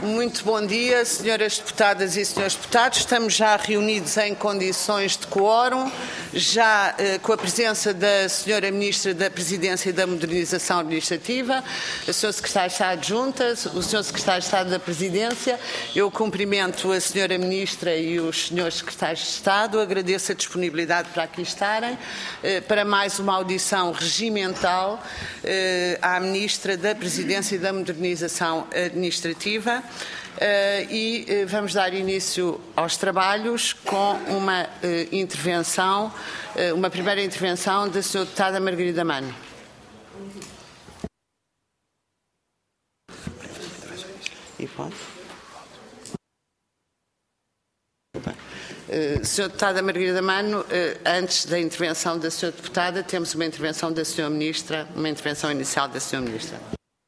Muito bom dia, senhoras deputadas e senhores deputados. Estamos já reunidos em condições de quórum, já com a presença da senhora Ministra da Presidência e da Modernização Administrativa, a senhora Secretária de Estado Adjunta, o senhor Secretário de Estado da Presidência. Eu cumprimento a senhora Ministra e os senhores Secretários de Estado, agradeço a disponibilidade para aqui estarem, para mais uma audição regimental à Ministra da Presidência e da Modernização Administrativa. E vamos dar início aos trabalhos com uma intervenção, uma primeira intervenção da senhora deputada Margarida Mano. E pode? Senhora deputada Margarida Mano, antes da intervenção da senhora deputada, temos uma intervenção da senhora Ministra, uma intervenção inicial da senhora Ministra.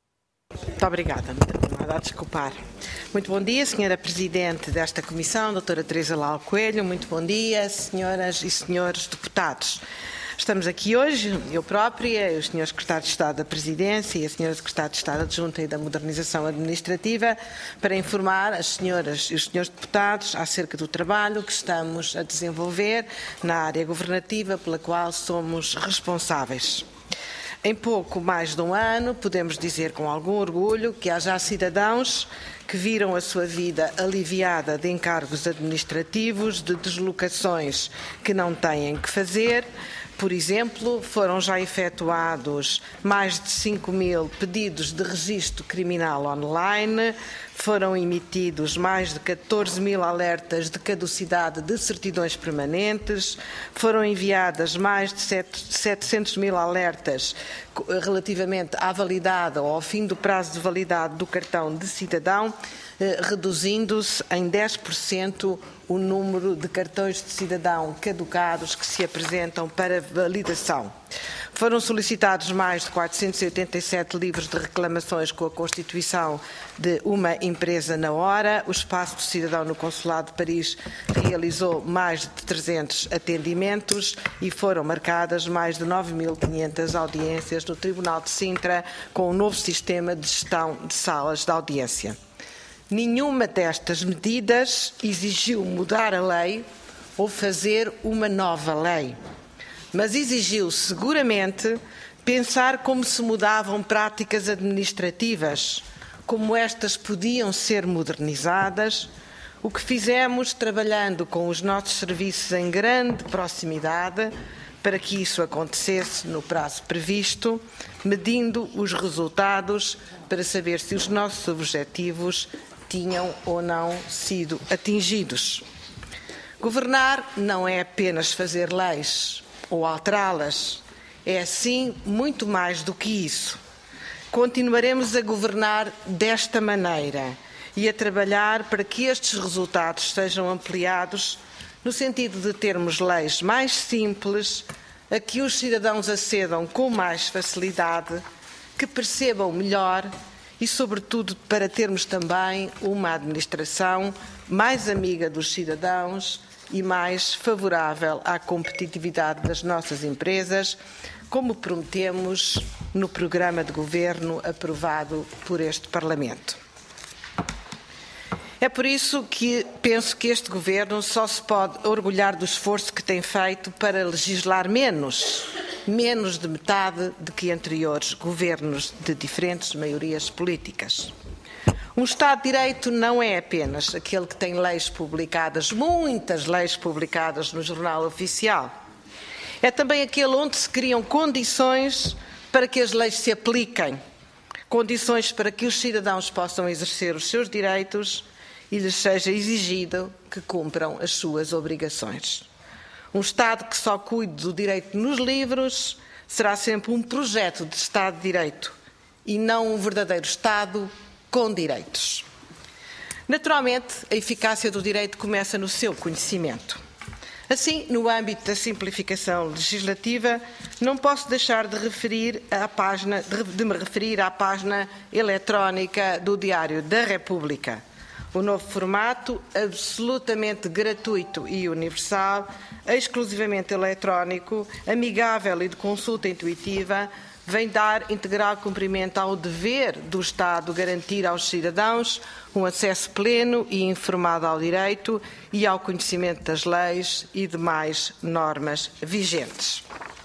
Muito obrigada. Nada a desculpar. Muito bom dia, senhora Presidente desta Comissão, doutora Teresa Lau Coelho. Muito bom dia, senhoras e senhores deputados. Estamos aqui hoje, eu própria, os senhores Secretários de Estado da Presidência e a senhora Secretária de Estado Adjunta e da Modernização Administrativa para informar as senhoras e os senhores deputados acerca do trabalho que estamos a desenvolver na área governativa pela qual somos responsáveis. Em pouco mais de um ano, podemos dizer com algum orgulho que há já cidadãos que viram a sua vida aliviada de encargos administrativos, de deslocações que não têm que fazer. Por exemplo, foram já efetuados mais de 5.000 pedidos de registro criminal online, foram emitidos mais de 14.000 alertas de caducidade de certidões permanentes, foram enviadas mais de 700.000 alertas relativamente à validade ou ao fim do prazo de validade do cartão de cidadão, reduzindo-se em 10% o número de cartões de cidadão caducados que se apresentam para validação. Foram solicitados mais de 487 livros de reclamações com a constituição de uma empresa na hora. O Espaço do Cidadão no Consulado de Paris realizou mais de 300 atendimentos e foram marcadas mais de 9.500 audiências no Tribunal de Sintra com um novo sistema de gestão de salas de audiência. Nenhuma destas medidas exigiu mudar a lei ou fazer uma nova lei, mas exigiu seguramente pensar como se mudavam práticas administrativas, como estas podiam ser modernizadas, o que fizemos trabalhando com os nossos serviços em grande proximidade para que isso acontecesse no prazo previsto, medindo os resultados para saber se os nossos objetivos tinham ou não sido atingidos. Governar não é apenas fazer leis ou alterá-las, é sim muito mais do que isso. Continuaremos a governar desta maneira e a trabalhar para que estes resultados sejam ampliados no sentido de termos leis mais simples, a que os cidadãos acedam com mais facilidade, que percebam melhor e, sobretudo, para termos também uma administração mais amiga dos cidadãos e mais favorável à competitividade das nossas empresas, como prometemos no programa de governo aprovado por este Parlamento. É por isso que penso que este governo só se pode orgulhar do esforço que tem feito para legislar menos de metade do que anteriores governos de diferentes maiorias políticas. Um Estado de Direito não é apenas aquele que tem leis publicadas, muitas leis publicadas no Jornal Oficial. É também aquele onde se criam condições para que as leis se apliquem, condições para que os cidadãos possam exercer os seus direitos e lhes seja exigido que cumpram as suas obrigações. Um Estado que só cuide do direito nos livros será sempre um projeto de Estado de Direito e não um verdadeiro Estado com direitos. Naturalmente, a eficácia do direito começa no seu conhecimento. Assim, no âmbito da simplificação legislativa, não posso deixar de me referir à página eletrónica do Diário da República. O novo formato, absolutamente gratuito e universal, exclusivamente eletrónico, amigável e de consulta intuitiva, vem dar integral cumprimento ao dever do Estado garantir aos cidadãos um acesso pleno e informado ao direito e ao conhecimento das leis e demais normas vigentes.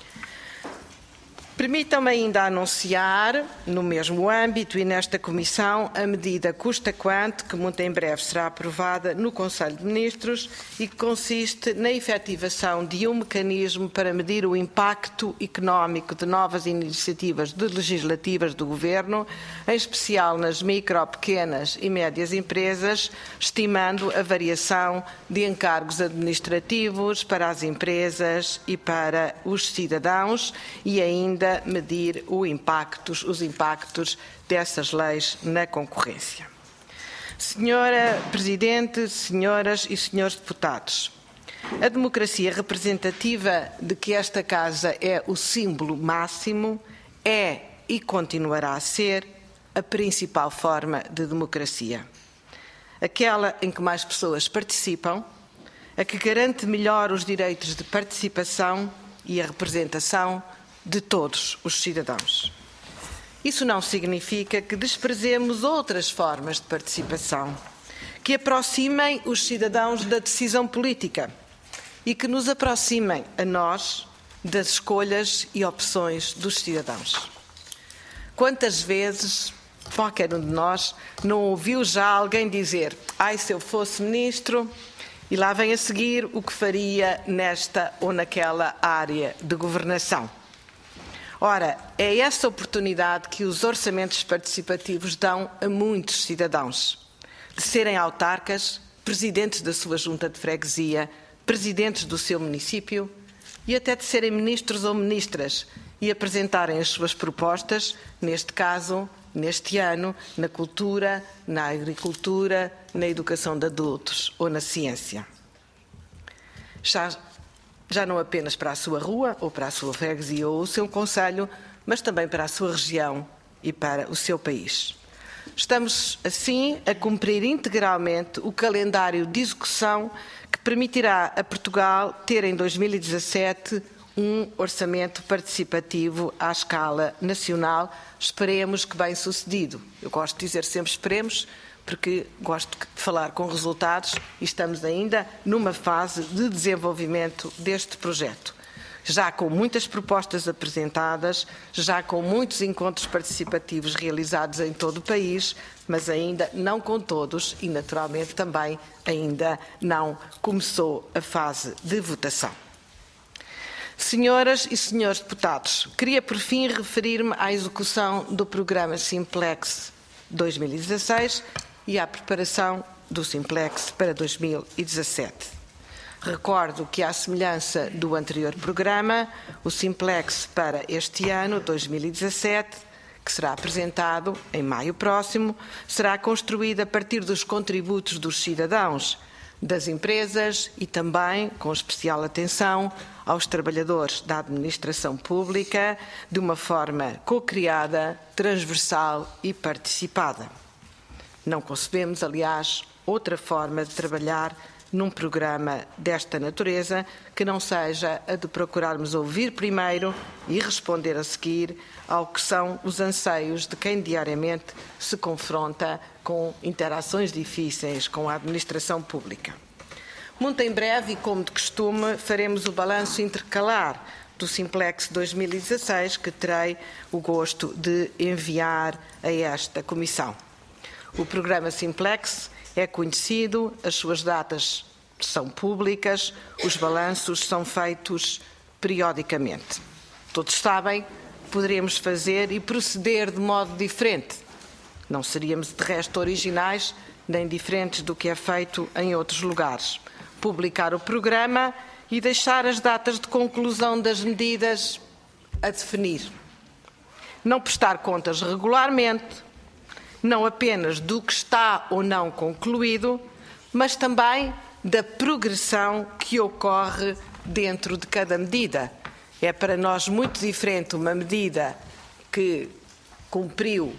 Permitam-me ainda anunciar, no mesmo âmbito e nesta Comissão, a medida custa quanto, que muito em breve será aprovada no Conselho de Ministros e que consiste na efetivação de um mecanismo para medir o impacto económico de novas iniciativas legislativas do Governo, em especial nas micro, pequenas e médias empresas, estimando a variação de encargos administrativos para as empresas e para os cidadãos e ainda medir os impactos dessas leis na concorrência. Senhora Presidente, senhoras e senhores deputados, a democracia representativa de que esta Casa é o símbolo máximo é e continuará a ser a principal forma de democracia. Aquela em que mais pessoas participam, a que garante melhor os direitos de participação e a representação de todos os cidadãos. Isso não significa que desprezemos outras formas de participação, que aproximem os cidadãos da decisão política e que nos aproximem a nós das escolhas e opções dos cidadãos. Quantas vezes qualquer um de nós não ouviu já alguém dizer: "Ai, se eu fosse ministro", e lá vem a seguir o que faria nesta ou naquela área de governação? Ora, é essa oportunidade que os orçamentos participativos dão a muitos cidadãos, de serem autarcas, presidentes da sua junta de freguesia, presidentes do seu município e até de serem ministros ou ministras e apresentarem as suas propostas, neste caso, neste ano, na cultura, na agricultura, na educação de adultos ou na ciência. Já não apenas para a sua rua, ou para a sua freguesia ou o seu concelho, mas também para a sua região e para o seu país. Estamos, assim, a cumprir integralmente o calendário de execução que permitirá a Portugal ter em 2017 um orçamento participativo à escala nacional, esperemos que bem sucedido. Eu gosto de dizer sempre esperemos, porque gosto de falar com resultados e estamos ainda numa fase de desenvolvimento deste projeto. Já com muitas propostas apresentadas, já com muitos encontros participativos realizados em todo o país, mas ainda não com todos e, naturalmente, também ainda não começou a fase de votação. Senhoras e senhores deputados, queria por fim referir-me à execução do programa Simplex 2016 e à preparação do Simplex para 2017. Recordo que, à semelhança do anterior programa, o Simplex para este ano, 2017, que será apresentado em maio próximo, será construído a partir dos contributos dos cidadãos, das empresas e também, com especial atenção, aos trabalhadores da administração pública, de uma forma co-criada, transversal e participada. Não concebemos, aliás, outra forma de trabalhar num programa desta natureza que não seja a de procurarmos ouvir primeiro e responder a seguir ao que são os anseios de quem diariamente se confronta com interações difíceis com a administração pública. Muito em breve, e como de costume, faremos o balanço intercalar do Simplex 2016, que terei o gosto de enviar a esta Comissão. O programa Simplex é conhecido, as suas datas são públicas, os balanços são feitos periodicamente. Todos sabem, poderíamos fazer e proceder de modo diferente. Não seríamos, de resto, originais nem diferentes do que é feito em outros lugares. Publicar o programa e deixar as datas de conclusão das medidas a definir. Não prestar contas regularmente, não apenas do que está ou não concluído, mas também da progressão que ocorre dentro de cada medida. É para nós muito diferente uma medida que cumpriu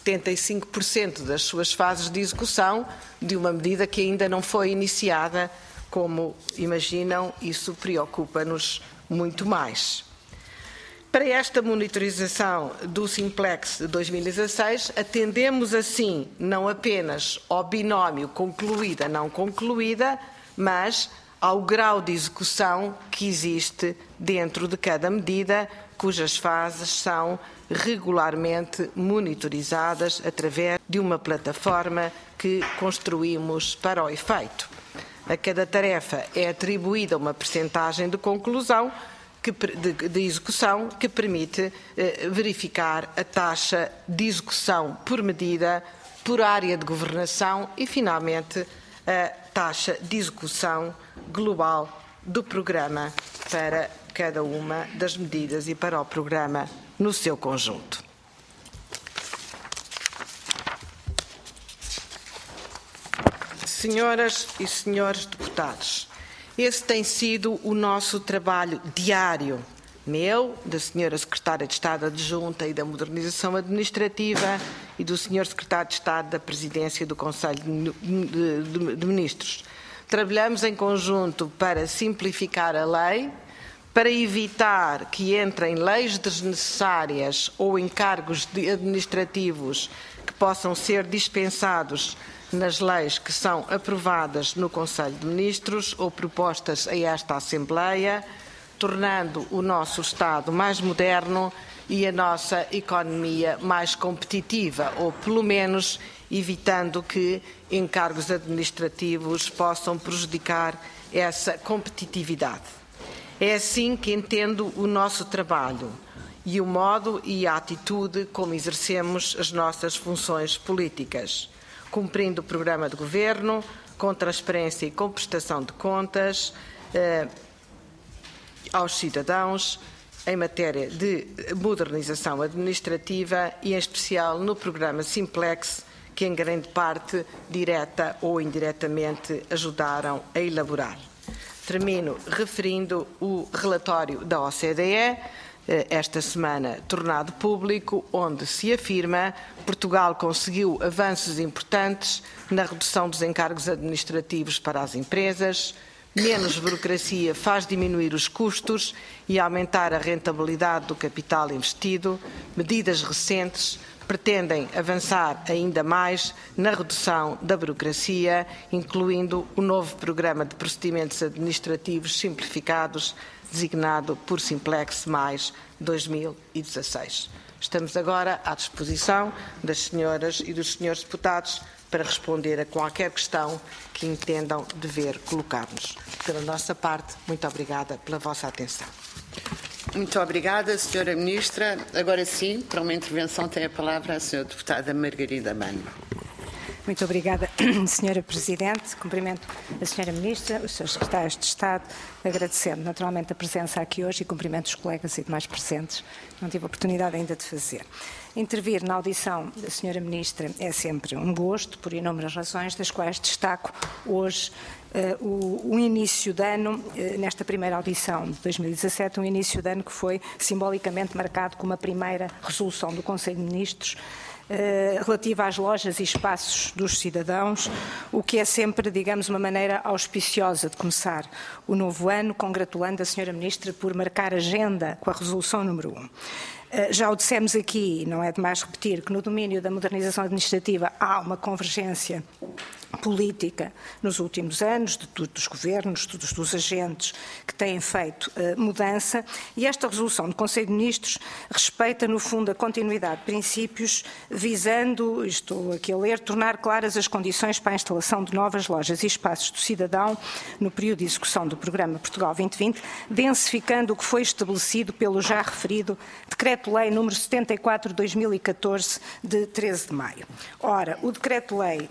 75% das suas fases de execução de uma medida que ainda não foi iniciada. Como imaginam, isso preocupa-nos muito mais. Para esta monitorização do Simplex de 2016, atendemos assim não apenas ao binómio concluída-não concluída, mas ao grau de execução que existe dentro de cada medida, cujas fases são regularmente monitorizadas através de uma plataforma que construímos para o efeito. A cada tarefa é atribuída uma percentagem de conclusão de execução que permite verificar a taxa de execução por medida, por área de governação e, finalmente, a taxa de execução global do programa para cada uma das medidas e para o programa no seu conjunto. Senhoras e senhores deputados, esse tem sido o nosso trabalho diário, meu, da Sra. Secretária de Estado Adjunta e da Modernização Administrativa e do Sr. Secretário de Estado da Presidência do Conselho de Ministros. Trabalhamos em conjunto para simplificar a lei, para evitar que entrem leis desnecessárias ou encargos administrativos que possam ser dispensados nas leis que são aprovadas no Conselho de Ministros ou propostas a esta Assembleia, tornando o nosso Estado mais moderno e a nossa economia mais competitiva, ou pelo menos evitando que encargos administrativos possam prejudicar essa competitividade. É assim que entendo o nosso trabalho e o modo e a atitude como exercemos as nossas funções políticas, cumprindo o programa de governo, com transparência e com prestação de contas aos cidadãos em matéria de modernização administrativa e, em especial, no programa Simplex, que em grande parte, direta ou indiretamente, ajudaram a elaborar. Termino referindo o relatório da OCDE, esta semana tornado público, onde se afirma que Portugal conseguiu avanços importantes na redução dos encargos administrativos para as empresas, menos burocracia faz diminuir os custos e aumentar a rentabilidade do capital investido. Medidas recentes pretendem avançar ainda mais na redução da burocracia, incluindo o novo programa de procedimentos administrativos simplificados, designado por Simplex mais 2016. Estamos agora à disposição das senhoras e dos senhores deputados para responder a qualquer questão que entendam dever colocar-nos. Pela nossa parte, muito obrigada pela vossa atenção. Muito obrigada, Sra. Ministra. Agora sim, para uma intervenção tem a palavra a Sra. Deputada Margarida Mano. Muito obrigada, Sra. Presidente. Cumprimento a Sra. Ministra, os Srs. Secretários de Estado, agradecendo naturalmente a presença aqui hoje e cumprimento os colegas e demais presentes. Não tive a oportunidade ainda de fazer. Intervir na audição da Sra. Ministra é sempre um gosto, por inúmeras razões, das quais destaco hoje o início de ano, nesta primeira audição de 2017, um início de ano que foi simbolicamente marcado com uma primeira resolução do Conselho de Ministros relativa às lojas e espaços dos cidadãos, o que é sempre, digamos, uma maneira auspiciosa de começar o novo ano, congratulando a Sra. Ministra por marcar agenda com a resolução número 1. Já o dissemos aqui, não é demais repetir, que no domínio da modernização administrativa há uma convergência política nos últimos anos, dos governos, dos agentes que têm feito mudança, e esta resolução do Conselho de Ministros respeita, no fundo, a continuidade de princípios, visando, estou aqui a ler, tornar claras as condições para a instalação de novas lojas e espaços do cidadão no período de execução do Programa Portugal 2020, densificando o que foi estabelecido pelo já referido Decreto-Lei número 74 de 2014, de 13 de maio. Ora, o Decreto-Lei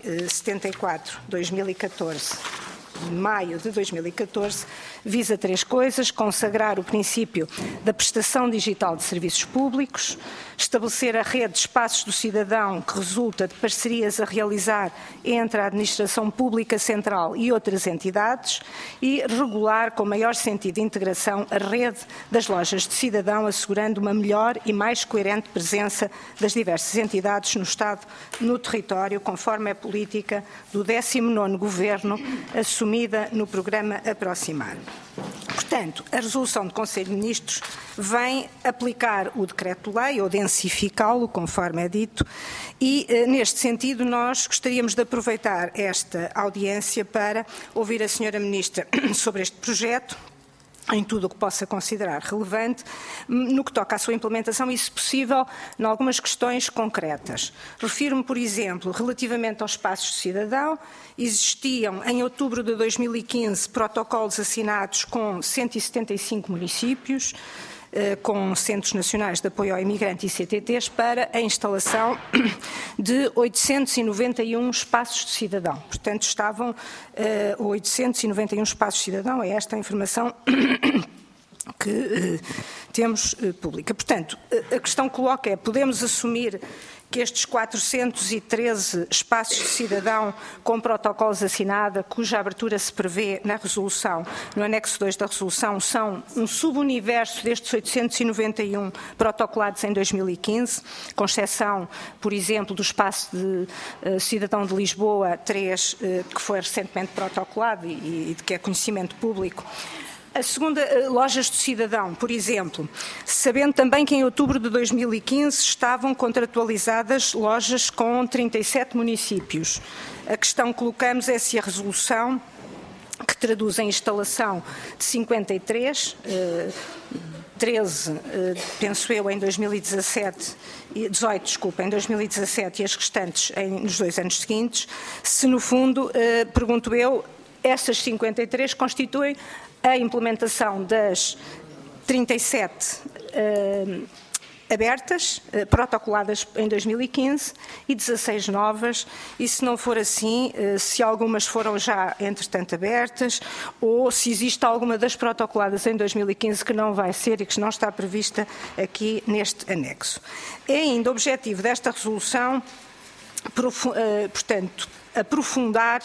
74/2014, de maio de 2014, visa três coisas: consagrar o princípio da prestação digital de serviços públicos, estabelecer a rede de espaços do cidadão que resulta de parcerias a realizar entre a administração pública central e outras entidades e regular com maior sentido de integração a rede das lojas de cidadão, assegurando uma melhor e mais coerente presença das diversas entidades no Estado, no território, conforme a política do 19º Governo assumida no programa Aproximar. Portanto, a resolução do Conselho de Ministros vem aplicar o decreto-lei ou densificá-lo, conforme é dito, e neste sentido nós gostaríamos de aproveitar esta audiência para ouvir a Sra. Ministra sobre este projeto, em tudo o que possa considerar relevante, no que toca à sua implementação e, se possível, em algumas questões concretas. Refiro-me, por exemplo, relativamente aos espaços de cidadão, existiam em outubro de 2015 protocolos assinados com 175 municípios, com Centros Nacionais de Apoio ao Imigrante e CTTs, para a instalação de 891 espaços de cidadão. Portanto, estavam 891 espaços de cidadão, é esta a informação que temos pública. Portanto, a questão que coloca é, podemos assumir que estes 413 espaços de cidadão com protocolos assinados, cuja abertura se prevê na resolução, no anexo 2 da resolução, são um subuniverso destes 891 protocolados em 2015, com exceção, por exemplo, do espaço de cidadão de Lisboa 3, que foi recentemente protocolado e de que é conhecimento público. A segunda, lojas de cidadão, por exemplo, sabendo também que em outubro de 2015 estavam contratualizadas lojas com 37 municípios. A questão que colocamos é se a resolução, que traduz em instalação de 53, 13, penso eu, em 2017, 18, desculpa, em 2017 e as restantes nos 2 anos seguintes, se no fundo, pergunto eu, essas 53 constituem a implementação das 37 abertas, protocoladas em 2015 e 16 novas, e se não for assim, se algumas foram já entretanto abertas ou se existe alguma das protocoladas em 2015 que não vai ser e que não está prevista aqui neste anexo. É ainda objetivo desta resolução, portanto, aprofundar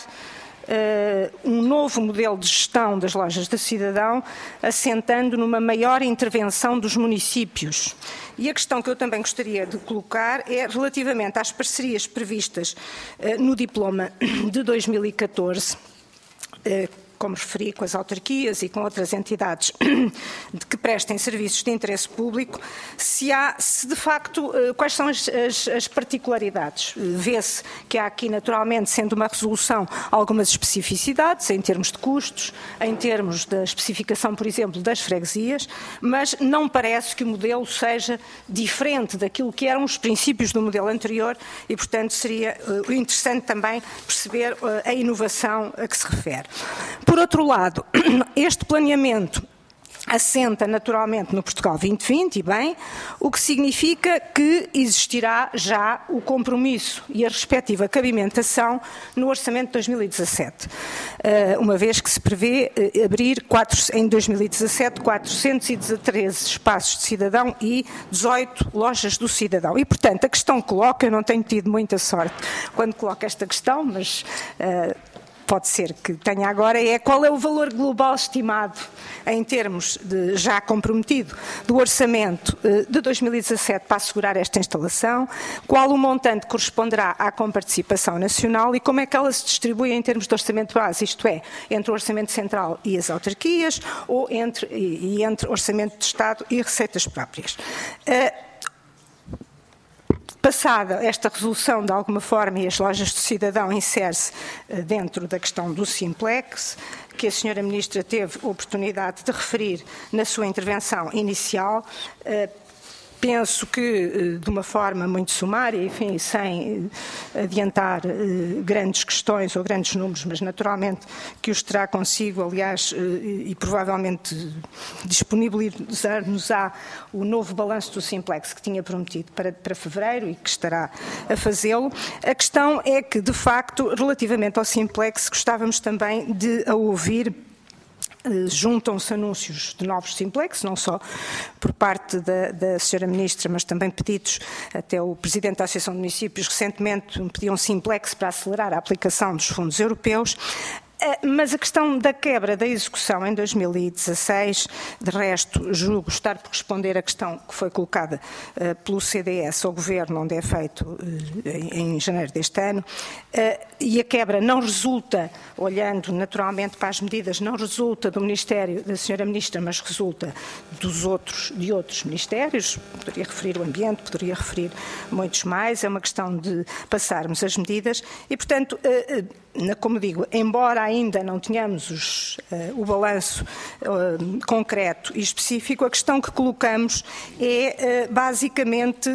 um novo modelo de gestão das lojas de cidadão, assentando numa maior intervenção dos municípios. E a questão que eu também gostaria de colocar é relativamente às parcerias previstas no diploma de 2014, como referi, com as autarquias e com outras entidades de que prestem serviços de interesse público, se de facto, quais são as particularidades. Vê-se que há aqui, naturalmente, sendo uma resolução, algumas especificidades em termos de custos, em termos da especificação, por exemplo, das freguesias, mas não parece que o modelo seja diferente daquilo que eram os princípios do modelo anterior e, portanto, seria interessante também perceber a inovação a que se refere. Por outro lado, este planeamento assenta naturalmente no Portugal 2020, e bem, o que significa que existirá já o compromisso e a respectiva cabimentação no Orçamento de 2017, uma vez que se prevê abrir em 2017 413 espaços de cidadão e 18 lojas do cidadão. E, portanto, a questão que coloca, eu não tenho tido muita sorte quando coloco esta questão, mas pode ser que tenha agora, é qual é o valor global estimado em termos de já comprometido do orçamento de 2017 para assegurar esta instalação, qual o montante corresponderá à comparticipação nacional e como é que ela se distribui em termos de orçamento base, isto é, entre o orçamento central e as autarquias ou entre orçamento de Estado e receitas próprias. Passada esta resolução, de alguma forma, e as lojas de cidadão insere-se dentro da questão do Simplex, que a Sra. Ministra teve oportunidade de referir na sua intervenção inicial. Penso que, de uma forma muito sumária, enfim, sem adiantar grandes questões ou grandes números, mas naturalmente que os terá consigo, aliás, e provavelmente disponibilizar-nos-á o novo balanço do Simplex que tinha prometido para fevereiro e que estará a fazê-lo. A questão é que, de facto, relativamente ao Simplex, gostávamos também de ouvir. Juntam-se anúncios de novos Simplex, não só por parte da Sra. Ministra, mas também pedidos, até o Presidente da Associação de Municípios recentemente me pediu um Simplex para acelerar a aplicação dos fundos europeus. Mas a questão da quebra da execução em 2016, de resto, julgo estar por responder a questão que foi colocada pelo CDS ao Governo, onde é feito em janeiro deste ano, e a quebra não resulta, olhando naturalmente para as medidas, não resulta do Ministério da Sra. Ministra, mas resulta de outros ministérios, poderia referir o Ambiente, poderia referir muitos mais, é uma questão de passarmos as medidas e, portanto, como digo, embora ainda não tenhamos o balanço concreto e específico, a questão que colocamos é basicamente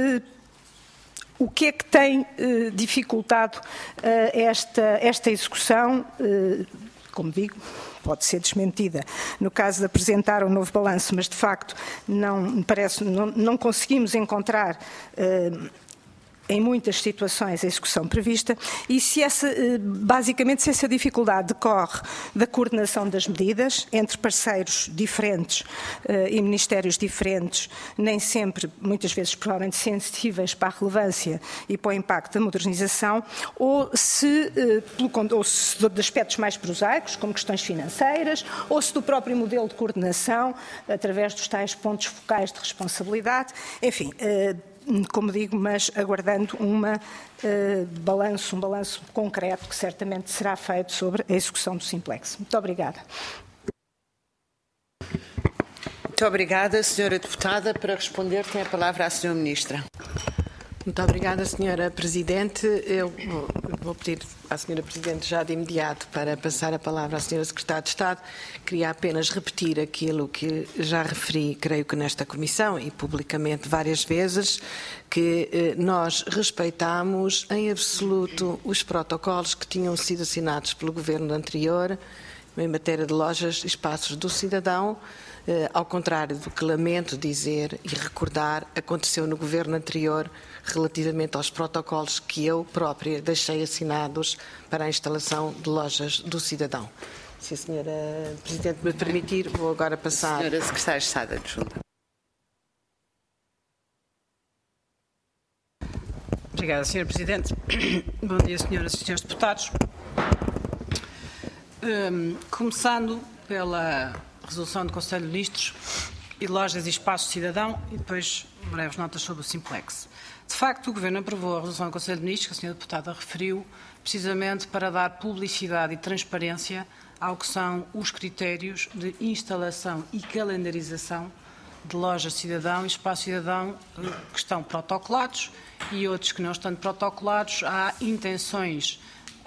o que é que tem dificultado esta execução, como digo, pode ser desmentida no caso de apresentar um novo balanço, mas de facto não conseguimos encontrar em muitas situações a execução prevista e basicamente se essa dificuldade decorre da coordenação das medidas entre parceiros diferentes e ministérios diferentes, nem sempre, muitas vezes provavelmente sensíveis para a relevância e para o impacto da modernização, ou se de aspectos mais prosaicos, como questões financeiras, ou se do próprio modelo de coordenação, através dos tais pontos focais de responsabilidade, enfim, como digo, mas aguardando um balanço concreto que certamente será feito sobre a execução do Simplex. Muito obrigada. Muito obrigada, Sra. Deputada. Para responder, tem a palavra a Sra. Ministra. Muito obrigada, Sra. Presidente. Eu vou pedir à Sra. Presidente já de imediato para passar a palavra à Sra. Secretária de Estado. Queria apenas repetir aquilo que já referi, creio que nesta Comissão e publicamente várias vezes, que nós respeitamos em absoluto os protocolos que tinham sido assinados pelo Governo anterior em matéria de lojas e espaços do cidadão. Ao contrário do que lamento dizer e recordar, aconteceu no Governo anterior relativamente aos protocolos que eu própria deixei assinados para a instalação de lojas do cidadão. Se a Sra. Presidente me permitir, vou agora passar... Sra. Secretária de Estado Adjunta. Obrigada, Sra. Presidente. Bom dia, senhoras e senhores deputados. Começando pela resolução do Conselho de Ministros e lojas e espaços cidadão e depois breves notas sobre o Simplex. De facto, o Governo aprovou a resolução do Conselho de Ministros, que a senhora deputada referiu, precisamente para dar publicidade e transparência ao que são os critérios de instalação e calendarização de lojas cidadão e espaço cidadão que estão protocolados e outros que não estão protocolados. Há intenções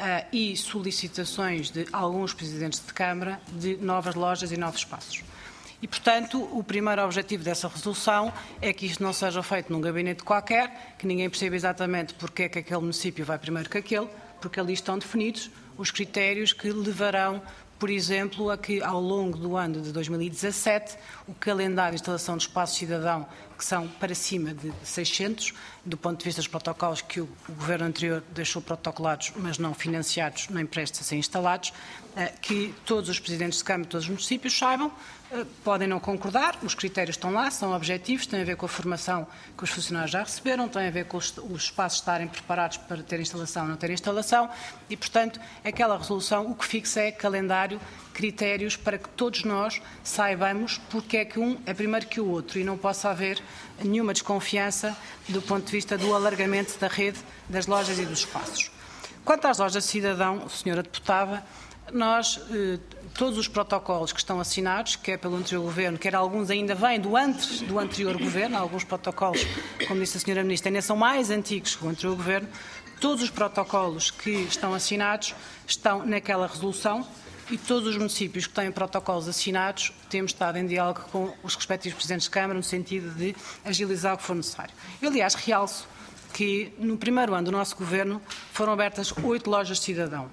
e solicitações de alguns presidentes de Câmara de novas lojas e novos espaços. E, portanto, o primeiro objetivo dessa resolução é que isto não seja feito num gabinete qualquer, que ninguém perceba exatamente porque é que aquele município vai primeiro que aquele, porque ali estão definidos os critérios que levarão, por exemplo, a que ao longo do ano de 2017 o calendário de instalação de espaço cidadão, que são para cima de 600, do ponto de vista dos protocolos que o Governo anterior deixou protocolados, mas não financiados nem prestes a ser instalados, que todos os presidentes de Câmara de todos os municípios saibam, podem não concordar, os critérios estão lá, são objetivos, têm a ver com a formação que os funcionários já receberam, têm a ver com os espaços estarem preparados para ter instalação ou não ter instalação e, portanto, aquela resolução o que fixa é calendário, critérios para que todos nós saibamos porque é que um é primeiro que o outro e não possa haver nenhuma desconfiança do ponto de vista do alargamento da rede das lojas e dos espaços. Quanto às lojas de cidadão, Sra. Deputada, nós, todos os protocolos que estão assinados, quer pelo anterior Governo, quer alguns ainda vêm do anterior Governo, alguns protocolos, como disse a Sra. Ministra, ainda são mais antigos que o anterior Governo, todos os protocolos que estão assinados estão naquela resolução e todos os municípios que têm protocolos assinados temos estado em diálogo com os respectivos Presidentes de Câmara no sentido de agilizar o que for necessário. Eu, aliás, realço que no primeiro ano do nosso Governo foram abertas 8 lojas de cidadão.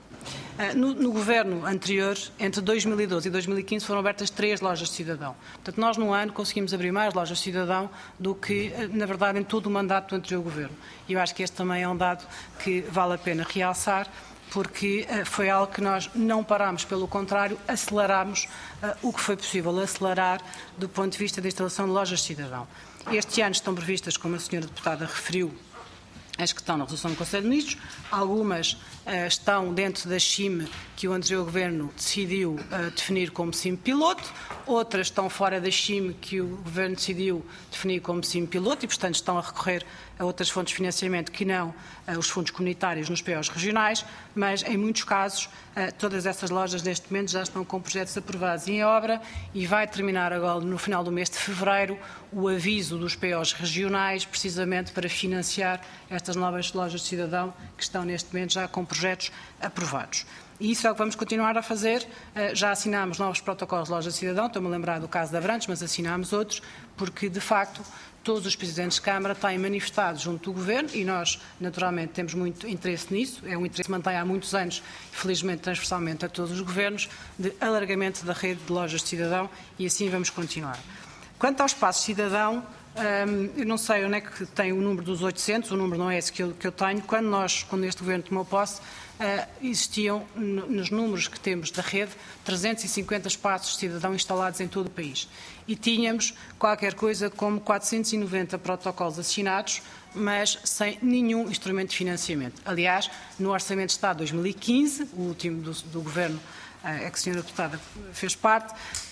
No Governo anterior, entre 2012 e 2015, foram abertas 3 lojas de cidadão. Portanto, nós num ano conseguimos abrir mais lojas de cidadão do que, na verdade, em todo o mandato do anterior Governo. E eu acho que este também é um dado que vale a pena realçar, porque foi algo que nós não parámos, pelo contrário, acelerámos o que foi possível acelerar do ponto de vista da instalação de lojas de cidadão. Este ano estão previstas, como a senhora deputada referiu, as que estão na resolução do Conselho de Ministros, algumas estão dentro da CIM que o anterior Governo decidiu definir como CIM piloto, outras estão fora da CIM que o Governo decidiu definir como CIM piloto e, portanto, estão a recorrer a outras fontes de financiamento que não os fundos comunitários nos POs regionais, mas em muitos casos todas essas lojas neste momento já estão com projetos aprovados em obra e vai terminar agora no final do mês de fevereiro o aviso dos POs regionais precisamente para financiar estas novas lojas de cidadão que estão neste momento já com projetos aprovados. E isso é o que vamos continuar a fazer. Já assinámos novos protocolos de loja de cidadão, estou-me a lembrar do caso de Abrantes, mas assinámos outros, porque de facto todos os Presidentes de Câmara têm manifestado junto do Governo e nós, naturalmente, temos muito interesse nisso. É um interesse que mantém há muitos anos, felizmente transversalmente a todos os Governos, de alargamento da rede de lojas de cidadão e assim vamos continuar. Quanto ao espaço cidadão, eu não sei onde é que tem o número dos 800, o número não é esse que eu tenho. Quando este Governo tomou posse, existiam nos números que temos da rede 350 espaços de cidadão instalados em todo o país e tínhamos qualquer coisa como 490 protocolos assinados, mas sem nenhum instrumento de financiamento. Aliás, no Orçamento de Estado de 2015, o último do Governo é que a senhora deputada fez parte,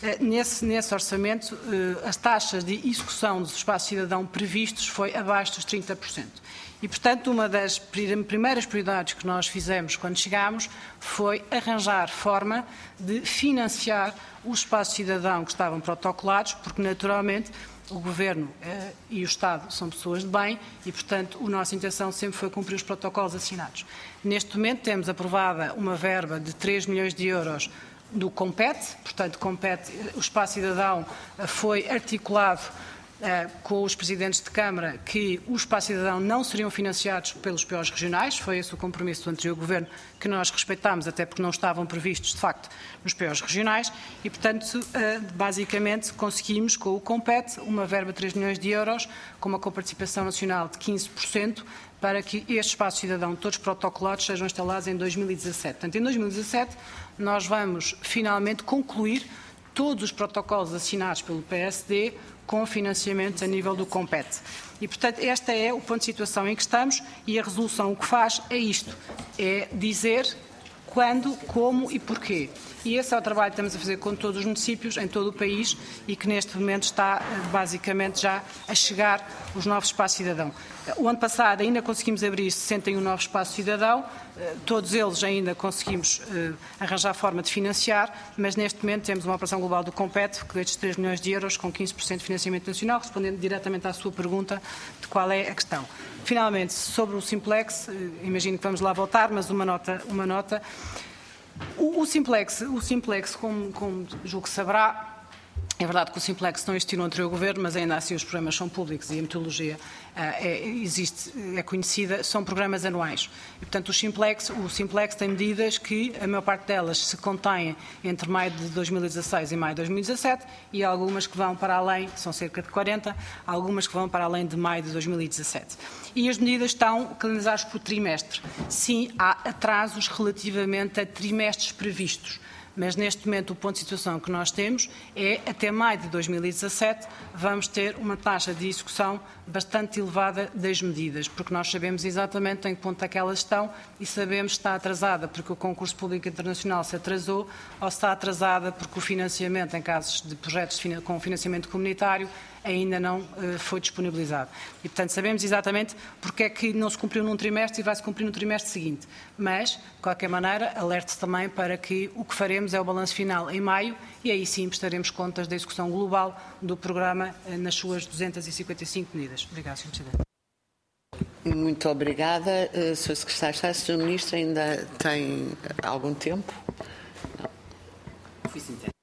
nesse orçamento as taxas de execução dos espaços de cidadão previstos foi abaixo dos 30%. E, portanto, uma das primeiras prioridades que nós fizemos quando chegámos foi arranjar forma de financiar os espaços de cidadão que estavam protocolados, porque, naturalmente, o Governo e o Estado são pessoas de bem e, portanto, a nossa intenção sempre foi cumprir os protocolos assinados. Neste momento temos aprovada uma verba de 3 milhões de euros do Compete, portanto, o Espaço Cidadão foi articulado com os Presidentes de Câmara que os Espaço Cidadão não seriam financiados pelos POs regionais, foi esse o compromisso do anterior Governo que nós respeitámos, até porque não estavam previstos, de facto, nos POs regionais e, portanto, basicamente conseguimos com o Compete uma verba de 3 milhões de euros com uma coparticipação nacional de 15% para que estes espaços de cidadão, todos protocolados, sejam instalados em 2017. Portanto, em 2017 nós vamos finalmente concluir todos os protocolos assinados pelo PSD com financiamentos a nível do Compete. E, portanto, este é o ponto de situação em que estamos e a resolução o que faz é isto, é dizer quando, como e porquê. E esse é o trabalho que estamos a fazer com todos os municípios em todo o país e que neste momento está basicamente já a chegar os novos espaços cidadão. O ano passado ainda conseguimos abrir 61 novos espaços cidadão, todos eles ainda conseguimos arranjar forma de financiar, mas neste momento temos uma operação global do Compete, que destes 3 milhões de euros com 15% de financiamento nacional, respondendo diretamente à sua pergunta de qual é a questão. Finalmente, sobre o Simplex, imagino que vamos lá voltar, mas uma nota. O Simplex, como julgo que saberá, é verdade que o Simplex não existiu no anterior Governo, mas ainda assim os programas são públicos e a metodologia é conhecida, são programas anuais. E, portanto, o Simplex tem medidas que, a maior parte delas, se contêm entre maio de 2016 e maio de 2017 e algumas que vão para além, são cerca de 40, algumas que vão para além de maio de 2017. E as medidas estão calendarizadas por trimestre. Sim, há atrasos relativamente a trimestres previstos. Mas neste momento o ponto de situação que nós temos é até maio de 2017 vamos ter uma taxa de execução bastante elevada das medidas, porque nós sabemos exatamente em que ponto é que elas estão e sabemos se está atrasada porque o concurso público internacional se atrasou ou se está atrasada porque o financiamento em casos de projetos com financiamento comunitário ainda não foi disponibilizado. E, portanto, sabemos exatamente porque é que não se cumpriu num trimestre e vai-se cumprir no trimestre seguinte. Mas, de qualquer maneira, alerte-se também para que o que faremos é o balanço final em maio e aí sim prestaremos contas da execução global do programa nas suas 255 medidas. Obrigado, Sr. Presidente. Muito obrigada. Sr. Secretário de Estado, Sr. Ministro, ainda tem algum tempo? Não.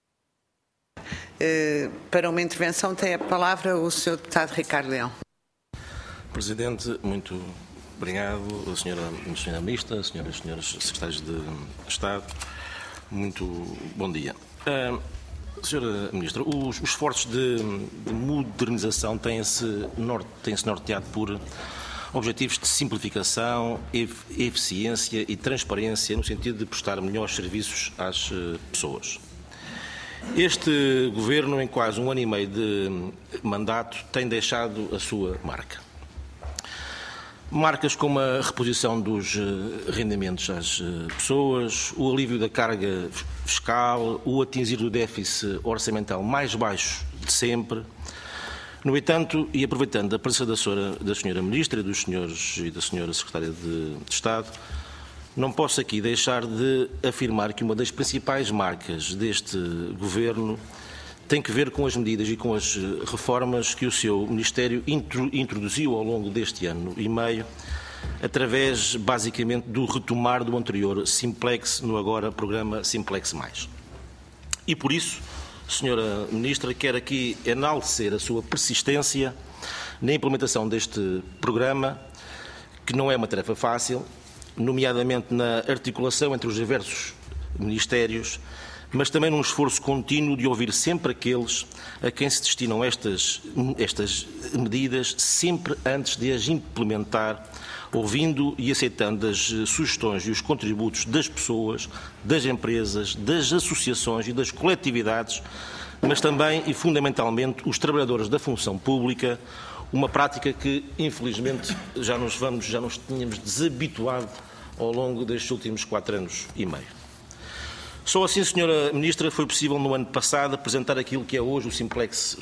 Para uma intervenção tem a palavra o Sr. Deputado Ricardo Leão. Presidente, muito obrigado, Sra. Ministra, Senhoras e Senhores Secretários de Estado, muito bom dia. Sra. Ministra, os esforços de modernização têm-se norteado por objetivos de simplificação, eficiência e transparência no sentido de prestar melhores serviços às pessoas. Este Governo, em quase um ano e meio de mandato, tem deixado a sua marca. Marcas como a reposição dos rendimentos às pessoas, o alívio da carga fiscal, o atingir do déficit orçamental mais baixo de sempre. No entanto, e aproveitando a presença da Sra. Ministra e dos senhores e da Sra. Secretária de Estado, não posso aqui deixar de afirmar que uma das principais marcas deste Governo tem que ver com as medidas e com as reformas que o seu Ministério introduziu ao longo deste ano e meio, através, basicamente, do retomar do anterior Simplex, no agora programa Simplex+. E por isso, Sra. Ministra, quero aqui enaltecer a sua persistência na implementação deste programa, que não é uma tarefa fácil, nomeadamente na articulação entre os diversos ministérios, mas também num esforço contínuo de ouvir sempre aqueles a quem se destinam estas medidas, sempre antes de as implementar, ouvindo e aceitando as sugestões e os contributos das pessoas, das empresas, das associações e das coletividades, mas também e fundamentalmente os trabalhadores da função pública, uma prática que infelizmente já nos tínhamos desabituado ao longo destes últimos 4 anos e meio. Só assim, Sra. Ministra, foi possível no ano passado apresentar aquilo que é hoje o Simplex+.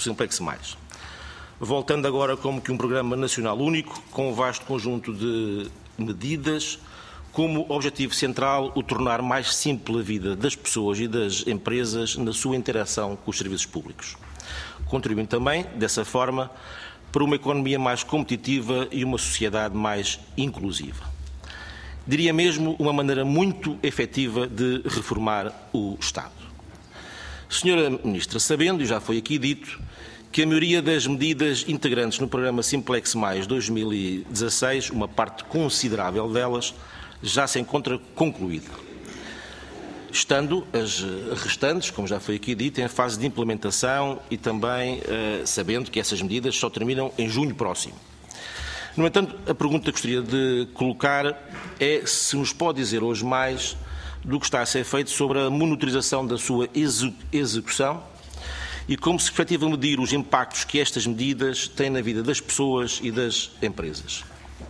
Voltando agora como que um programa nacional único, com um vasto conjunto de medidas, como objetivo central o tornar mais simples a vida das pessoas e das empresas na sua interação com os serviços públicos. Contribuindo também, dessa forma, para uma economia mais competitiva e uma sociedade mais inclusiva. Diria mesmo uma maneira muito efetiva de reformar o Estado. Sra. Ministra, sabendo, e já foi aqui dito, que a maioria das medidas integrantes no programa Simplex+ 2016, uma parte considerável delas, já se encontra concluída, estando as restantes, como já foi aqui dito, em fase de implementação e também sabendo que essas medidas só terminam em junho próximo. No entanto, a pergunta que gostaria de colocar é se nos pode dizer hoje mais do que está a ser feito sobre a monitorização da sua execução e como se efetiva medir os impactos que estas medidas têm na vida das pessoas e das empresas.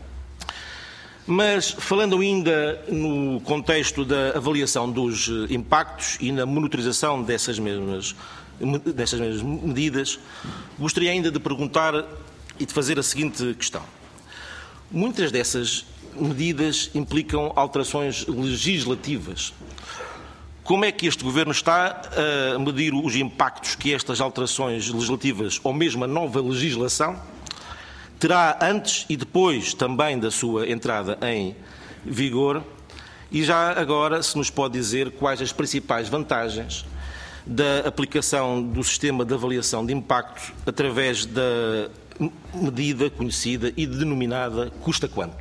Mas, falando ainda no contexto da avaliação dos impactos e na monitorização dessas mesmas medidas, gostaria ainda de perguntar e de fazer a seguinte questão. Muitas dessas medidas implicam alterações legislativas. Como é que este Governo está a medir os impactos que estas alterações legislativas, ou mesmo a nova legislação, terá antes e depois também da sua entrada em vigor? E já agora, se nos pode dizer quais as principais vantagens da aplicação do sistema de avaliação de impacto através da medida conhecida e denominada custa quanto?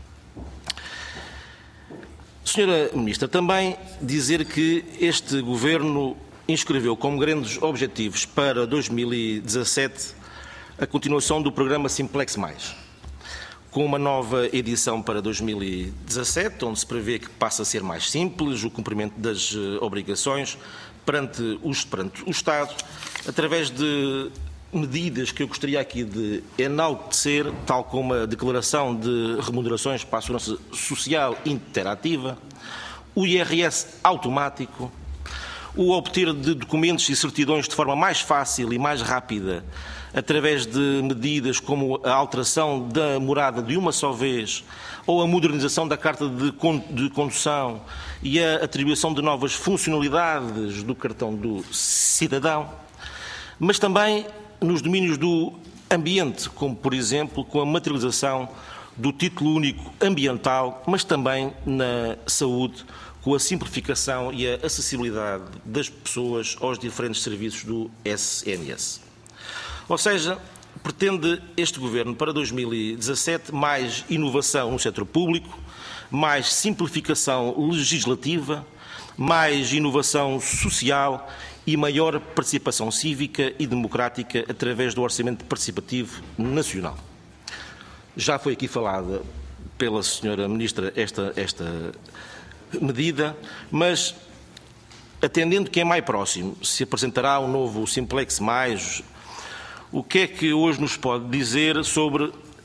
Sra. Ministra, também dizer que este Governo inscreveu como grandes objetivos para 2017 a continuação do programa Simplex+, com uma nova edição para 2017, onde se prevê que passa a ser mais simples o cumprimento das obrigações perante o Estado, através de medidas que eu gostaria aqui de enaltecer, tal como a declaração de remunerações para a segurança social interativa, o IRS automático, o obter de documentos e certidões de forma mais fácil e mais rápida, através de medidas como a alteração da morada de uma só vez, ou a modernização da carta de condução e a atribuição de novas funcionalidades do cartão do cidadão, mas também nos domínios do ambiente, como, por exemplo, com a materialização do título único ambiental, mas também na saúde, com a simplificação e a acessibilidade das pessoas aos diferentes serviços do SNS. Ou seja, pretende este Governo para 2017 mais inovação no setor público, mais simplificação legislativa, mais inovação social e maior participação cívica e democrática através do Orçamento Participativo Nacional. Já foi aqui falada pela Sra. Ministra esta medida, mas atendendo que é mais próximo, se apresentará um novo Simplex+, o que é que hoje nos pode dizer sobre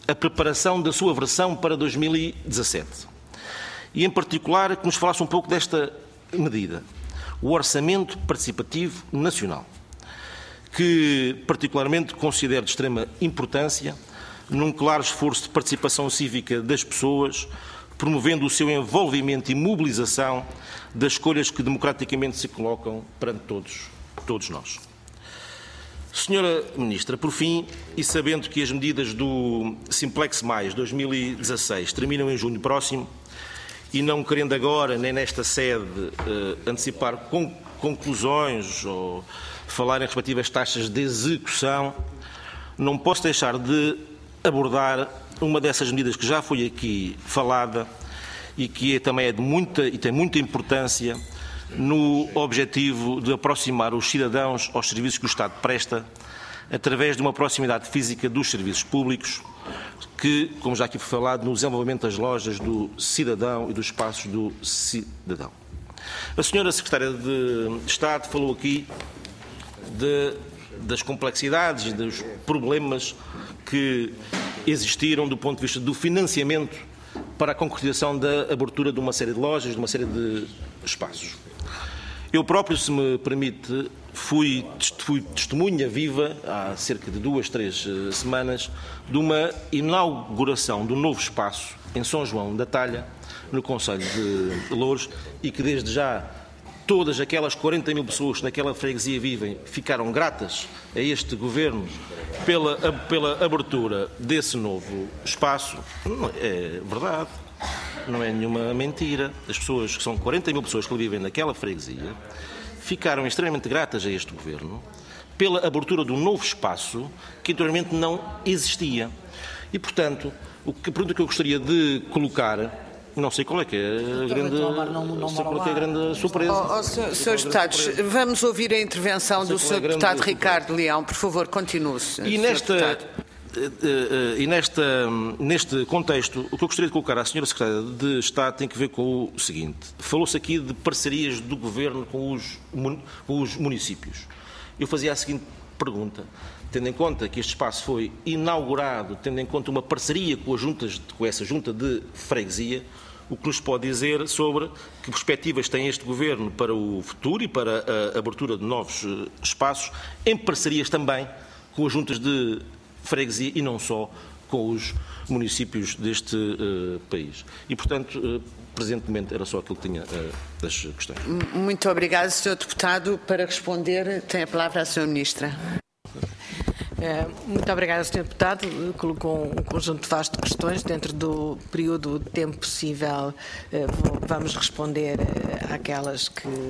a preparação da sua versão para 2017. E, em particular, que nos falasse um pouco desta medida, o Orçamento Participativo Nacional, que particularmente considero de extrema importância num claro esforço de participação cívica das pessoas, promovendo o seu envolvimento e mobilização das escolhas que democraticamente se colocam perante todos nós. Senhora Ministra, por fim, e sabendo que as medidas do Simplex Mais 2016 terminam em junho próximo, e não querendo agora, nem nesta sede, antecipar conclusões ou falar em respectivas taxas de execução, não posso deixar de abordar uma dessas medidas que já foi aqui falada e que também é de muita e tem muita importância no objetivo de aproximar os cidadãos aos serviços que o Estado presta através de uma proximidade física dos serviços públicos que, como já aqui foi falado, no desenvolvimento das lojas do cidadão e dos espaços do cidadão. A senhora Secretária de Estado falou aqui das complexidades e dos problemas que existiram do ponto de vista do financiamento para a concretização da abertura de uma série de lojas, de uma série de espaços. Eu próprio, se me permite, fui testemunha viva, há cerca de 2, 3 semanas, de uma inauguração de um novo espaço em São João da Talha, no concelho de Louros, e que desde já todas aquelas 40 mil pessoas que naquela freguesia vivem ficaram gratas a este Governo pela abertura desse novo espaço. É verdade. Não é nenhuma mentira. As pessoas, que são 40 mil pessoas que vivem naquela freguesia, ficaram extremamente gratas a este Governo pela abertura de um novo espaço que anteriormente não existia. E, portanto, a pergunta que eu gostaria de colocar, não sei qual é que é a grande surpresa. Senhores deputados, vamos ouvir a intervenção do Sr. Deputado Ricardo Leão. Por favor, continue-se. E neste contexto, o que eu gostaria de colocar à Sra. Secretária de Estado tem que ver com o seguinte. Falou-se aqui de parcerias do Governo com os municípios. Eu fazia a seguinte pergunta. Tendo em conta que este espaço foi inaugurado, tendo em conta uma parceria com essa junta de freguesia, o que nos pode dizer sobre que perspectivas tem este Governo para o futuro e para a abertura de novos espaços, em parcerias também com as juntas de freguesia e não só com os municípios deste país. E, portanto, presentemente era só aquilo que tinha das questões. Muito obrigado, Sr. Deputado. Para responder, tem a palavra a Sra. Ministra. Muito obrigada, Sr. Deputado. Colocou um conjunto vasto de questões. Dentro do período de tempo possível, vamos responder àquelas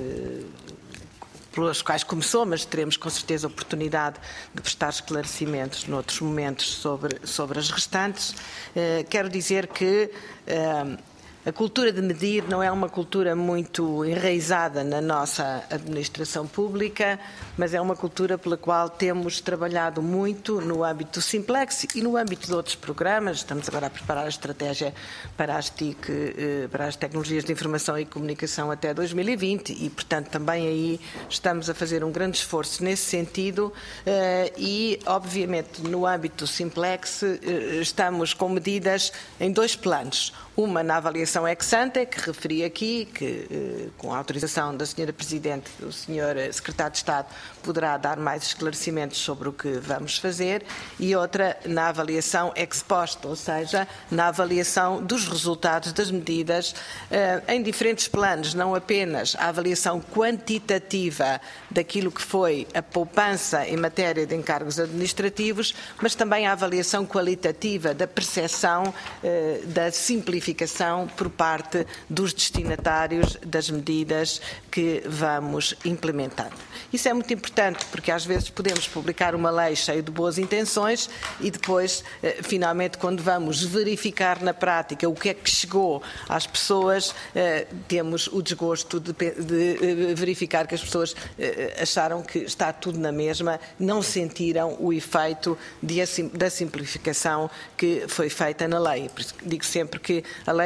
pelas quais começou, mas teremos com certeza a oportunidade de prestar esclarecimentos noutros momentos sobre as restantes. Quero dizer que a cultura de medir não é uma cultura muito enraizada na nossa administração pública, mas é uma cultura pela qual temos trabalhado muito no âmbito do Simplex e no âmbito de outros programas. Estamos agora a preparar a estratégia para as TIC, para as tecnologias de informação e comunicação até 2020 e, portanto, também aí estamos a fazer um grande esforço nesse sentido e, obviamente, no âmbito do Simplex estamos com medidas em 2 planos. Uma na avaliação ex-ante, que referi aqui, que com a autorização da Sra. Presidente, o Sr. Secretário de Estado poderá dar mais esclarecimentos sobre o que vamos fazer, e outra na avaliação ex-post, ou seja, na avaliação dos resultados das medidas em diferentes planos, não apenas a avaliação quantitativa daquilo que foi a poupança em matéria de encargos administrativos, mas também a avaliação qualitativa da percepção da simplificação por parte dos destinatários das medidas que vamos implementando. Isso é muito importante porque às vezes podemos publicar uma lei cheia de boas intenções e depois, finalmente, quando vamos verificar na prática o que é que chegou às pessoas, temos o desgosto de verificar que as pessoas acharam que está tudo na mesma, não sentiram o efeito da simplificação que foi feita na lei. Por isso digo sempre que a lei é um ciclo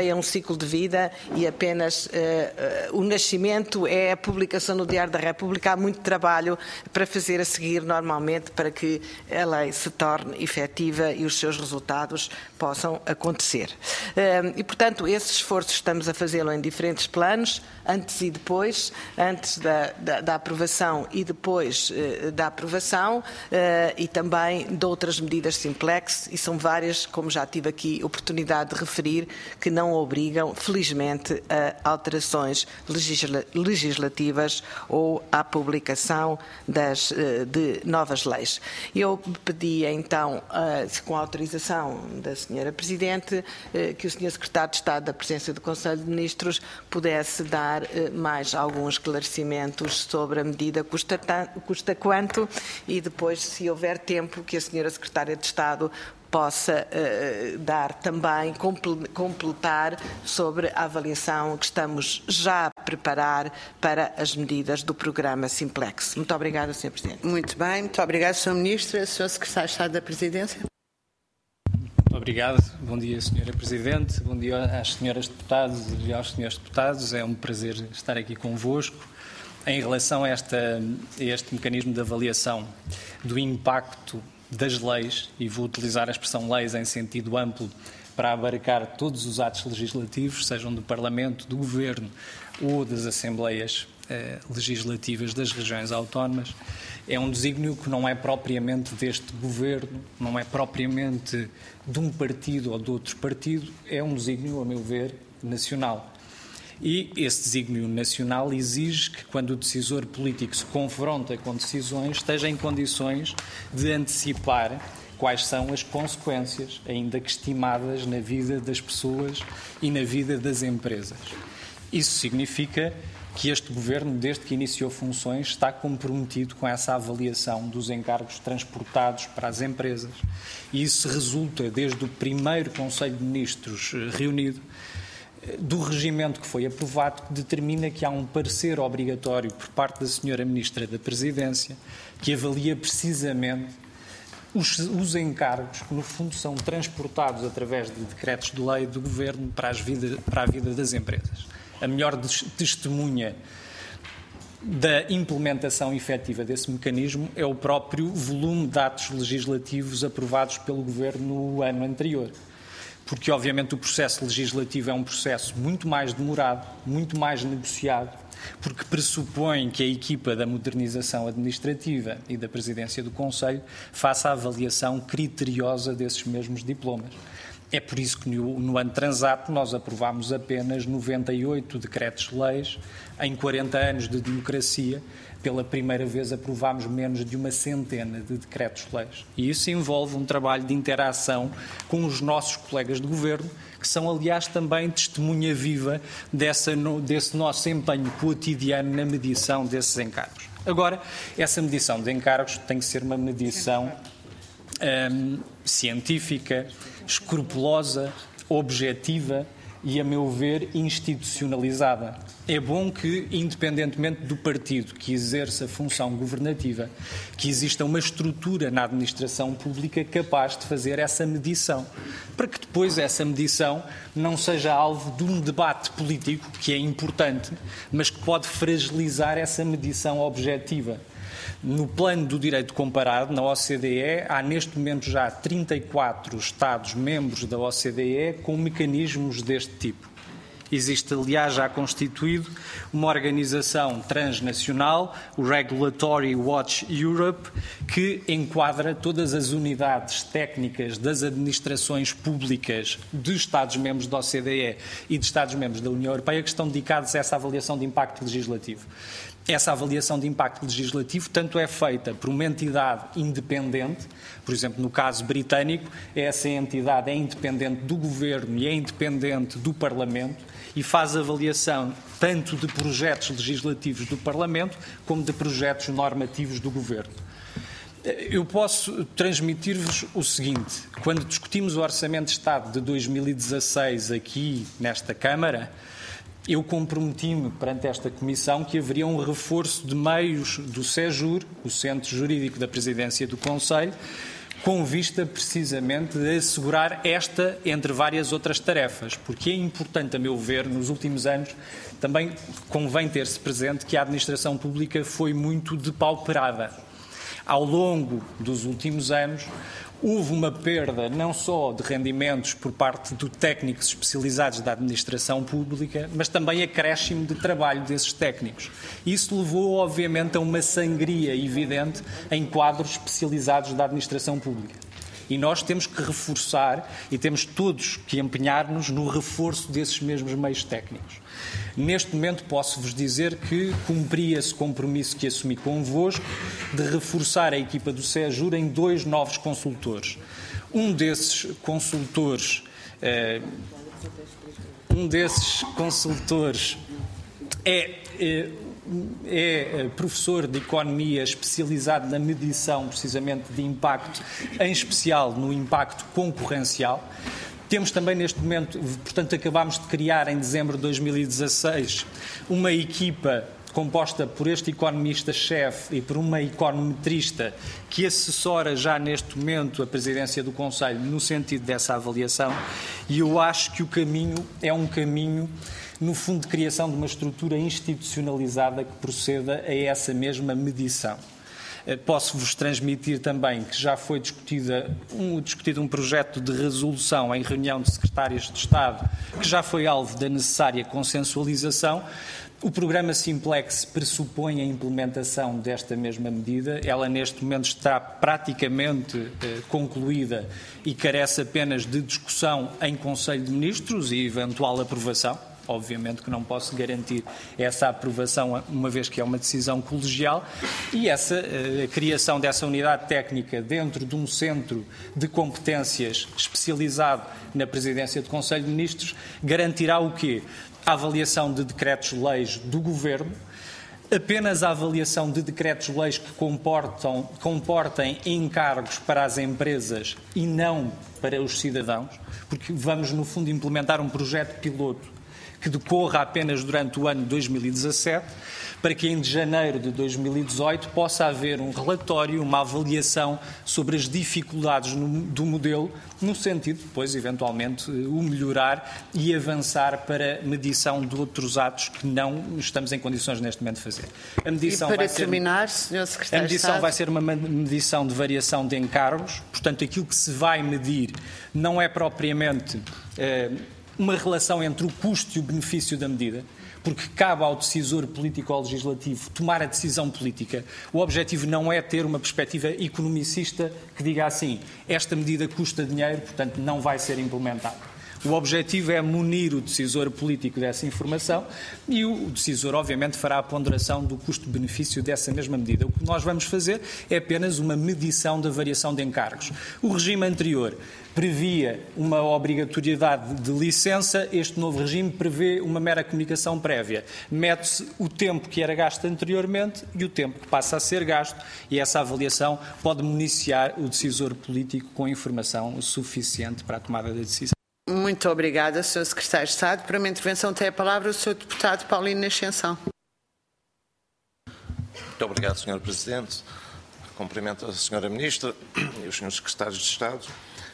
ciclo de vida e apenas o nascimento é a publicação no Diário da República. Há muito trabalho para fazer a seguir normalmente para que a lei se torne efetiva e os seus resultados possam acontecer. E, portanto, esse esforço estamos a fazê-lo em diferentes planos, antes e depois, antes da aprovação e depois da aprovação, e também de outras medidas simplex, e são várias, como já tive aqui oportunidade de referir, que não obrigam, felizmente, a alterações legislativas ou à publicação de novas leis. Eu pedia, então, com a autorização da Senhora Presidente, que o Sr. Secretário de Estado da Presidência do Conselho de Ministros pudesse dar mais alguns esclarecimentos sobre a medida custa quanto, e depois, se houver tempo, que a Senhora Secretária de Estado possa dar também, completar sobre a avaliação que estamos já a preparar para as medidas do programa Simplex. Muito obrigada, Sr. Presidente. Muito bem, muito obrigada, Sr. Ministro. Sr. Secretário de Estado da Presidência. Muito obrigado. Bom dia, Sra. Presidente. Bom dia às senhoras deputadas e aos senhores deputados. É um prazer estar aqui convosco. Em relação a este mecanismo de avaliação do impacto das leis, e vou utilizar a expressão leis em sentido amplo para abarcar todos os atos legislativos, sejam do Parlamento, do Governo ou das Assembleias legislativas das regiões autónomas, é um desígnio que não é propriamente deste Governo, não é propriamente de um partido ou de outro partido, é um desígnio, a meu ver, nacional. E esse desígnio nacional exige que, quando o decisor político se confronta com decisões, esteja em condições de antecipar quais são as consequências, ainda que estimadas, na vida das pessoas e na vida das empresas. Isso significa que este Governo, desde que iniciou funções, está comprometido com essa avaliação dos encargos transportados para as empresas. E isso resulta, desde o primeiro Conselho de Ministros reunido, do regimento que foi aprovado, que determina que há um parecer obrigatório por parte da Sra. Ministra da Presidência, que avalia precisamente os encargos que, no fundo, são transportados através de decretos de lei do Governo para a vida das empresas. A melhor testemunha da implementação efetiva desse mecanismo é o próprio volume de atos legislativos aprovados pelo Governo no ano anterior. Porque, obviamente, o processo legislativo é um processo muito mais demorado, muito mais negociado, porque pressupõe que a equipa da modernização administrativa e da Presidência do Conselho faça a avaliação criteriosa desses mesmos diplomas. É por isso que no ano transato nós aprovámos apenas 98 decretos-leis. Em 40 anos de democracia, pela primeira vez aprovámos menos de uma centena de decretos-leis. E isso envolve um trabalho de interação com os nossos colegas de governo, que são, aliás, também testemunha viva desse nosso empenho cotidiano na medição desses encargos. Agora, essa medição de encargos tem que ser uma medição científica, escrupulosa, objetiva e, a meu ver, institucionalizada. É bom que, independentemente do partido que exerça a função governativa, que exista uma estrutura na administração pública capaz de fazer essa medição, para que depois essa medição não seja alvo de um debate político, que é importante, mas que pode fragilizar essa medição objetiva. No plano do direito comparado, na OCDE, há neste momento já 34 Estados-membros da OCDE com mecanismos deste tipo. Existe, aliás, já constituído uma organização transnacional, o Regulatory Watch Europe, que enquadra todas as unidades técnicas das administrações públicas de Estados-membros da OCDE e de Estados-membros da União Europeia que estão dedicados a essa avaliação de impacto legislativo. Essa avaliação de impacto legislativo tanto é feita por uma entidade independente, por exemplo, no caso britânico, essa entidade é independente do Governo e é independente do Parlamento e faz avaliação tanto de projetos legislativos do Parlamento como de projetos normativos do Governo. Eu posso transmitir-vos o seguinte: quando discutimos o Orçamento de Estado de 2016 aqui nesta Câmara, eu comprometi-me perante esta Comissão que haveria um reforço de meios do SEJUR, o Centro Jurídico da Presidência do Conselho, com vista precisamente a assegurar esta entre várias outras tarefas, porque é importante, a meu ver, nos últimos anos, também convém ter-se presente que a administração pública foi muito depauperada. Ao longo dos últimos anos, houve uma perda não só de rendimentos por parte de técnicos especializados da administração pública, mas também acréscimo de trabalho desses técnicos. Isso levou, obviamente, a uma sangria evidente em quadros especializados da administração pública. E nós temos que reforçar e temos todos que empenhar-nos no reforço desses mesmos meios técnicos. Neste momento posso-vos dizer que cumpri esse compromisso que assumi convosco de reforçar a equipa do SEJUR em 2 novos consultores. Um desses consultores é professor de Economia especializado na medição, precisamente, de impacto, em especial no impacto concorrencial. Temos também neste momento, portanto, acabámos de criar em dezembro de 2016 uma equipa composta por este economista-chefe e por uma econometrista que assessora já neste momento a presidência do Conselho no sentido dessa avaliação, e eu acho que o caminho é um caminho, no fundo, de criação de uma estrutura institucionalizada que proceda a essa mesma medição. Posso-vos transmitir também que já foi discutido um projeto de resolução em reunião de secretários de Estado, que já foi alvo da necessária consensualização. O programa Simplex pressupõe a implementação desta mesma medida. Ela, neste momento, está praticamente concluída e carece apenas de discussão em Conselho de Ministros e eventual aprovação. Obviamente que não posso garantir essa aprovação, uma vez que é uma decisão colegial, e a criação dessa unidade técnica dentro de um centro de competências especializado na presidência do Conselho de Ministros garantirá o quê? A avaliação de decretos-leis do Governo, apenas a avaliação de decretos-leis que comportem encargos para as empresas e não para os cidadãos, porque vamos, no fundo, implementar um projeto piloto que decorra apenas durante o ano de 2017, para que em janeiro de 2018 possa haver um relatório, uma avaliação sobre as dificuldades do modelo, no sentido de depois, eventualmente, o melhorar e avançar para medição de outros atos que não estamos em condições neste momento de fazer. A medição e para terminar, Sr. Secretário de Estado... A medição vai ser uma medição de variação de encargos, portanto, aquilo que se vai medir não é propriamente... uma relação entre o custo e o benefício da medida, porque cabe ao decisor político ou legislativo tomar a decisão política. O objetivo não é ter uma perspectiva economicista que diga assim, esta medida custa dinheiro, portanto não vai ser implementada. O objetivo é munir o decisor político dessa informação e o decisor, obviamente, fará a ponderação do custo-benefício dessa mesma medida. O que nós vamos fazer é apenas uma medição da variação de encargos. O regime anterior previa uma obrigatoriedade de licença, este novo regime prevê uma mera comunicação prévia. Mete-se o tempo que era gasto anteriormente e o tempo que passa a ser gasto, e essa avaliação pode municiar o decisor político com informação suficiente para a tomada da decisão. Muito obrigada, Sr. Secretário de Estado. Para uma intervenção tem a palavra o Sr. Deputado Paulino Ascensão. Muito obrigado, Sr. Presidente. Cumprimento a Sra. Ministra e os Srs. Secretários de Estado.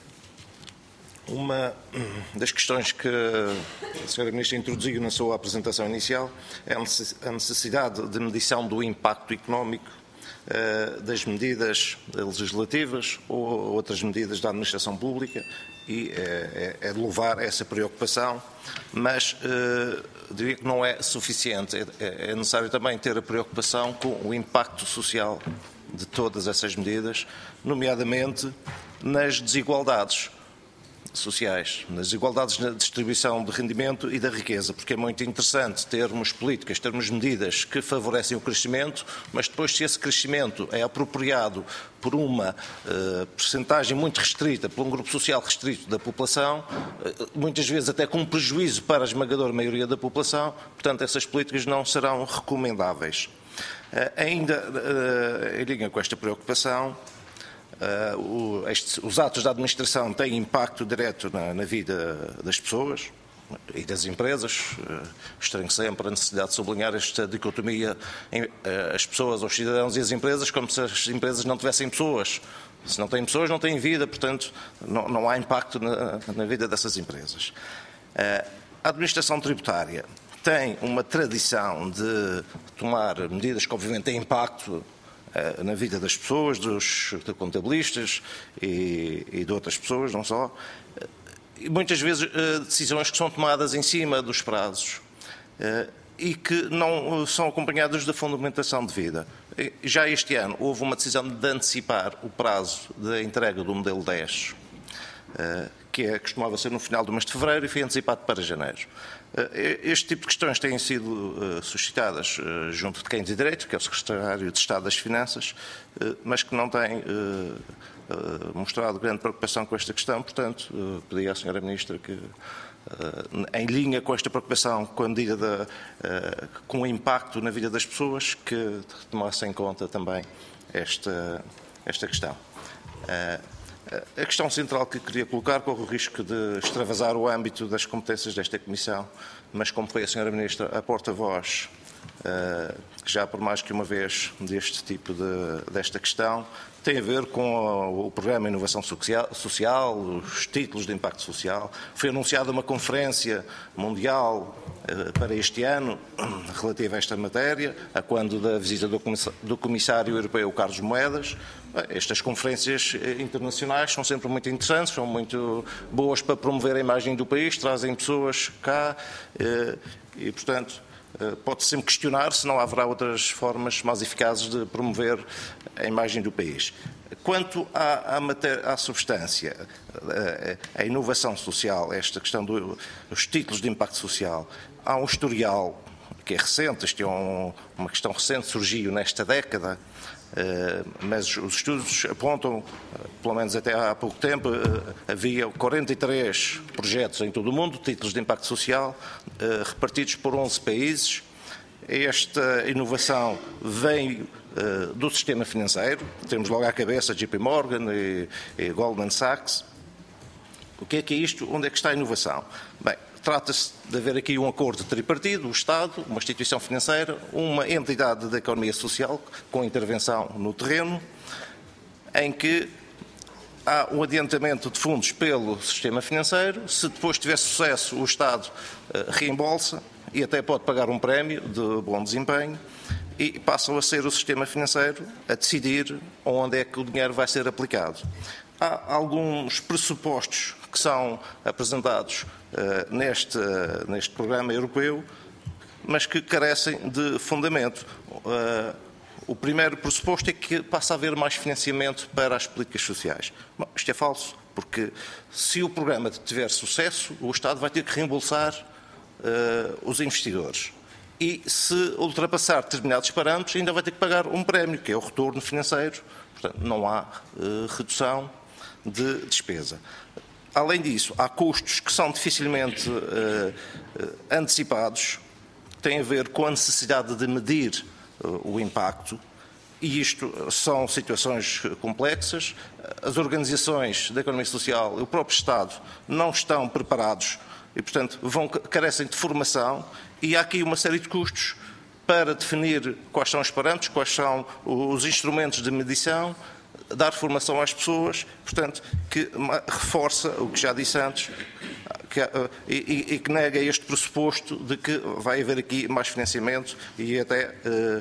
Uma das questões que a Sra. Ministra introduziu na sua apresentação inicial é a necessidade de medição do impacto económico das medidas legislativas ou outras medidas da administração pública, e é de louvar essa preocupação, mas diria que não é suficiente. É necessário também ter a preocupação com o impacto social de todas essas medidas, nomeadamente nas desigualdades sociais, nas desigualdades na distribuição de rendimento e da riqueza, porque é muito interessante termos políticas, termos medidas que favorecem o crescimento, mas depois, se esse crescimento é apropriado por uma percentagem muito restrita, por um grupo social restrito da população, muitas vezes até com prejuízo para a esmagadora maioria da população, portanto essas políticas não serão recomendáveis. Ainda em linha com esta preocupação, os atos da administração têm impacto direto na vida das pessoas, e das empresas. Estranho sempre a necessidade de sublinhar esta dicotomia em as pessoas, os cidadãos e as empresas, como se as empresas não tivessem pessoas. Se não têm pessoas, não têm vida, portanto, não há impacto na vida dessas empresas. A administração tributária tem uma tradição de tomar medidas que, obviamente, têm impacto na vida das pessoas, de contabilistas e de outras pessoas, não só. E muitas vezes decisões que são tomadas em cima dos prazos e que não são acompanhadas da fundamentação devida. Já este ano houve uma decisão de antecipar o prazo da entrega do modelo 10, que costumava ser no final do mês de fevereiro e foi antecipado para janeiro. Este tipo de questões têm sido suscitadas junto de quem de direito, que é o Secretário de Estado das Finanças, mas que não tem mostrado grande preocupação com esta questão. Portanto, pedi à Sra. Ministra que, em linha com esta preocupação, com a medida com o impacto na vida das pessoas, que tomasse em conta também esta questão. A questão central que queria colocar, corre o risco de extravasar o âmbito das competências desta Comissão, mas como foi a Sra. Ministra a porta-voz, que já por mais que uma vez deste tipo desta questão, tem a ver com o Programa de Inovação Social, os títulos de impacto social. Foi anunciada uma conferência mundial para este ano relativa a esta matéria, a quando da visita do Comissário Europeu Carlos Moedas. Estas conferências internacionais são sempre muito interessantes, são muito boas para promover a imagem do país, trazem pessoas cá e, portanto, pode sempre questionar se não haverá outras formas mais eficazes de promover a imagem do país. Quanto à substância, a inovação social, esta questão dos títulos de impacto social, há um historial que é recente, isto é uma questão recente, surgiu nesta década, mas os estudos apontam, pelo menos até há pouco tempo, havia 43 projetos em todo o mundo, títulos de impacto social, repartidos por 11 países. Esta inovação vem do sistema financeiro, temos logo à cabeça JP Morgan e Goldman Sachs. O que é isto? Onde é que está a inovação? Bem, trata-se de haver aqui um acordo tripartido, o Estado, uma instituição financeira, uma entidade da economia social com intervenção no terreno, em que há um adiantamento de fundos pelo sistema financeiro. Se depois tiver sucesso, o Estado reembolsa e até pode pagar um prémio de bom desempenho e passam a ser o sistema financeiro a decidir onde é que o dinheiro vai ser aplicado. Há alguns pressupostos que são apresentados neste programa europeu, mas que carecem de fundamento. O primeiro pressuposto é que passa a haver mais financiamento para as políticas sociais. Bom, isto é falso, porque se o programa tiver sucesso, o Estado vai ter que reembolsar os investidores. E se ultrapassar determinados parâmetros, ainda vai ter que pagar um prémio, que é o retorno financeiro. Portanto, não há redução de despesa. Além disso, há custos que são dificilmente antecipados, têm a ver com a necessidade de medir o impacto, e isto são situações complexas. As organizações da economia social e o próprio Estado não estão preparados e, portanto, carecem de formação, e há aqui uma série de custos para definir quais são os parâmetros, quais são os instrumentos de medição, dar formação às pessoas, portanto, que reforça o que já disse antes e que nega este pressuposto de que vai haver aqui mais financiamento e até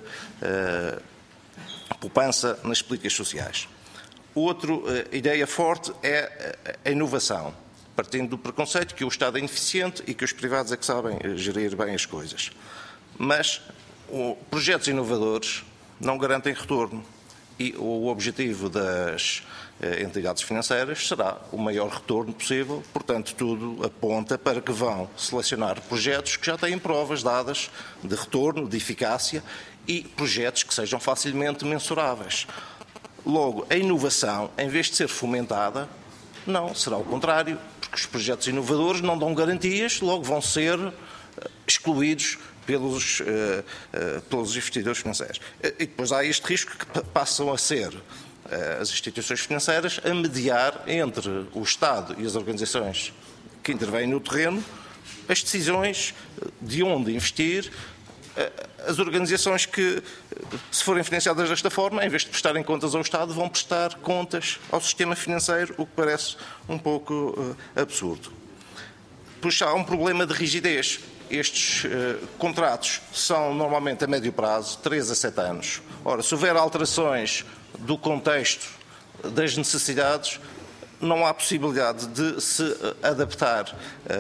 poupança nas políticas sociais. Outra ideia forte é a inovação, partindo do preconceito que o Estado é ineficiente e que os privados é que sabem gerir bem as coisas. Mas projetos inovadores não garantem retorno. E o objetivo das entidades financeiras será o maior retorno possível, portanto, tudo aponta para que vão selecionar projetos que já têm provas dadas de retorno, de eficácia e projetos que sejam facilmente mensuráveis. Logo, a inovação, em vez de ser fomentada, não, será o contrário, porque os projetos inovadores não dão garantias, logo vão ser excluídos pelos investidores financeiros. E depois há este risco que passam a ser as instituições financeiras a mediar entre o Estado e as organizações que intervêm no terreno as decisões de onde investir. As organizações que, se forem financiadas desta forma, em vez de prestarem contas ao Estado, vão prestar contas ao sistema financeiro, o que parece um pouco absurdo. Pois há um problema de rigidez. Estes contratos são normalmente a médio prazo, 3 a 7 anos. Ora, se houver alterações do contexto das necessidades, não há possibilidade de se adaptar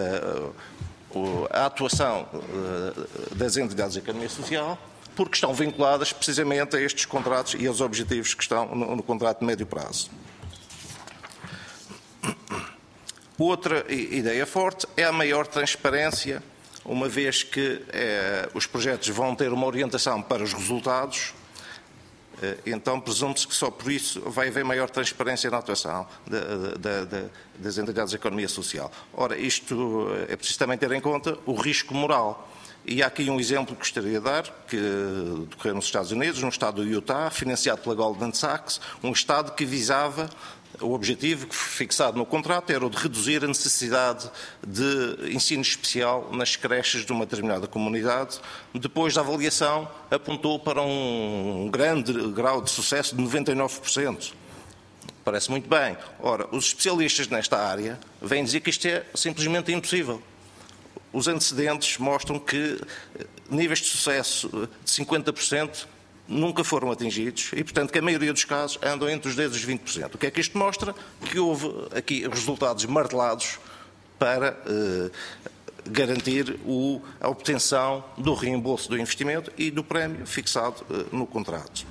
a atuação das entidades da economia social, porque estão vinculadas precisamente a estes contratos e aos objetivos que estão no contrato de médio prazo. Outra ideia forte é a maior transparência, uma vez que os projetos vão ter uma orientação para os resultados. Então, presume-se que só por isso vai haver maior transparência na atuação das entidades da economia social. Ora, isto é preciso também ter em conta o risco moral. E há aqui um exemplo que gostaria de dar, que decorreu nos Estados Unidos, no estado do Utah, financiado pela Goldman Sachs, um estado que visava, o objetivo fixado no contrato era o de reduzir a necessidade de ensino especial nas creches de uma determinada comunidade. Depois da avaliação, apontou para um grande grau de sucesso de 99%. Parece muito bem. Ora, os especialistas nesta área vêm dizer que isto é simplesmente impossível. Os antecedentes mostram que níveis de sucesso de 50% nunca foram atingidos e, portanto, que a maioria dos casos andam entre os 10% e os 20%. O que é que isto mostra? Que houve aqui resultados martelados para garantir a obtenção do reembolso do investimento e do prémio fixado no contrato.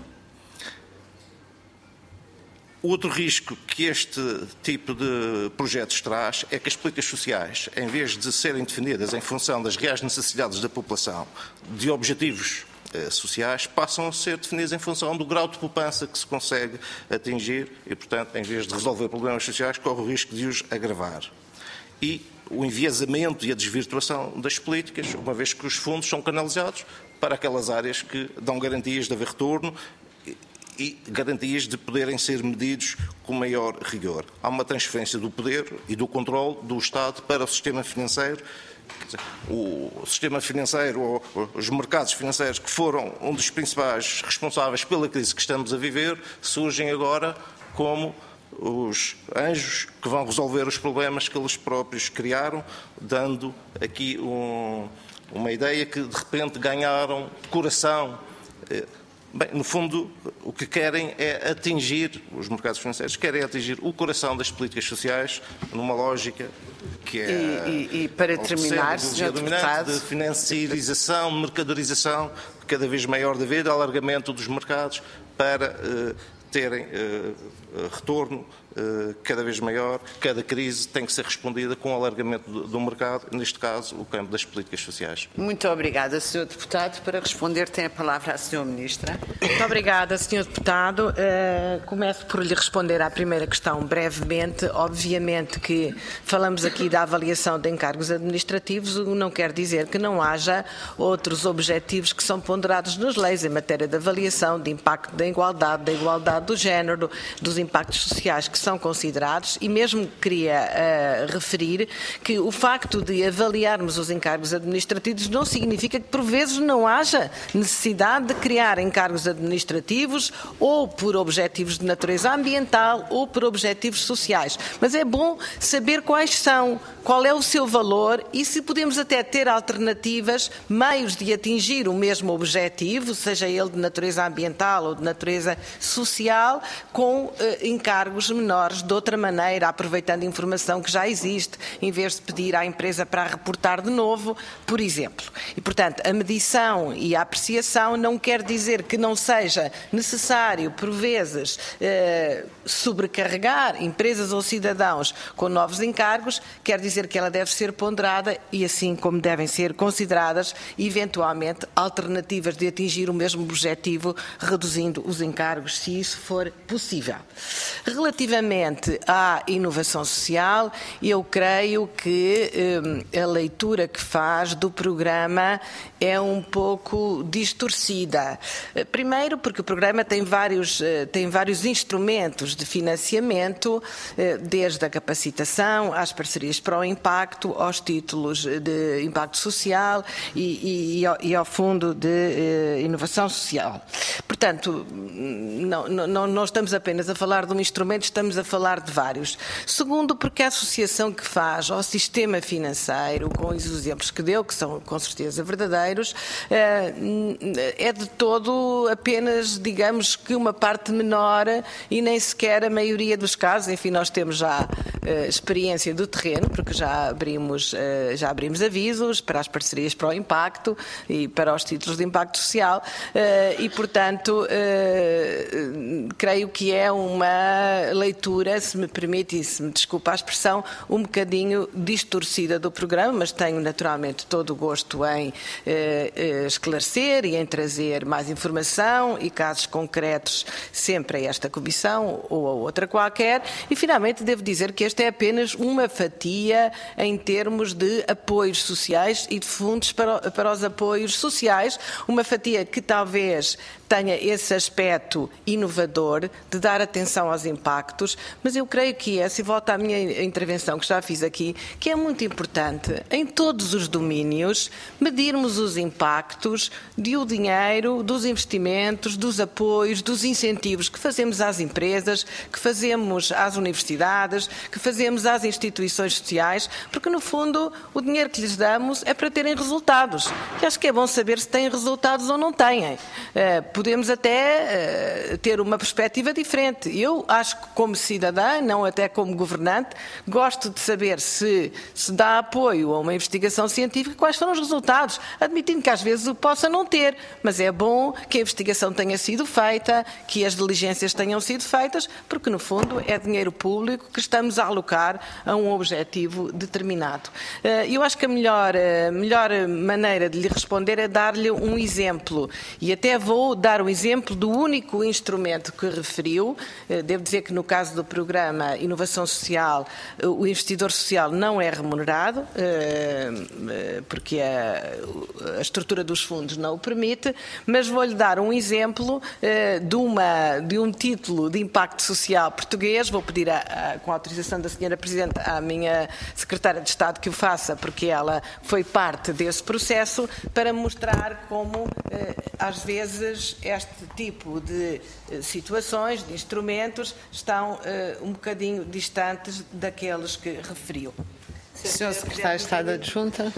Outro risco que este tipo de projetos traz é que as políticas sociais, em vez de serem definidas em função das reais necessidades da população, de objetivos sociais, passam a ser definidas em função do grau de poupança que se consegue atingir e, portanto, em vez de resolver problemas sociais, corre o risco de os agravar. E o enviesamento e a desvirtuação das políticas, uma vez que os fundos são canalizados para aquelas áreas que dão garantias de haver retorno e garantias de poderem ser medidos com maior rigor. Há uma transferência do poder e do controle do Estado para o sistema financeiro. O sistema financeiro, ou os mercados financeiros, que foram um dos principais responsáveis pela crise que estamos a viver, surgem agora como os anjos que vão resolver os problemas que eles próprios criaram, dando aqui uma ideia que de repente ganharam coração. Bem, no fundo, o que querem é atingir, os mercados financeiros querem atingir o coração das políticas sociais numa lógica que é... E para terminar, Sr. Deputado... de financiarização, mercadorização cada vez maior da vida, alargamento dos mercados para terem retorno cada vez maior. Cada crise tem que ser respondida com o alargamento do mercado, neste caso, o campo das políticas sociais. Muito obrigada, Sr. Deputado. Para responder, tem a palavra a Sra. Ministra. Muito obrigada, Sr. Deputado. Começo por lhe responder à primeira questão brevemente. Obviamente que falamos aqui da avaliação de encargos administrativos, o que não quer dizer que não haja outros objetivos que são ponderados nas leis em matéria de avaliação, de impacto da igualdade do género, dos impactos sociais que são considerados, e mesmo queria referir que o facto de avaliarmos os encargos administrativos não significa que por vezes não haja necessidade de criar encargos administrativos ou por objetivos de natureza ambiental ou por objetivos sociais. Mas é bom saber quais são, qual é o seu valor e se podemos até ter alternativas, meios de atingir o mesmo objetivo, seja ele de natureza ambiental ou de natureza social, com encargos menores, de outra maneira, aproveitando informação que já existe, em vez de pedir à empresa para reportar de novo, por exemplo. E, portanto, a medição e a apreciação não quer dizer que não seja necessário, por vezes, sobrecarregar empresas ou cidadãos com novos encargos, quer dizer que ela deve ser ponderada e, assim como devem ser consideradas, eventualmente, alternativas de atingir o mesmo objetivo, reduzindo os encargos, se isso for possível. Relativamente relativamente à inovação social, eu creio que a leitura que faz do programa é um pouco distorcida. Primeiro, porque o programa tem vários instrumentos de financiamento, desde a capacitação, às parcerias para o impacto, aos títulos de impacto social e ao Fundo de Inovação Social. Portanto, não estamos apenas a falar de um instrumento, estamos a falar de vários. Segundo, porque a associação que faz ao sistema financeiro, com os exemplos que deu, que são com certeza verdadeiros, é de todo apenas, digamos que uma parte menor e nem sequer a maioria dos casos. Enfim, nós temos já experiência do terreno, porque já abrimos avisos para as parcerias para o impacto e para os títulos de impacto social e, portanto, creio que é uma leitura, se me permite e se me desculpa a expressão, um bocadinho distorcida do programa, mas tenho naturalmente todo o gosto em esclarecer e em trazer mais informação e casos concretos sempre a esta comissão ou a outra qualquer. E finalmente devo dizer que esta é apenas uma fatia em termos de apoios sociais e de fundos para os apoios sociais, uma fatia que talvez tenha esse aspecto inovador de dar atenção aos impactos, mas eu creio que e volto à minha intervenção que já fiz aqui, que é muito importante em todos os domínios medirmos os impactos do dinheiro, dos investimentos, dos apoios, dos incentivos que fazemos às empresas, que fazemos às universidades, que fazemos às instituições sociais, porque no fundo o dinheiro que lhes damos é para terem resultados. E acho que é bom saber se têm resultados ou não têm. Podemos até ter uma perspectiva diferente. Eu acho que como cidadã, não até como governante, gosto de saber se dá apoio a uma investigação científica, quais foram os resultados, admitindo que às vezes o possa não ter, mas é bom que a investigação tenha sido feita, que as diligências tenham sido feitas, porque no fundo é dinheiro público que estamos a alocar a um objetivo determinado. Eu acho que a melhor maneira de lhe responder é dar-lhe um exemplo, e até vou dar o exemplo do único instrumento que referiu. Devo dizer que no caso do programa Inovação Social, o investidor social não é remunerado, porque a estrutura dos fundos não o permite, mas vou-lhe dar um exemplo de um título de impacto social português. Vou pedir, com a autorização da Sra. Presidente, à minha Secretária de Estado que o faça, porque ela foi parte desse processo, para mostrar como, às vezes, este tipo de situações, de instrumentos, estão um bocadinho distantes daqueles que referiu. Sr. Secretário de Estado Adjunta.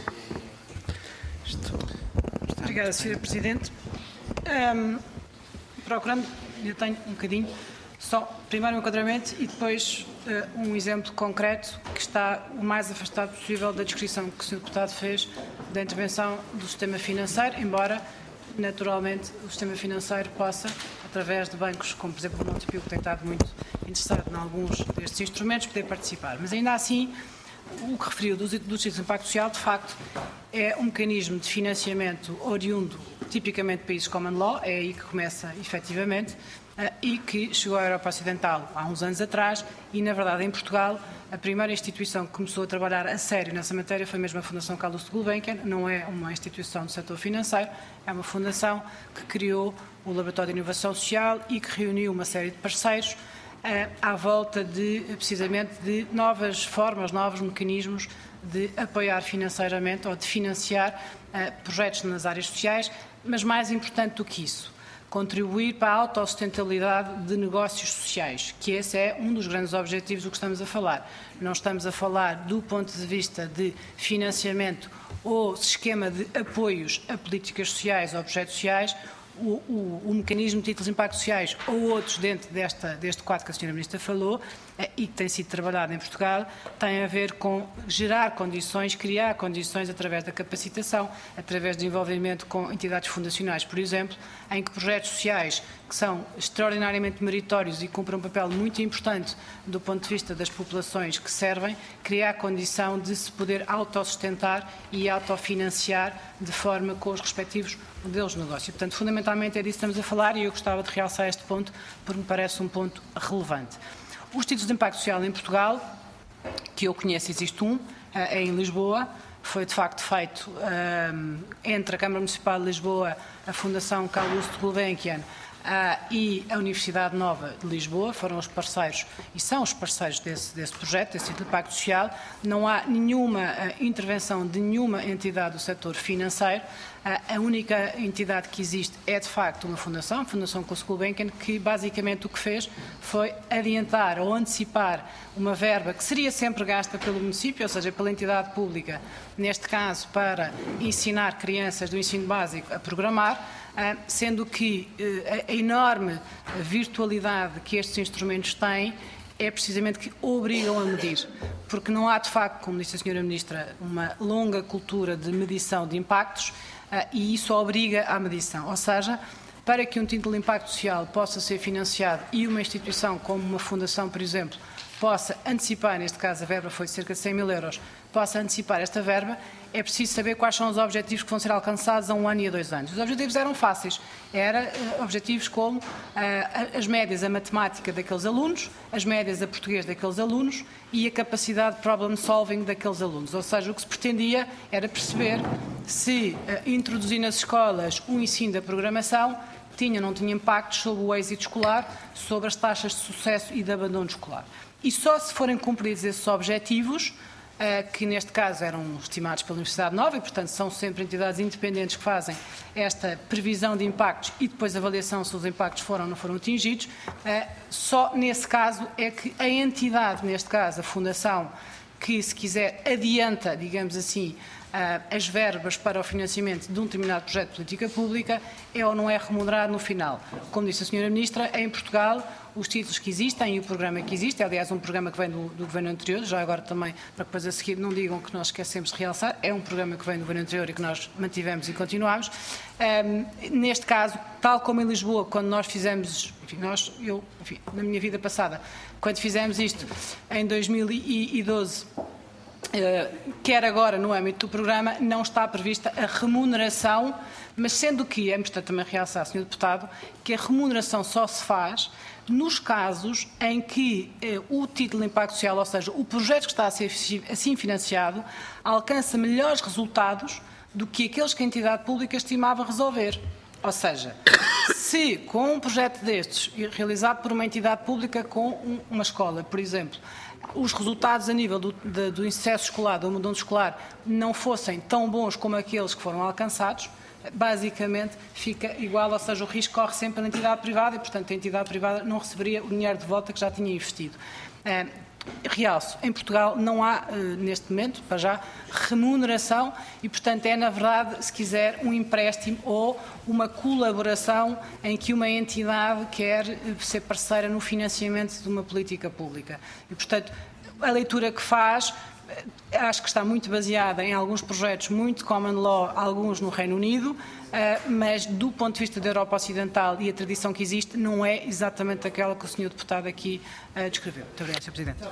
Obrigada, Sra. Presidente. Procurando, eu tenho um bocadinho, só primeiro um enquadramento e depois um exemplo concreto que está o mais afastado possível da descrição que o Sr. Deputado fez da intervenção do sistema financeiro, embora naturalmente o sistema financeiro possa, através de bancos como, por exemplo, o Montepio, que tem estado muito interessado em alguns destes instrumentos, poder participar. Mas ainda assim, o que referiu dos títulos de impacto social, de facto, é um mecanismo de financiamento oriundo, tipicamente de países common law, é aí que começa efetivamente, e que chegou à Europa Ocidental há uns anos atrás e, na verdade, em Portugal, a primeira instituição que começou a trabalhar a sério nessa matéria foi mesmo a Fundação Carlos de Gulbenkian. Não é uma instituição do setor financeiro, é uma fundação que criou o Laboratório de Inovação Social e que reuniu uma série de parceiros à volta precisamente de novas formas, novos mecanismos de apoiar financeiramente ou de financiar projetos nas áreas sociais, mas mais importante do que isso, contribuir para a autossustentabilidade de negócios sociais, que esse é um dos grandes objetivos do que estamos a falar. Não estamos a falar do ponto de vista de financiamento ou esquema de apoios a políticas sociais ou projetos sociais. O mecanismo de títulos de impacto sociais ou outros dentro deste quadro que a Sra. Ministra falou e que tem sido trabalhado em Portugal, tem a ver com gerar condições, criar condições através da capacitação, através de envolvimento com entidades fundacionais, por exemplo, em que projetos sociais que são extraordinariamente meritórios e cumprem um papel muito importante do ponto de vista das populações que servem, criar a condição de se poder autossustentar e autofinanciar de forma com os respectivos modelos de negócio. Portanto, fundamentalmente é disso que estamos a falar e eu gostava de realçar este ponto porque me parece um ponto relevante. Os títulos de impacto social em Portugal, que eu conheço, existe um, é em Lisboa. Foi de facto feito entre a Câmara Municipal de Lisboa, a Fundação Carlos Lúcio Gulbenkian e a Universidade Nova de Lisboa. Foram os parceiros e são os parceiros desse projeto, desse título de impacto social. Não há nenhuma intervenção de nenhuma entidade do setor financeiro. A única entidade que existe é de facto uma fundação, a Fundação Carlos Gulbenkian, que basicamente o que fez foi adiantar ou antecipar uma verba que seria sempre gasta pelo município, ou seja, pela entidade pública, neste caso para ensinar crianças do ensino básico a programar, sendo que a enorme virtualidade que estes instrumentos têm é precisamente que obrigam a medir, porque não há de facto, como disse a Sra. Ministra, uma longa cultura de medição de impactos e isso obriga à medição, ou seja, para que um título de impacto social possa ser financiado e uma instituição como uma fundação, por exemplo, possa antecipar, neste caso a verba foi de cerca de 100 mil euros, possa antecipar esta verba, é preciso saber quais são os objetivos que vão ser alcançados a 1 ano e a 2 anos. Os objetivos eram fáceis, eram objetivos como as médias a matemática daqueles alunos, as médias a português daqueles alunos e a capacidade de problem solving daqueles alunos. Ou seja, o que se pretendia era perceber se introduzir nas escolas o ensino da programação tinha ou não tinha impactos sobre o êxito escolar, sobre as taxas de sucesso e de abandono escolar. E só se forem cumpridos esses objetivos, que neste caso eram estimados pela Universidade Nova e, portanto, são sempre entidades independentes que fazem esta previsão de impactos e depois avaliação se os impactos foram ou não foram atingidos, só nesse caso é que a entidade, neste caso a Fundação, que se quiser adianta, digamos assim, as verbas para o financiamento de um determinado projeto de política pública, é ou não é remunerado no final. Como disse a Sra. Ministra, em Portugal, os títulos que existem e o programa que existe, aliás, um programa que vem do governo anterior, já agora também, para que depois a seguir não digam que nós esquecemos de realçar, é um programa que vem do governo anterior e que nós mantivemos e continuamos. Neste caso, tal como em Lisboa, quando nós fizemos, na minha vida passada, quando fizemos isto em 2012, quer agora no âmbito do programa, não está prevista a remuneração, mas sendo que é importante também realçar, Sr. Deputado, que a remuneração só se faz nos casos em que o título de impacto social, ou seja, o projeto que está a ser assim financiado, alcança melhores resultados do que aqueles que a entidade pública estimava resolver. Ou seja, se com um projeto destes, realizado por uma entidade pública com uma escola, por exemplo, os resultados a nível do insucesso escolar, do abandono escolar, não fossem tão bons como aqueles que foram alcançados, basicamente fica igual, ou seja, o risco corre sempre pela entidade privada e, portanto, a entidade privada não receberia o dinheiro de volta que já tinha investido. Realço, em Portugal não há, neste momento, para já, remuneração e, portanto, é, na verdade, se quiser, um empréstimo ou uma colaboração em que uma entidade quer ser parceira no financiamento de uma política pública. E, portanto, a leitura que faz, acho que está muito baseada em alguns projetos muito common law, alguns no Reino Unido, mas do ponto de vista da Europa Ocidental e a tradição que existe, não é exatamente aquela que o Sr. Deputado aqui descreveu. Muito obrigado, Sr. Presidente.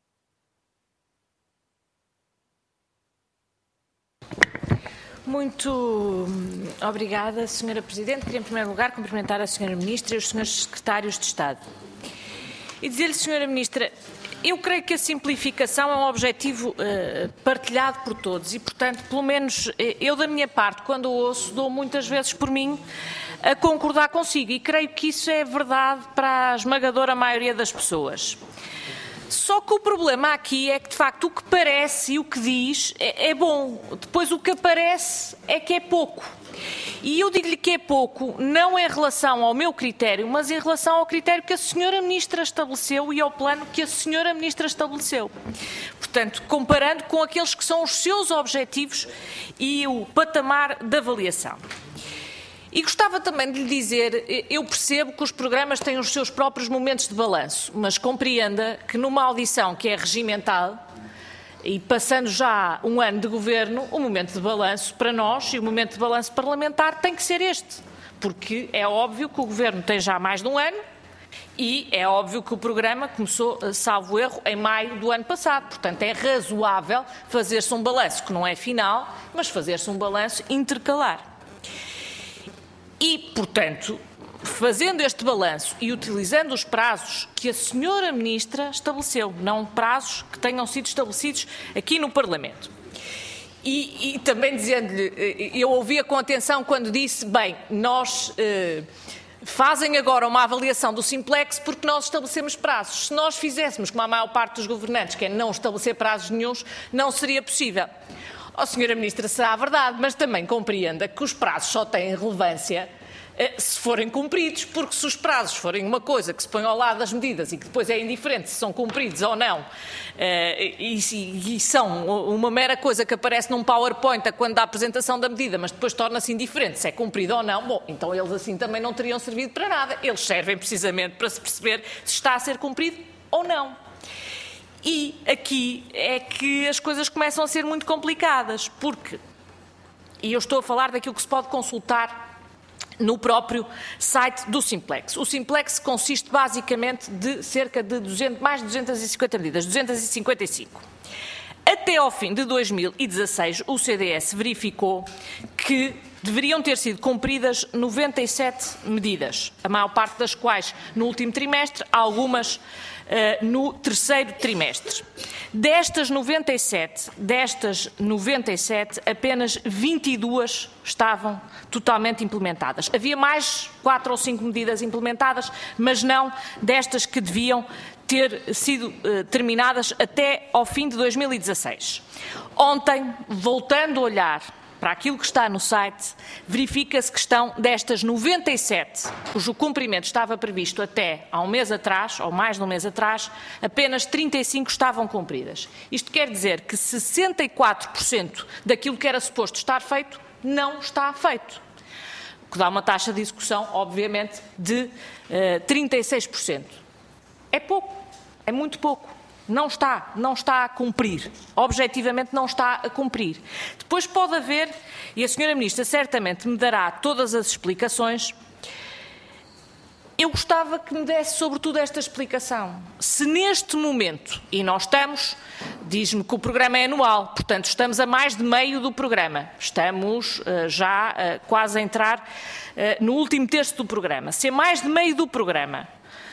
Muito obrigada, Sra. Presidente. Queria, em primeiro lugar, cumprimentar a Sra. Ministra e os Srs. Secretários de Estado. E dizer-lhe, Sra. Ministra, eu creio que a simplificação é um objetivo partilhado por todos e, portanto, pelo menos eu, da minha parte, quando ouço, dou muitas vezes por mim a concordar consigo e creio que isso é verdade para a esmagadora maioria das pessoas. Só que o problema aqui é que, de facto, o que parece e o que diz é bom. Depois, o que aparece é que é pouco. E eu digo-lhe que é pouco, não em relação ao meu critério, mas em relação ao critério que a Sra. Ministra estabeleceu e ao plano que a Sra. Ministra estabeleceu. Portanto, comparando com aqueles que são os seus objetivos e o patamar de avaliação. E gostava também de lhe dizer, eu percebo que os programas têm os seus próprios momentos de balanço, mas compreenda que numa audição que é regimental, e passando já um ano de governo, o momento de balanço para nós e o momento de balanço parlamentar tem que ser este, porque é óbvio que o governo tem já mais de um ano e é óbvio que o programa começou, salvo erro, em maio do ano passado. Portanto, é razoável fazer-se um balanço que não é final, mas fazer-se um balanço intercalar. E, portanto, fazendo este balanço e utilizando os prazos que a senhora Ministra estabeleceu, não prazos que tenham sido estabelecidos aqui no Parlamento. E também dizendo-lhe, eu ouvia com atenção quando disse, bem, nós fazem agora uma avaliação do Simplex porque nós estabelecemos prazos. Se nós fizéssemos, como a maior parte dos governantes, que é não estabelecer prazos nenhuns, não seria possível. Senhora Ministra, será verdade, mas também compreenda que os prazos só têm relevância se forem cumpridos, porque se os prazos forem uma coisa que se põe ao lado das medidas e que depois é indiferente se são cumpridos ou não, e são uma mera coisa que aparece num PowerPoint quando da apresentação da medida, mas depois torna-se indiferente se é cumprido ou não, bom, então eles assim também não teriam servido para nada. Eles servem precisamente para se perceber se está a ser cumprido ou não. E aqui é que as coisas começam a ser muito complicadas, porque, e eu estou a falar daquilo que se pode consultar no próprio site do Simplex. O Simplex consiste basicamente de cerca de mais de 250 medidas, 255. Até ao fim de 2016, o CDS verificou que deveriam ter sido cumpridas 97 medidas, a maior parte das quais no último trimestre, algumas no terceiro trimestre. Destas 97, apenas 22 estavam totalmente implementadas. Havia mais 4 ou 5 medidas implementadas, mas não destas que deviam ter sido terminadas até ao fim de 2016. Ontem, voltando a olhar para aquilo que está no site, verifica-se que estão destas 97, cujo cumprimento estava previsto até há um mês atrás, ou mais de um mês atrás, apenas 35 estavam cumpridas. Isto quer dizer que 64% daquilo que era suposto estar feito não está feito, o que dá uma taxa de execução, obviamente, de 36%. É pouco, é muito pouco. Não está a cumprir. Objetivamente não está a cumprir. Depois pode haver, e a senhora Ministra certamente me dará todas as explicações, eu gostava que me desse sobretudo esta explicação. Se neste momento, e nós estamos, diz-me que o programa é anual, portanto estamos a mais de meio do programa, estamos já quase a entrar no último terço do programa. Se é mais de meio do programa,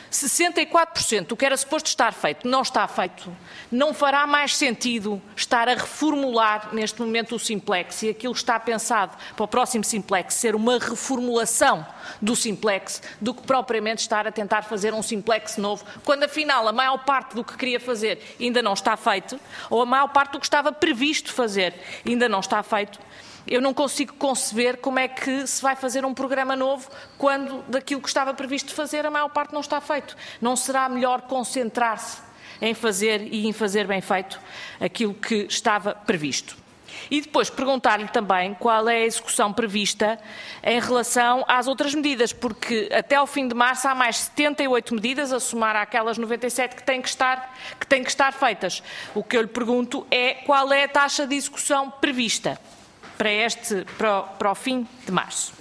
64% do que era suposto estar feito não está feito, não fará mais sentido estar a reformular neste momento o Simplex e aquilo que está pensado para o próximo Simplex ser uma reformulação do Simplex do que propriamente estar a tentar fazer um Simplex novo, quando afinal a maior parte do que queria fazer ainda não está feito, ou a maior parte do que estava previsto fazer ainda não está feito. Eu não consigo conceber como é que se vai fazer um programa novo quando daquilo que estava previsto fazer a maior parte não está feito. Não será melhor concentrar-se em fazer e em fazer bem feito aquilo que estava previsto? E depois perguntar-lhe também qual é a execução prevista em relação às outras medidas, porque até ao fim de março há mais 78 medidas a somar àquelas 97 que têm que estar feitas. O que eu lhe pergunto é qual é a taxa de execução prevista para o fim de março.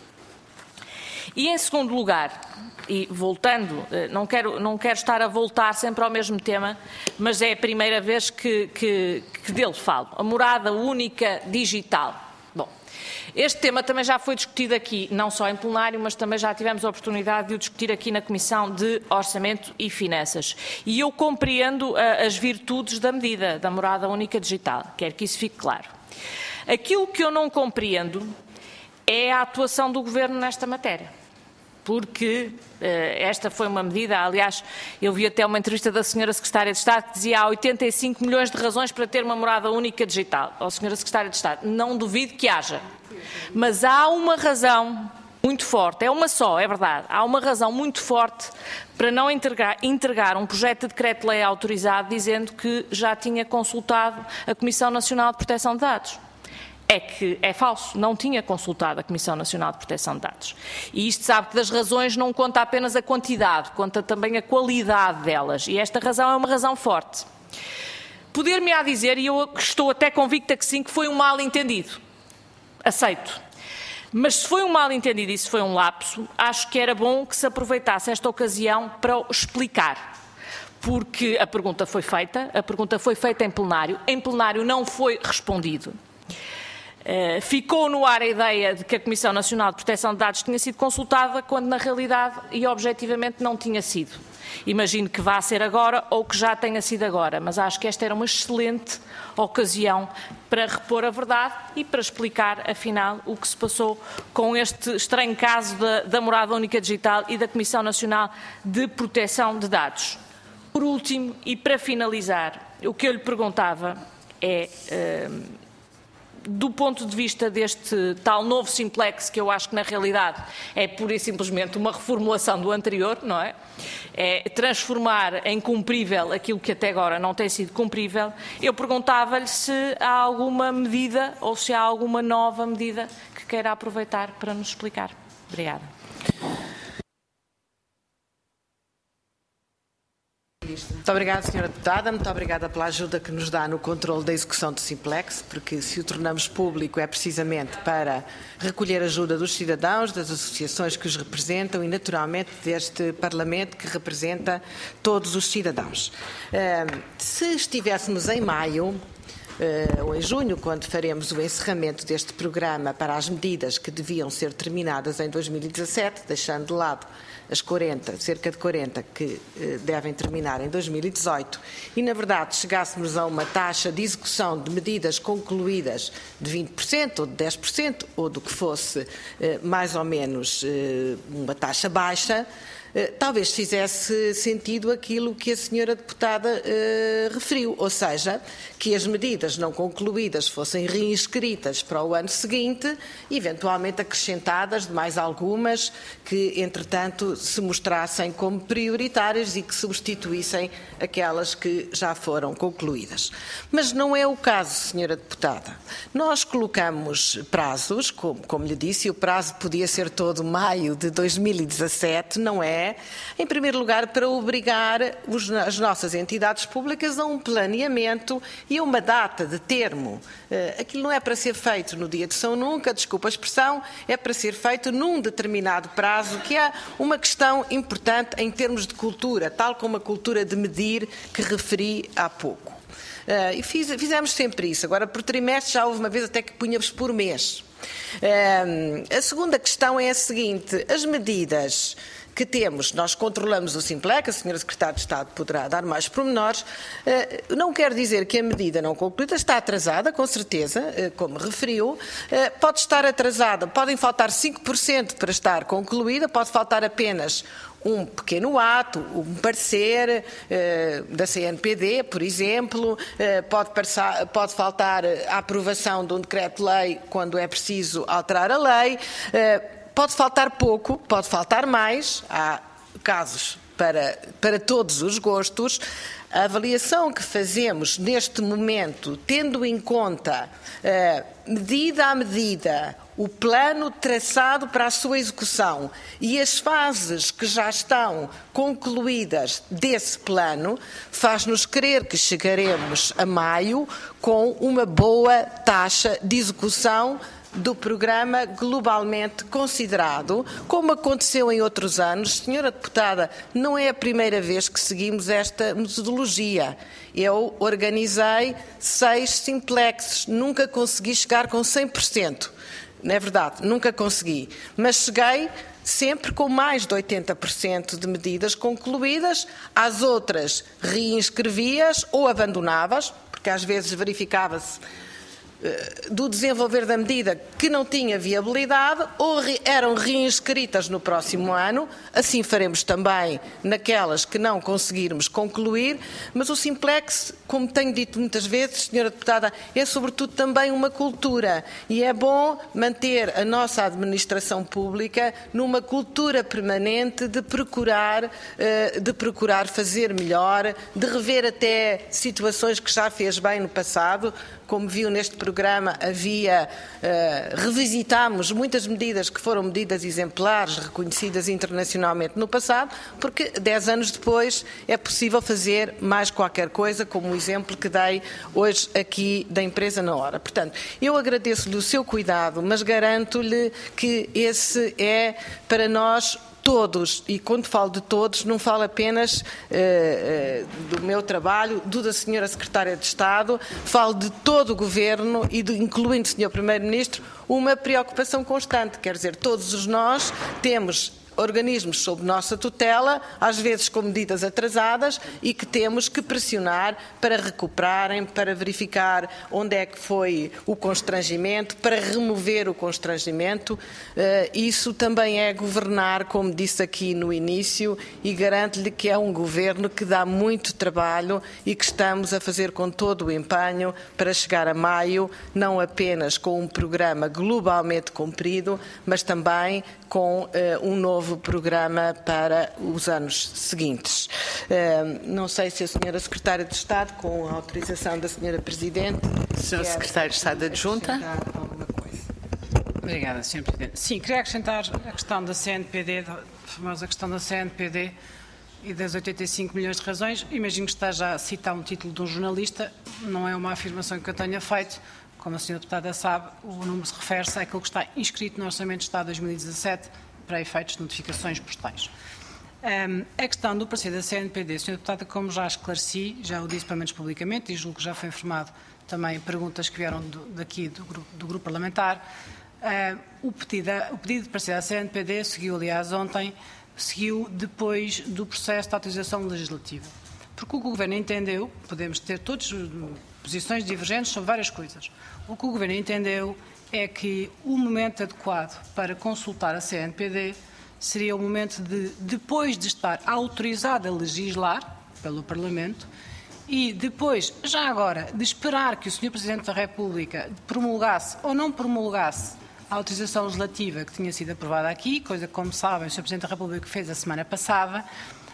E em segundo lugar, e voltando, não quero estar a voltar sempre ao mesmo tema, mas é a primeira vez que dele falo, a morada única digital. Bom, este tema também já foi discutido aqui, não só em plenário, mas também já tivemos a oportunidade de o discutir aqui na Comissão de Orçamento e Finanças. E eu compreendo as virtudes da medida da morada única digital, quero que isso fique claro. Aquilo que eu não compreendo é a atuação do Governo nesta matéria, porque esta foi uma medida, aliás, eu vi até uma entrevista da senhora Secretária de Estado que dizia há 85 milhões de razões para ter uma morada única digital. Ó, senhora Secretária de Estado, não duvido que haja, mas há uma razão muito forte, é uma só, é verdade, há uma razão muito forte para não entregar um projeto de decreto-lei autorizado dizendo que já tinha consultado a Comissão Nacional de Proteção de Dados. É que é falso, não tinha consultado a Comissão Nacional de Proteção de Dados. E isto sabe que das razões não conta apenas a quantidade, conta também a qualidade delas. E esta razão é uma razão forte. Poder-me-á dizer, e eu estou até convicta que sim, que foi um mal-entendido. Aceito. Mas se foi um mal-entendido e se foi um lapso, acho que era bom que se aproveitasse esta ocasião para o explicar. Porque a pergunta foi feita em plenário não foi respondido. Ficou no ar a ideia de que a Comissão Nacional de Proteção de Dados tinha sido consultada, quando na realidade e objetivamente não tinha sido. Imagino que vá ser agora ou que já tenha sido agora, mas acho que esta era uma excelente ocasião para repor a verdade e para explicar, afinal, o que se passou com este estranho caso da Morada Única Digital e da Comissão Nacional de Proteção de Dados. Por último, e para finalizar, o que eu lhe perguntava é, do ponto de vista deste tal novo Simplex, que eu acho que na realidade é pura e simplesmente uma reformulação do anterior, não é? É transformar em cumprível aquilo que até agora não tem sido cumprível. Eu perguntava-lhe se há alguma medida ou se há alguma nova medida que queira aproveitar para nos explicar. Obrigada. Muito obrigada, Sra. Deputada. Muito obrigada pela ajuda que nos dá no controle da execução do Simplex, porque se o tornamos público é precisamente para recolher ajuda dos cidadãos, das associações que os representam e, naturalmente, deste Parlamento que representa todos os cidadãos. Se estivéssemos em maio, ou em junho, quando faremos o encerramento deste programa para as medidas que deviam ser terminadas em 2017, deixando de lado as 40, cerca de 40 que devem terminar em 2018, e na verdade chegássemos a uma taxa de execução de medidas concluídas de 20% ou de 10% ou do que fosse mais ou menos uma taxa baixa, talvez fizesse sentido aquilo que a senhora deputada referiu, ou seja, que as medidas não concluídas fossem reinscritas para o ano seguinte, eventualmente acrescentadas de mais algumas que, entretanto, se mostrassem como prioritárias e que substituíssem aquelas que já foram concluídas. Mas não é o caso, senhora deputada. Nós colocamos prazos, como lhe disse, o prazo podia ser todo maio de 2017, não é? Em primeiro lugar, para obrigar as nossas entidades públicas a um planeamento e a uma data de termo. Aquilo não é para ser feito no dia de São Nunca, desculpa a expressão, é para ser feito num determinado prazo, que é uma questão importante em termos de cultura, tal como a cultura de medir que referi há pouco. E fizemos sempre isso. Agora, por trimestre, já houve uma vez até que punhamos por mês. A segunda questão é a seguinte: as medidas que temos, nós controlamos o Simplex, a senhora Secretária de Estado poderá dar mais pormenores, não quer dizer que a medida não concluída está atrasada, com certeza, como referiu, pode estar atrasada, podem faltar 5% para estar concluída, pode faltar apenas um pequeno ato, um parecer da CNPD, por exemplo, pode faltar a aprovação de um decreto-lei quando é preciso alterar a lei, pode faltar pouco, pode faltar mais, há casos para todos os gostos. A avaliação que fazemos neste momento, tendo em conta, medida a medida, o plano traçado para a sua execução e as fases que já estão concluídas desse plano, faz-nos crer que chegaremos a maio com uma boa taxa de execução do programa globalmente considerado, como aconteceu em outros anos. Senhora deputada, não é a primeira vez que seguimos esta metodologia. Eu organizei 6 Simplexes, nunca consegui chegar com 100%. Não é verdade, nunca consegui, mas cheguei sempre com mais de 80% de medidas concluídas, às outras reinscrevias ou abandonavas, porque às vezes verificava-se do desenvolver da medida que não tinha viabilidade ou eram reinscritas no próximo ano. Assim faremos também naquelas que não conseguirmos concluir, mas o Simplex, como tenho dito muitas vezes, senhora deputada, é sobretudo também uma cultura e é bom manter a nossa administração pública numa cultura permanente de procurar fazer melhor, de rever até situações que já fez bem no passado. Como viu neste programa, revisitámos muitas medidas que foram medidas exemplares, reconhecidas internacionalmente no passado, porque 10 anos depois é possível fazer mais qualquer coisa, como o exemplo que dei hoje aqui da empresa na hora. Portanto, eu agradeço-lhe o seu cuidado, mas garanto-lhe que esse é para nós todos, e quando falo de todos, não falo apenas do meu trabalho, do da Sra. Secretária de Estado, falo de todo o Governo e incluindo o Sr. Primeiro-Ministro, uma preocupação constante. Quer dizer, todos nós temos organismos sob nossa tutela, às vezes com medidas atrasadas, e que temos que pressionar para recuperarem, para verificar onde é que foi o constrangimento, para remover o constrangimento. Isso também é governar, como disse aqui no início, e garanto-lhe que é um governo que dá muito trabalho e que estamos a fazer com todo o empenho para chegar a maio, não apenas com um programa globalmente cumprido, mas também com um novo programa para os anos seguintes. Não sei se a Sra. Secretária de Estado, com a autorização da Sra. Presidente... Sr. Secretário de Estado Adjunta. Obrigada, Sr. Presidente. Sim, queria acrescentar a questão da CNPD, a famosa questão da CNPD e das 85 milhões de razões. Imagino que esteja a citar um título de um jornalista, não é uma afirmação que eu tenha feito. Como a Sra. Deputada sabe, o número se refere-se àquilo que está inscrito no Orçamento de Estado de 2017 para efeitos de notificações postais. A questão do parecer da CNPD, Sra. Deputada, como já esclareci, já o disse pelo menos publicamente e julgo que já foi informado também perguntas que vieram daqui do grupo parlamentar, o pedido de parecer da CNPD seguiu, aliás, ontem, seguiu depois do processo de autorização legislativa. Porque o que o Governo entendeu, podemos ter todos posições divergentes sobre várias coisas. O que o Governo entendeu é que o momento adequado para consultar a CNPD seria o momento de, depois de estar autorizada a legislar pelo Parlamento e depois, já agora, de esperar que o Sr. Presidente da República promulgasse ou não promulgasse a autorização legislativa que tinha sido aprovada aqui, coisa que, como sabem, o Sr. Presidente da República fez a semana passada,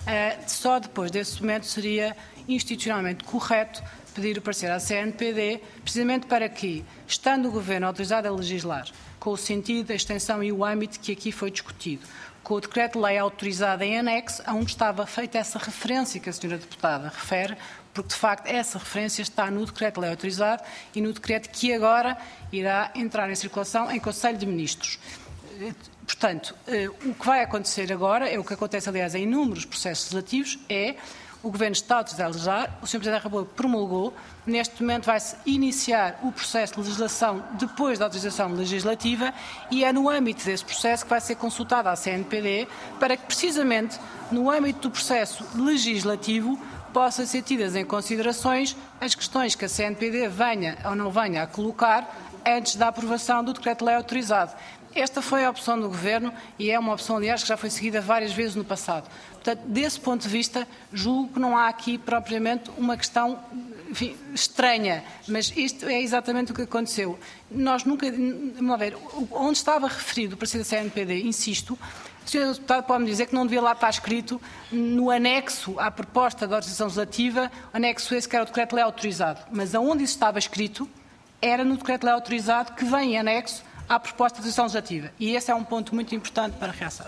só depois desse momento seria institucionalmente correto pedir o parecer à CNPD, precisamente para que, estando o Governo autorizado a legislar, com o sentido, a extensão e o âmbito que aqui foi discutido, com o decreto-lei autorizado em anexo, onde estava feita essa referência que a Sra. Deputada refere, porque de facto essa referência está no decreto-lei autorizado e no decreto que agora irá entrar em circulação em Conselho de Ministros. Portanto, o que vai acontecer agora, é o que acontece aliás em inúmeros processos legislativos, é o Governo está autorizado a legislar, o Sr. Presidente da República promulgou, neste momento vai-se iniciar o processo de legislação depois da autorização legislativa e é no âmbito desse processo que vai ser consultada a CNPD para que precisamente no âmbito do processo legislativo possam ser tidas em considerações as questões que a CNPD venha ou não venha a colocar antes da aprovação do decreto-lei autorizado. Esta foi a opção do Governo e é uma opção, aliás, que já foi seguida várias vezes no passado. Portanto, desse ponto de vista, julgo que não há aqui propriamente uma questão, enfim, estranha, mas isto é exatamente o que aconteceu. Nós nunca, vamos ver, onde estava referido o parecer da CNPD, insisto, o Sr. Deputado pode-me dizer que não devia lá estar escrito no anexo à proposta de autorização legislativa, anexo esse que era o decreto-lei autorizado, mas aonde isso estava escrito era no decreto-lei autorizado que vem em anexo à proposta de autorização legislativa. E esse é um ponto muito importante para realçar.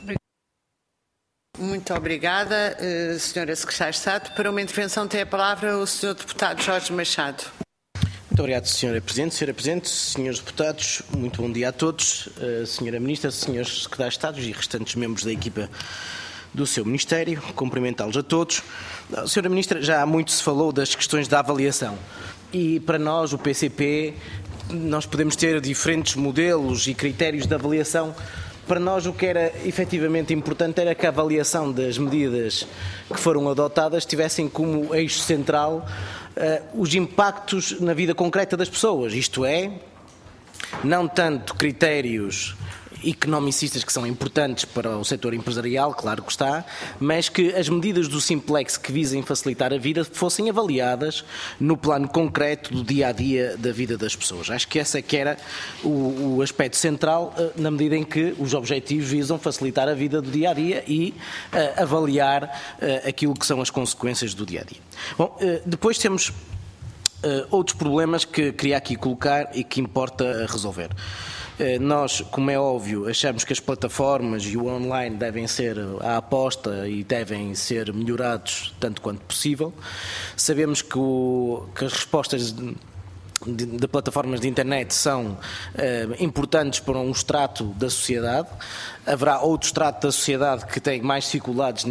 Muito obrigada, Sra. Secretária de Estado. Para uma intervenção tem a palavra o Sr. Deputado Jorge Machado. Muito obrigado, Sra. Presidente. Sra. Presidente, Srs. Deputados, muito bom dia a todos. Sra. Ministra, Srs. Secretários de Estado e restantes membros da equipa do seu Ministério, cumprimentá-los a todos. Sra. Ministra, já há muito se falou das questões da avaliação e para nós, o PCP, nós podemos ter diferentes modelos e critérios de avaliação. Para nós o que era efetivamente importante era que a avaliação das medidas que foram adotadas tivessem como eixo central os impactos na vida concreta das pessoas, isto é, não tanto critérios economicistas que são importantes para o setor empresarial, claro que está, mas que as medidas do Simplex que visem facilitar a vida fossem avaliadas no plano concreto do dia-a-dia da vida das pessoas. Acho que esse é que era o aspecto central, na medida em que os objetivos visam facilitar a vida do dia-a-dia e avaliar aquilo que são as consequências do dia-a-dia. Bom, depois temos outros problemas que queria aqui colocar e que importa resolver. Nós, como é óbvio, achamos que as plataformas e o online devem ser a aposta e devem ser melhorados tanto quanto possível. Sabemos que as respostas de plataformas de internet são importantes para um extrato da sociedade. Haverá outro extrato da sociedade que tem mais dificuldades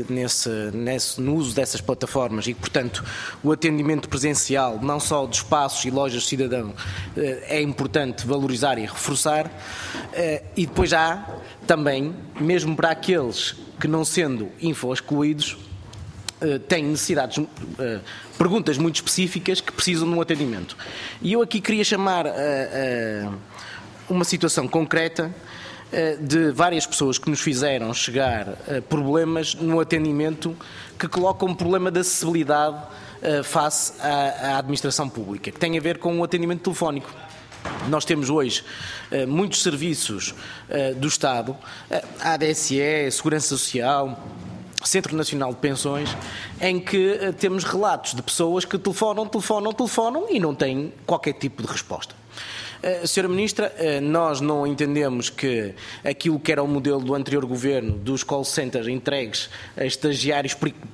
no uso dessas plataformas e, portanto, o atendimento presencial, não só de espaços e lojas de cidadão, é importante valorizar e reforçar. E depois há também, mesmo para aqueles que, não sendo info-excluídos, têm necessidades, perguntas muito específicas que precisam de um atendimento. E eu aqui queria chamar uma situação concreta de várias pessoas que nos fizeram chegar problemas no atendimento que colocam um problema de acessibilidade face à administração pública, que tem a ver com o atendimento telefónico. Nós temos hoje muitos serviços do Estado, a ADSE, Segurança Social, Centro Nacional de Pensões, em que temos relatos de pessoas que telefonam e não têm qualquer tipo de resposta. Sra. Ministra, nós não entendemos que aquilo que era o modelo do anterior governo, dos call centers entregues a estagiários,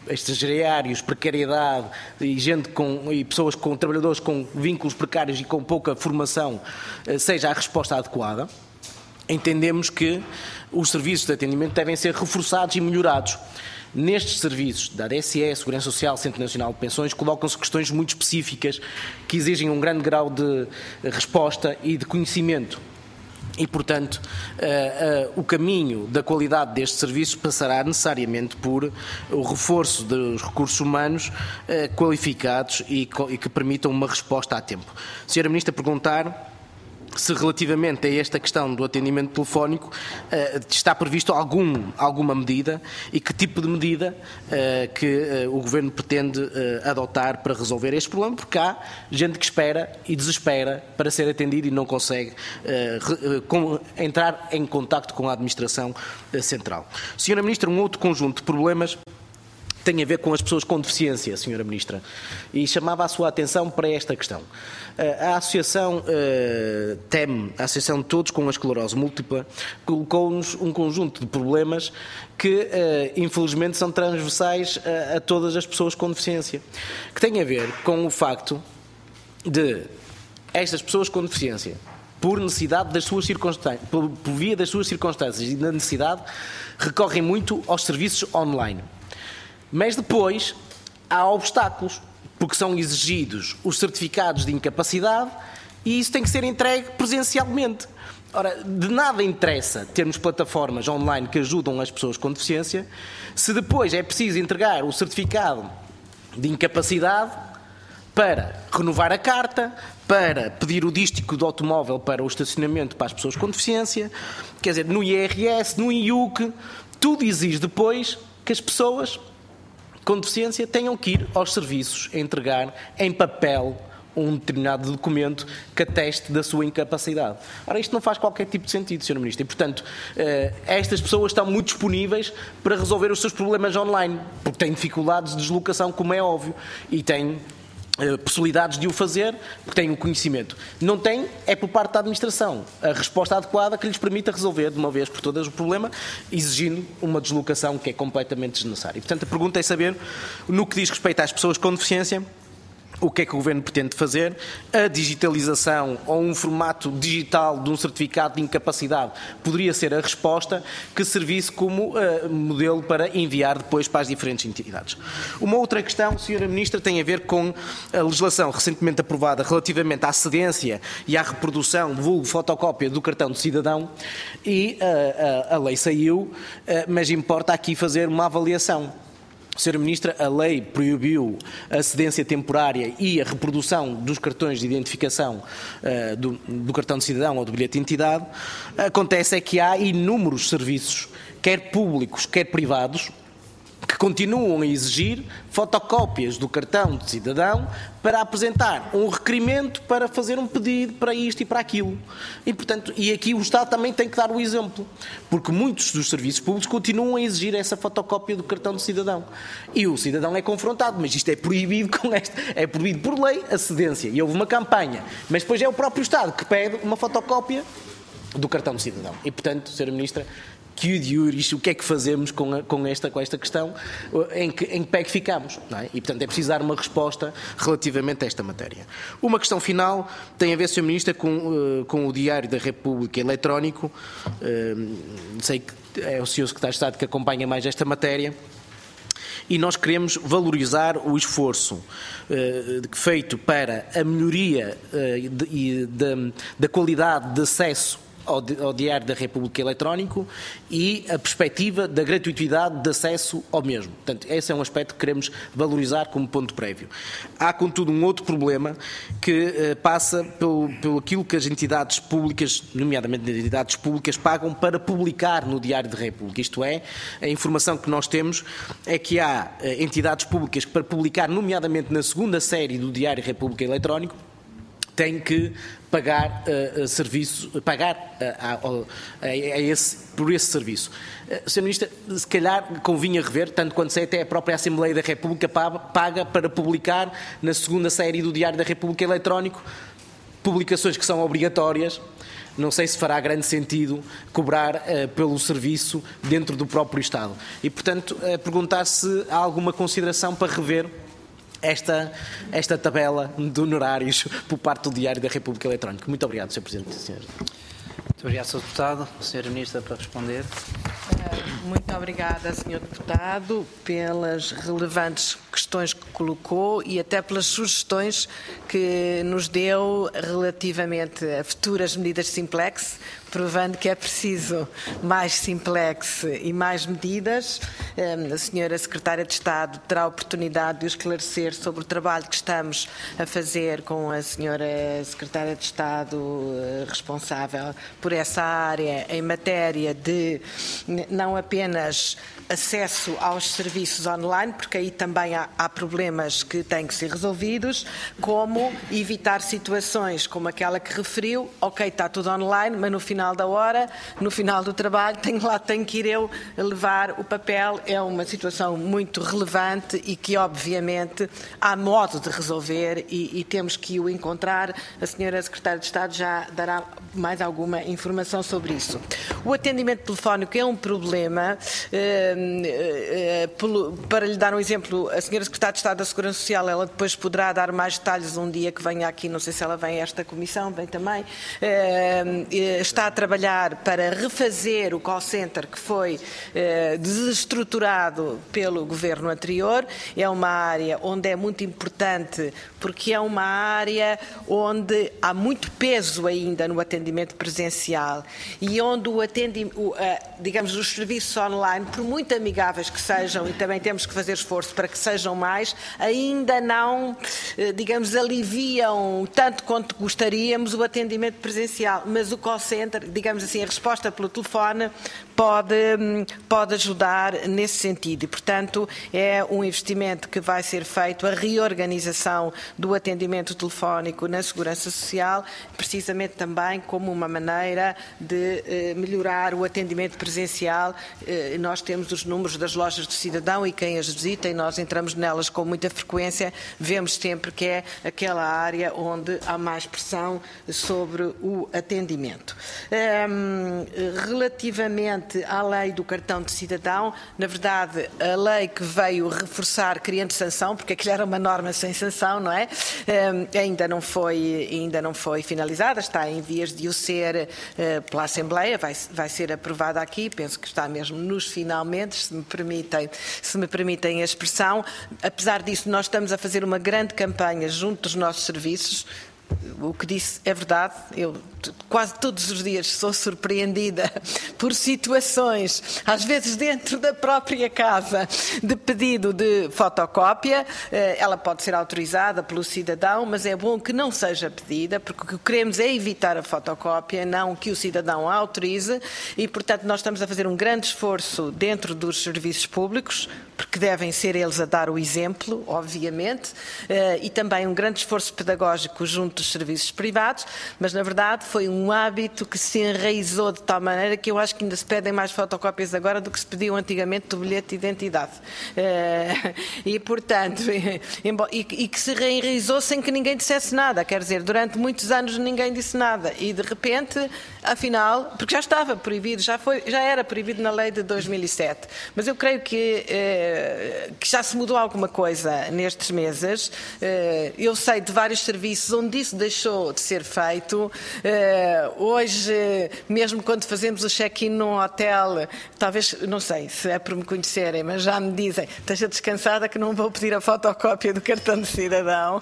precariedade e pessoas trabalhadores com vínculos precários e com pouca formação, seja a resposta adequada. Entendemos que os serviços de atendimento devem ser reforçados e melhorados. Nestes serviços da ADSE, Segurança Social, Centro Nacional de Pensões, colocam-se questões muito específicas que exigem um grande grau de resposta e de conhecimento. E, portanto, o caminho da qualidade destes serviços passará necessariamente por o reforço dos recursos humanos qualificados e que permitam uma resposta a tempo. Sra. Ministra, perguntar se relativamente a esta questão do atendimento telefónico está previsto alguma medida e que tipo de medida que o Governo pretende adotar para resolver este problema, porque há gente que espera e desespera para ser atendido e não consegue entrar em contacto com a Administração Central. Sra. Ministra, um outro conjunto de problemas tem a ver com as pessoas com deficiência, Sra. Ministra, e chamava a sua atenção para esta questão. A Associação TEM, a Associação de Todos com a Esclerose Múltipla, colocou-nos um conjunto de problemas que, infelizmente, são transversais a todas as pessoas com deficiência, que tem a ver com o facto de estas pessoas com deficiência, por necessidade das suas circunstâncias, por via das suas circunstâncias e da necessidade, recorrem muito aos serviços online. Mas depois há obstáculos, porque são exigidos os certificados de incapacidade e isso tem que ser entregue presencialmente. Ora, de nada interessa termos plataformas online que ajudam as pessoas com deficiência, se depois é preciso entregar o certificado de incapacidade para renovar a carta, para pedir o dístico do automóvel para o estacionamento para as pessoas com deficiência, quer dizer, no IRS, no IUC, tudo exige depois que as pessoas com deficiência tenham que ir aos serviços a entregar em papel um determinado documento que ateste da sua incapacidade. Ora, isto não faz qualquer tipo de sentido, Sr. Ministro, e, portanto, estas pessoas estão muito disponíveis para resolver os seus problemas online, porque têm dificuldades de deslocação, como é óbvio, e têm possibilidades de o fazer, porque têm o conhecimento. Não têm, é por parte da administração, a resposta adequada que lhes permita resolver de uma vez por todas o problema, exigindo uma deslocação que é completamente desnecessária. Portanto, a pergunta é saber, no que diz respeito às pessoas com deficiência, o que é que o Governo pretende fazer? A digitalização ou um formato digital de um certificado de incapacidade poderia ser a resposta que servisse como modelo para enviar depois para as diferentes entidades. Uma outra questão, Sra. Ministra, tem a ver com a legislação recentemente aprovada relativamente à cedência e à reprodução, vulgo fotocópia do cartão de cidadão, e a lei saiu, mas importa aqui fazer uma avaliação. Sra. Ministra, a lei proibiu a cedência temporária e a reprodução dos cartões de identificação do cartão de cidadão ou do bilhete de identidade. Acontece é que há inúmeros serviços, quer públicos, quer privados, que continuam a exigir fotocópias do cartão de cidadão para apresentar um requerimento para fazer um pedido para isto e para aquilo. E, portanto, e aqui o Estado também tem que dar o exemplo, porque muitos dos serviços públicos continuam a exigir essa fotocópia do cartão de cidadão. E o cidadão é confrontado, mas isto é proibido é proibido por lei a cedência. E houve uma campanha, mas depois é o próprio Estado que pede uma fotocópia do cartão de cidadão. E, portanto, Sra. Ministra, que iuris, o que é que fazemos com esta questão, em que pé que ficamos, não é? E, portanto, é preciso dar uma resposta relativamente a esta matéria. Uma questão final tem a ver, Sr. Ministro, com o Diário da República eletrónico. Sei que é o Sr. Secretário de Estado que acompanha mais esta matéria. E nós queremos valorizar o esforço feito para a melhoria da qualidade de acesso ao Diário da República eletrónico e a perspectiva da gratuitidade de acesso ao mesmo. Portanto, esse é um aspecto que queremos valorizar como ponto prévio. Há, contudo, um outro problema que passa pelo aquilo que as entidades públicas, nomeadamente as entidades públicas, pagam para publicar no Diário da República. Isto é, a informação que nós temos é que há entidades públicas que, para publicar, nomeadamente na segunda série do Diário da República eletrónico, têm que pagar por esse serviço. Sr. Ministro, se calhar convinha rever, tanto quanto sei, até a própria Assembleia da República paga para publicar na segunda série do Diário da República eletrónico publicações que são obrigatórias. Não sei se fará grande sentido cobrar pelo serviço dentro do próprio Estado. E, portanto, perguntar se há alguma consideração para rever esta tabela de honorários por parte do Diário da República Eletrónica. Muito obrigado, Sr. Presidente. Muito obrigado, Sr. Deputado. Sra. Ministra, para responder. Muito obrigada, Sr. Deputado, pelas relevantes questões que colocou e até pelas sugestões que nos deu relativamente a futuras medidas Simplex, provando que é preciso mais Simplex e mais medidas. A Sra. Secretária de Estado terá a oportunidade de esclarecer sobre o trabalho que estamos a fazer com a Sra. Secretária de Estado responsável por essa área em matéria de não apenas acesso aos serviços online, porque aí também há problemas que têm que ser resolvidos, como evitar situações como aquela que referiu, ok, está tudo online, mas no final da hora, no final do trabalho, tenho que ir eu levar o papel. É uma situação muito relevante e que, obviamente, há modo de resolver e temos que o encontrar. A Sra. Secretária de Estado já dará mais alguma informação sobre isso. O atendimento telefónico é um problema. Para lhe dar um exemplo, a Sra. Secretária de Estado da Segurança Social, ela depois poderá dar mais detalhes um dia que venha aqui, não sei se ela vem a esta comissão, vem também, está a trabalhar para refazer o call center que foi desestruturado pelo governo anterior. É uma área onde é muito importante, porque é uma área onde há muito peso ainda no atendimento presencial e onde digamos, os serviços online, por muito amigáveis que sejam, e também temos que fazer esforço para que sejam mais, ainda não, digamos, aliviam tanto quanto gostaríamos o atendimento presencial. Mas o call center, digamos assim, a resposta pelo telefone pode ajudar nesse sentido. E, portanto, é um investimento que vai ser feito, a reorganização do atendimento telefónico na Segurança Social, precisamente também como uma maneira de melhorar o atendimento presencial. Nós temos os números das lojas do cidadão e quem as visita, e nós entramos nelas com muita frequência, vemos sempre que é aquela área onde há mais pressão sobre o atendimento. Relativamente à lei do cartão de cidadão, na verdade, a lei que veio reforçar, criando sanção, porque aquilo era uma norma sem sanção, não é? Ainda não foi finalizada, está em vias de o ser pela Assembleia, vai ser aprovada aqui, penso que está mesmo nos finalmente, se me permitem a expressão. Apesar disso, nós estamos a fazer uma grande campanha junto dos nossos serviços. O que disse é verdade. Eu quase todos os dias sou surpreendida por situações, às vezes dentro da própria casa, de pedido de fotocópia. Ela pode ser autorizada pelo cidadão, mas é bom que não seja pedida, porque o que queremos é evitar a fotocópia, não que o cidadão a autorize. E, portanto, nós estamos a fazer um grande esforço dentro dos serviços públicos, porque devem ser eles a dar o exemplo, obviamente, e também um grande esforço pedagógico junto junto dos serviços privados, mas na verdade foi um hábito que se enraizou de tal maneira que eu acho que ainda se pedem mais fotocópias agora do que se pediam antigamente do bilhete de identidade. E portanto, e que se reenraizou sem que ninguém dissesse nada, quer dizer, durante muitos anos ninguém disse nada e de repente, afinal, porque já estava proibido, já era proibido na lei de 2007, mas eu creio que já se mudou alguma coisa nestes meses. Eu sei de vários serviços onde isso deixou de ser feito. Hoje, mesmo quando fazemos o check-in num hotel, talvez, não sei se é por me conhecerem, mas já me dizem, esteja descansada que não vou pedir a fotocópia do cartão de cidadão.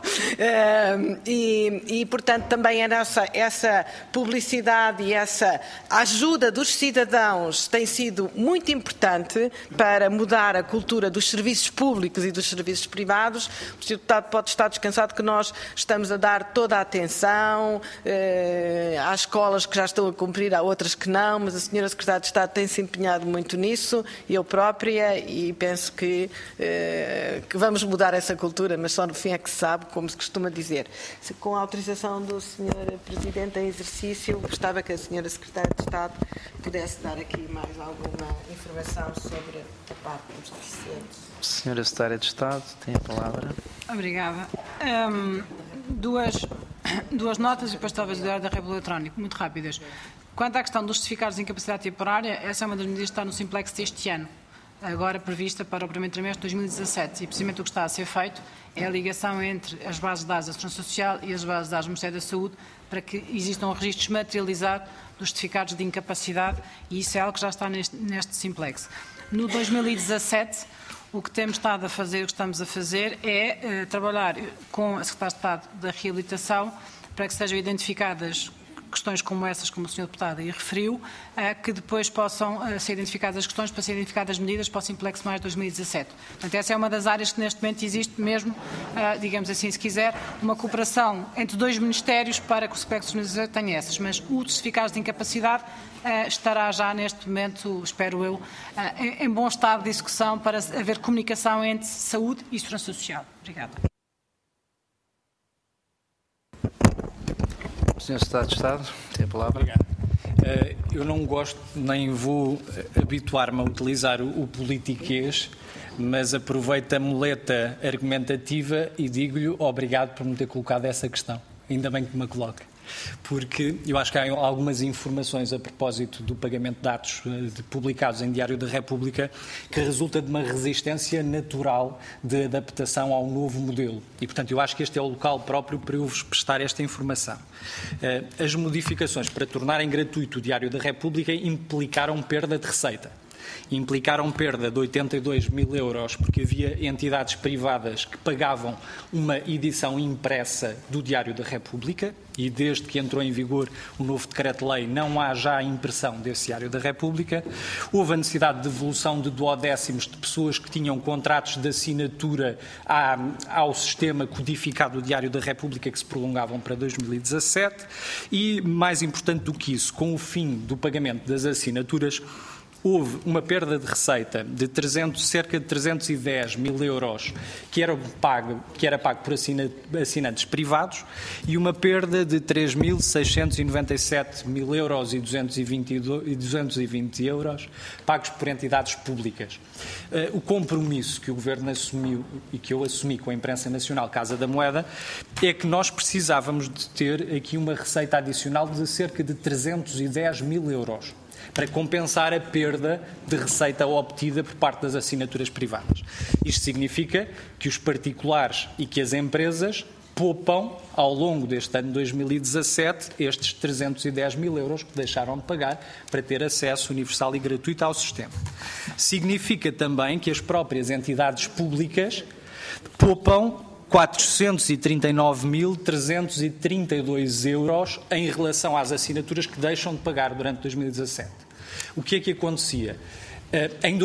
E portanto, também essa publicidade e essa ajuda dos cidadãos tem sido muito importante para mudar a cultura dos serviços públicos e dos serviços privados. O Sr. Deputado pode estar descansado que nós estamos a dar toda a atenção. Há escolas que já estão a cumprir, há outras que não, mas a Sra. Secretária de Estado tem se empenhado muito nisso, eu própria, e penso que vamos mudar essa cultura, mas só no fim é que se sabe, como se costuma dizer. Com a autorização do Sr. Presidente em exercício, gostava que a Sra. Secretária de Estado pudesse dar aqui mais alguma informação sobre a parte dos deficientes. Senhora Secretária de Estado, tem a palavra. Obrigada. Duas notas e depois talvez o Diário da República Eletrónico, muito rápidas. Quanto à questão dos certificados de incapacidade temporária, essa é uma das medidas que está no Simplex deste ano, agora prevista para o primeiro trimestre de 2017, e precisamente o que está a ser feito é a ligação entre as bases de dados da Segurança Social e as bases de dados do Ministério da Saúde para que exista um registro materializado dos certificados de incapacidade, e isso é algo que já está neste Simplex. No 2017, o que temos estado a fazer, o que estamos a fazer é trabalhar com a Secretaria de Estado da Reabilitação para que sejam identificadas questões como essas, como o Sr. Deputado aí referiu, que depois possam ser identificadas as questões para serem identificadas as medidas para o Simplex mais 2017. Portanto, essa é uma das áreas que neste momento existe mesmo, digamos assim, se quiser, uma cooperação entre dois ministérios para que o Simplex 2017 tenha essas, mas o certificado de incapacidade estará já neste momento, espero eu, em bom estado de execução para haver comunicação entre saúde e segurança social. Obrigada. Senhor Secretário de Estado, tem a palavra. Obrigado. Eu não gosto, nem vou habituar-me a utilizar o politiquês, mas aproveito a muleta argumentativa e digo-lhe obrigado por me ter colocado essa questão. Ainda bem que me coloca. Porque eu acho que há algumas informações a propósito do pagamento de dados publicados em Diário da República que resulta de uma resistência natural de adaptação ao novo modelo. E, portanto, eu acho que este é o local próprio para eu vos prestar esta informação. As modificações para tornarem gratuito o Diário da República implicaram perda de receita. Implicaram perda de 82 mil euros, porque havia entidades privadas que pagavam uma edição impressa do Diário da República e desde que entrou em vigor o novo decreto-lei não há já a impressão desse Diário da República. Houve a necessidade de devolução de duodécimos de pessoas que tinham contratos de assinatura ao sistema codificado do Diário da República que se prolongavam para 2017 e, mais importante do que isso, com o fim do pagamento das assinaturas, houve uma perda de receita de cerca de 310 mil euros que era pago por assinantes privados e uma perda de 3.697 mil euros e 220 euros pagos por entidades públicas. O compromisso que o Governo assumiu e que eu assumi com a imprensa nacional Casa da Moeda é que nós precisávamos de ter aqui uma receita adicional de cerca de 310 mil euros. Para compensar a perda de receita obtida por parte das assinaturas privadas. Isto significa que os particulares e que as empresas poupam, ao longo deste ano de 2017, estes 310 mil euros que deixaram de pagar para ter acesso universal e gratuito ao sistema. Significa também que as próprias entidades públicas poupam 439.332 euros em relação às assinaturas que deixam de pagar durante 2017. O que é que acontecia? Em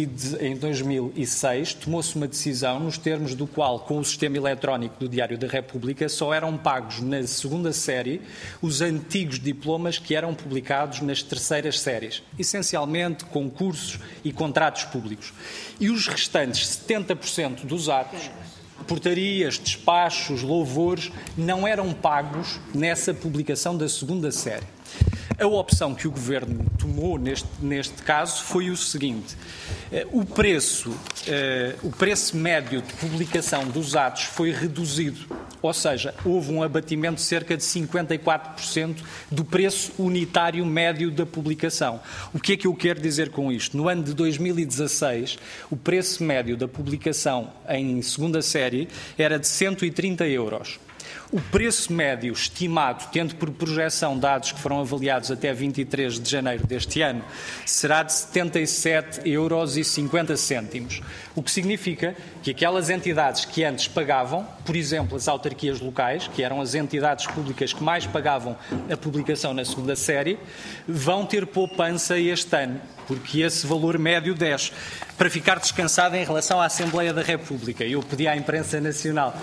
2006 tomou-se uma decisão nos termos do qual, com o sistema eletrónico do Diário da República, só eram pagos na segunda série os antigos diplomas que eram publicados nas terceiras séries, essencialmente concursos e contratos públicos. E os restantes 70% dos atos portarias, despachos, louvores, não eram pagos nessa publicação da segunda série. A opção que o Governo tomou neste caso foi o seguinte: o preço médio de publicação dos atos foi reduzido, ou seja, houve um abatimento de cerca de 54% do preço unitário médio da publicação. O que é que eu quero dizer com isto? No ano de 2016, o preço médio da publicação em segunda série era de 130 euros. O preço médio estimado, tendo por projeção dados que foram avaliados até 23 de janeiro deste ano, será de 77,50 €, o que significa que aquelas entidades que antes pagavam, por exemplo, as autarquias locais, que eram as entidades públicas que mais pagavam a publicação na segunda série, vão ter poupança este ano, porque esse valor médio desce. Para ficar descansado em relação à Assembleia da República, eu pedi à imprensa nacional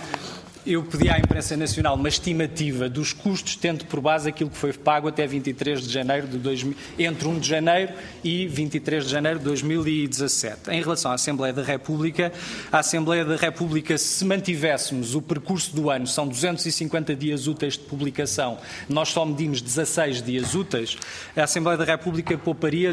uma estimativa dos custos, tendo por base aquilo que foi pago até 23 de janeiro entre 1 de janeiro e 23 de janeiro de 2017. Em relação à Assembleia da República, se mantivéssemos o percurso do ano, são 250 dias úteis de publicação, nós só medimos 16 dias úteis, a Assembleia da República pouparia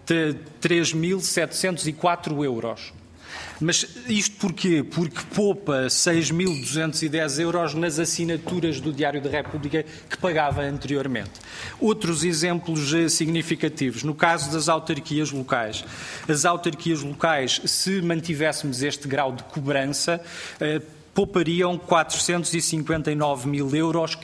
3.704 euros. Mas isto porquê? Porque poupa 6.210 euros nas assinaturas do Diário da República que pagava anteriormente. Outros exemplos significativos. No caso das autarquias locais. As autarquias locais, se mantivéssemos este grau de cobrança, poupariam 459.000 euros,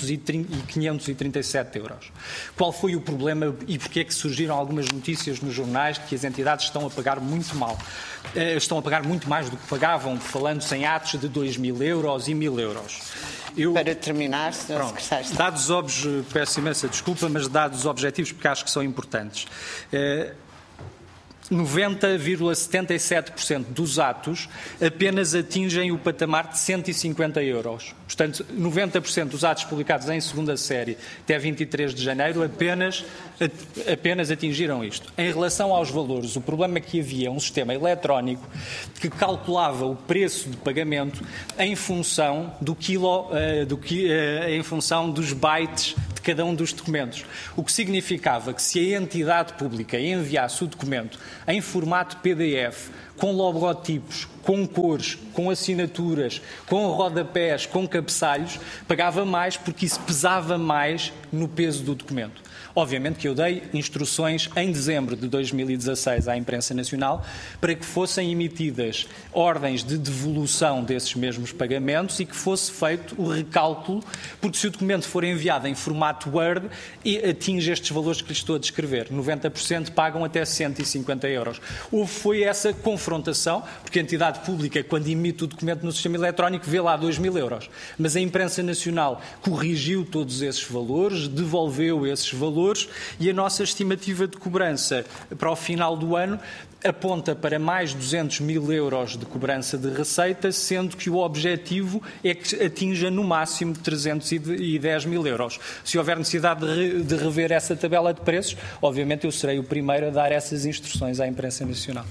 537 euros. Qual foi o problema e porquê é que surgiram algumas notícias nos jornais que as entidades estão a pagar muito mal? Estão a pagar muito mais do que pagavam, falando-se em atos de 2.000 euros e 1.000 euros. Para terminar, Sr. Secretário de Estado. Dados óbvios, peço imensa desculpa, mas dados objetivos porque acho que são importantes. 90,77% dos atos apenas atingem o patamar de 150 euros. Portanto, 90% dos atos publicados em segunda série até 23 de janeiro apenas atingiram isto. Em relação aos valores, o problema é que havia um sistema eletrónico que calculava o preço de pagamento em função em função dos bytes de cada um dos documentos. O que significava que se a entidade pública enviasse o documento em formato PDF, com logotipos, com cores, com assinaturas, com rodapés, com cabeçalhos, pagava mais porque isso pesava mais no peso do documento. Obviamente que eu dei instruções em dezembro de 2016 à imprensa nacional para que fossem emitidas ordens de devolução desses mesmos pagamentos e que fosse feito o recálculo, porque se o documento for enviado em formato Word, atinge estes valores que lhes estou a descrever. 90% pagam até 150 euros. Foi essa confrontação, porque a entidade pública, quando emite o documento no sistema eletrónico, vê lá 2.000 euros. Mas a imprensa nacional corrigiu todos esses valores, devolveu esses valores e a nossa estimativa de cobrança para o final do ano aponta para mais 200.000 euros de cobrança de receita, sendo que o objetivo é que atinja no máximo 310.000 euros. Se houver necessidade de rever essa tabela de preços, obviamente eu serei o primeiro a dar essas instruções à imprensa nacional.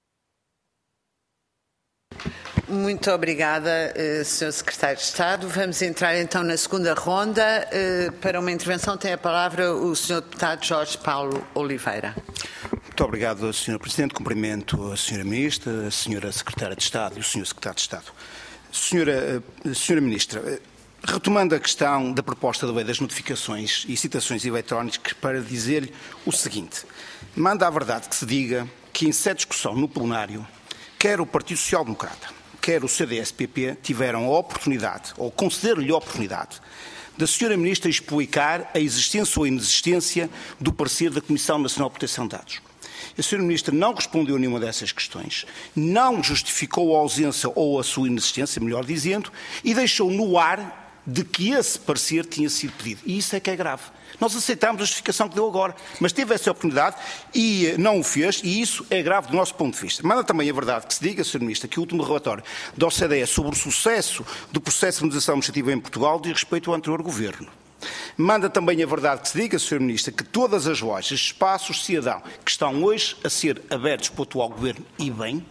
Muito obrigada, Sr. Secretário de Estado. Vamos entrar então na segunda ronda. Para uma intervenção tem a palavra o Sr. Deputado Jorge Paulo Oliveira. Muito obrigado, Sr. Presidente. Cumprimento a Sra. Ministra, a Sra. Secretária de Estado e o Sr. Secretário de Estado. Sra. Ministra, retomando a questão da proposta da lei das notificações e citações eletrónicas, para dizer-lhe o seguinte: manda a verdade que se diga que em sede de discussão no plenário, quer o Partido Social Democrata, quer o CDS-PP tiveram a oportunidade, ou conceder-lhe a oportunidade, da Sra. Ministra explicar a existência ou inexistência do parecer da Comissão Nacional de Proteção de Dados. A Sra. Ministra não respondeu a nenhuma dessas questões, não justificou a ausência ou a sua inexistência, melhor dizendo, e deixou no ar de que esse parecer tinha sido pedido. E isso é que é grave. Nós aceitamos a justificação que deu agora, mas teve essa oportunidade e não o fez, e isso é grave do nosso ponto de vista. Manda também a verdade que se diga, Sr. Ministro, que o último relatório da OCDE sobre o sucesso do processo de modernização administrativa em Portugal diz respeito ao anterior Governo. Manda também a verdade que se diga, Sr. Ministro, que todas as lojas, espaços, cidadão, que estão hoje a ser abertos pelo atual Governo, e bem,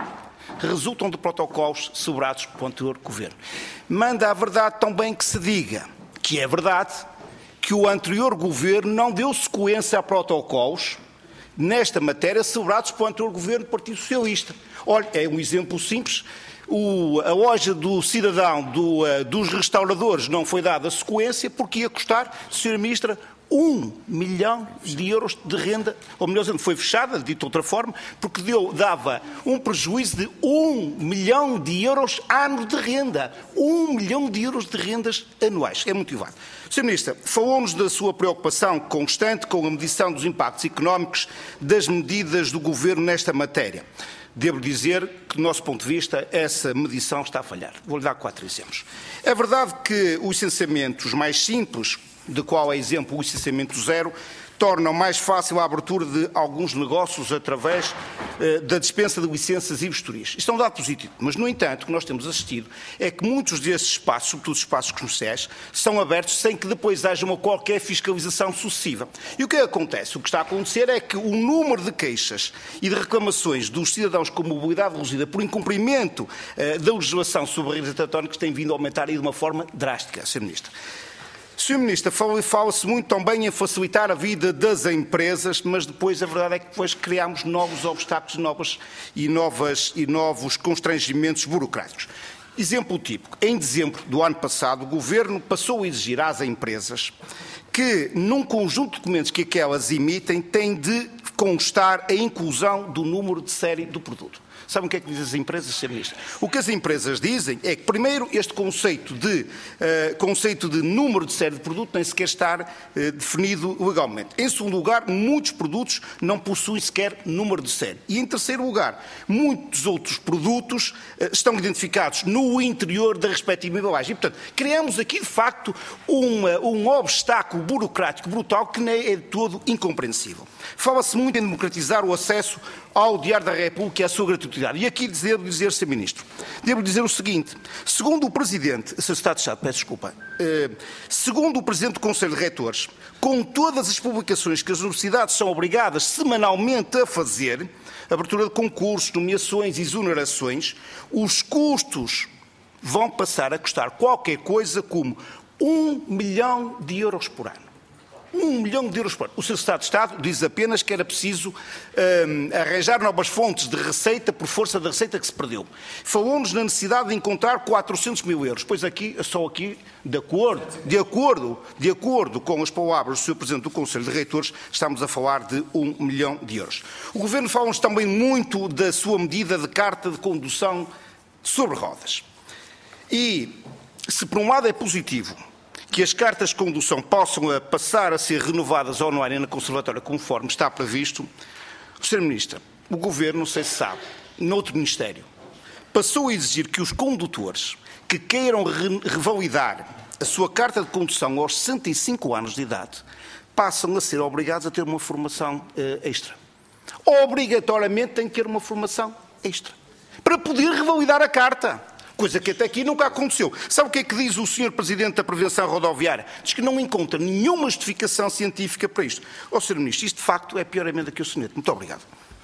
resultam de protocolos celebrados pelo anterior Governo. Manda a verdade tão bem que se diga que é verdade que o anterior Governo não deu sequência a protocolos nesta matéria celebrados pelo anterior Governo do Partido Socialista. Olha, é um exemplo simples. A loja do cidadão dos restauradores não foi dada sequência porque ia custar, Sra. Ministra, 1 milhão de euros de renda, ou melhor dizendo, foi fechada, dito de outra forma, porque dava um prejuízo de 1 milhão de euros ano de renda. 1 milhão de euros de rendas anuais. É muito elevado. Sra. Ministra, falou-nos da sua preocupação constante com a medição dos impactos económicos das medidas do Governo nesta matéria. Devo dizer que, do nosso ponto de vista, essa medição está a falhar. Vou-lhe dar 4 exemplos. É verdade que os licenciamentos mais simples, de qual é exemplo o licenciamento zero, tornam mais fácil a abertura de alguns negócios através da dispensa de licenças e vistorias. Isto é um dado positivo, mas, no entanto, o que nós temos assistido é que muitos desses espaços, sobretudo os espaços comerciais, são abertos sem que depois haja uma qualquer fiscalização sucessiva. E o que acontece? O que está a acontecer é que o número de queixas e de reclamações dos cidadãos com mobilidade reduzida por incumprimento da legislação sobre barreiras arquitetónicas tem vindo a aumentar de uma forma drástica, Sr. Ministro. Sr. Ministro, fala-se muito também em facilitar a vida das empresas, mas depois a verdade é que depois criamos novos obstáculos e novos constrangimentos burocráticos. Exemplo típico. Em dezembro do ano passado, o Governo passou a exigir às empresas que, num conjunto de documentos que aquelas emitem, tem de constar a inclusão do número de série do produto. Sabem o que é que dizem as empresas, Sr. Ministro? O que as empresas dizem é que, primeiro, este conceito de número de série de produto nem sequer está definido legalmente. Em segundo lugar, muitos produtos não possuem sequer número de série. E, em terceiro lugar, muitos outros produtos estão identificados no interior da respectiva embalagem. E, portanto, criamos aqui, de facto, um obstáculo burocrático brutal que nem é de todo incompreensível. Fala-se muito em democratizar o acesso ao Diário da República e à sua gratuidade. E aqui devo dizer, Sr. Ministro, devo dizer o seguinte, segundo o Presidente, Sr. Secretário de Estado, peço desculpa, segundo o Presidente do Conselho de Reitores, com todas as publicações que as universidades são obrigadas semanalmente a fazer, abertura de concursos, nomeações e exonerações, os custos vão passar a custar qualquer coisa como 1 milhão de euros por ano. 1 milhão de euros por ano. O Sr. Secretário de Estado diz apenas que era preciso arranjar novas fontes de receita por força da receita que se perdeu. Falou-nos na necessidade de encontrar 400 mil euros. Pois aqui, só aqui, de acordo com as palavras do Sr. Presidente do Conselho de Reitores, estamos a falar de 1 milhão de euros. O Governo fala-nos também muito da sua medida de carta de condução sobre rodas. E, se por um lado é positivo que as cartas de condução possam passar a ser renovadas online na Conservatória conforme está previsto, Sr. Ministro, o Governo, não sei se sabe, noutro Ministério, passou a exigir que os condutores que queiram revalidar a sua carta de condução aos 65 anos de idade passam a ser obrigados a ter uma formação extra. Obrigatoriamente têm que ter uma formação extra para poder revalidar a carta. Coisa que até aqui nunca aconteceu. Sabe o que é que diz o Sr. Presidente da Prevenção Rodoviária? Diz que não encontra nenhuma justificação científica para isto. Sr. Ministro, isto de facto é a pior emenda que eu soneto. Muito obrigado.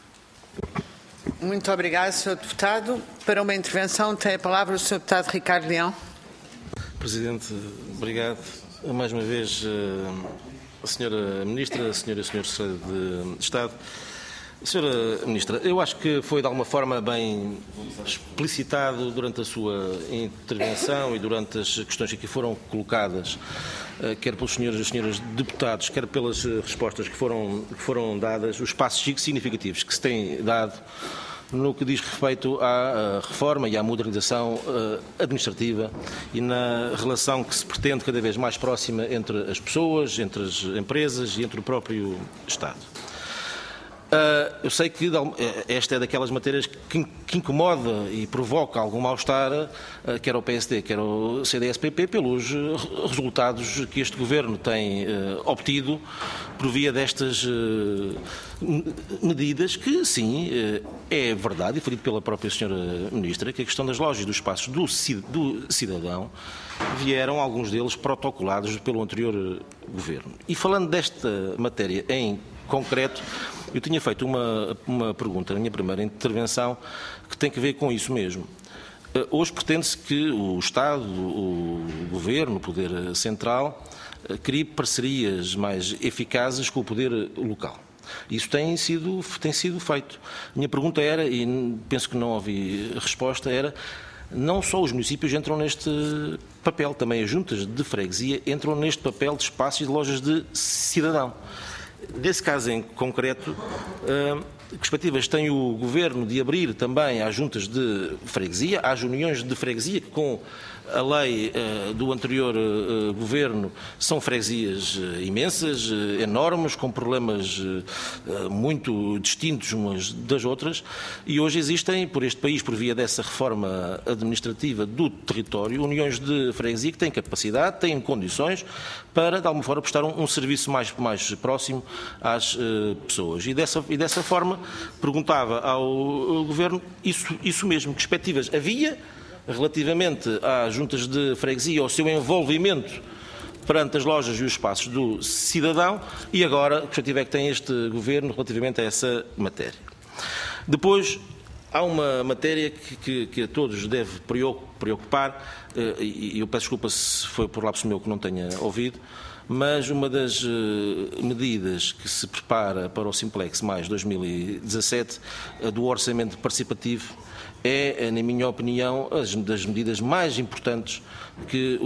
Muito obrigado, Sr. Deputado. Para uma intervenção tem a palavra o Sr. Deputado Ricardo Leão. Presidente, obrigado. Mais uma vez, a Sra. Ministra, a Sra. e o Sr. Secretário de Estado. Sra. Ministra, eu acho que foi de alguma forma bem explicitado durante a sua intervenção e durante as questões que aqui foram colocadas, quer pelos senhores e as senhoras deputados, quer pelas respostas que foram dadas, os passos significativos que se têm dado no que diz respeito à reforma e à modernização administrativa e na relação que se pretende cada vez mais próxima entre as pessoas, entre as empresas e entre o próprio Estado. Eu sei que esta é daquelas matérias que incomoda e provoca algum mal-estar, quer ao PSD, quer ao CDS-PP, pelos resultados que este Governo tem obtido por via destas medidas que, sim, é verdade, e foi dito pela própria Sra. Ministra, que a questão das lojas e dos espaços do cidadão vieram, alguns deles, protocolados pelo anterior Governo. E falando desta matéria em concreto. Eu tinha feito uma pergunta na minha primeira intervenção que tem a ver com isso mesmo. Hoje pretende-se que o Estado, o Governo, o Poder Central, crie parcerias mais eficazes com o Poder Local. Isso tem sido feito. A minha pergunta era, e penso que não ouvi resposta, era: não só os municípios entram neste papel, também as juntas de freguesia entram neste papel de espaços e de lojas de cidadão. Nesse caso em concreto, que perspectivas tem o Governo de abrir também às juntas de freguesia, às uniões de freguesia, que com a lei do anterior Governo são freguesias imensas, enormes, com problemas muito distintos umas das outras, e hoje existem, por este país, por via dessa reforma administrativa do território, uniões de freguesia que têm capacidade, têm condições para, de alguma forma, prestar um serviço mais próximo às pessoas. E dessa forma, perguntava ao Governo isso mesmo, que perspectivas havia relativamente às juntas de freguesia, ao seu envolvimento perante as lojas e os espaços do cidadão, e agora que perspectiva é que tem este Governo relativamente a essa matéria. Depois, há uma matéria que a todos deve preocupar, e eu peço desculpa se foi por lapso meu que não tenha ouvido, mas uma das medidas que se prepara para o Simplex mais 2017, do orçamento participativo, é, na minha opinião, das medidas mais importantes que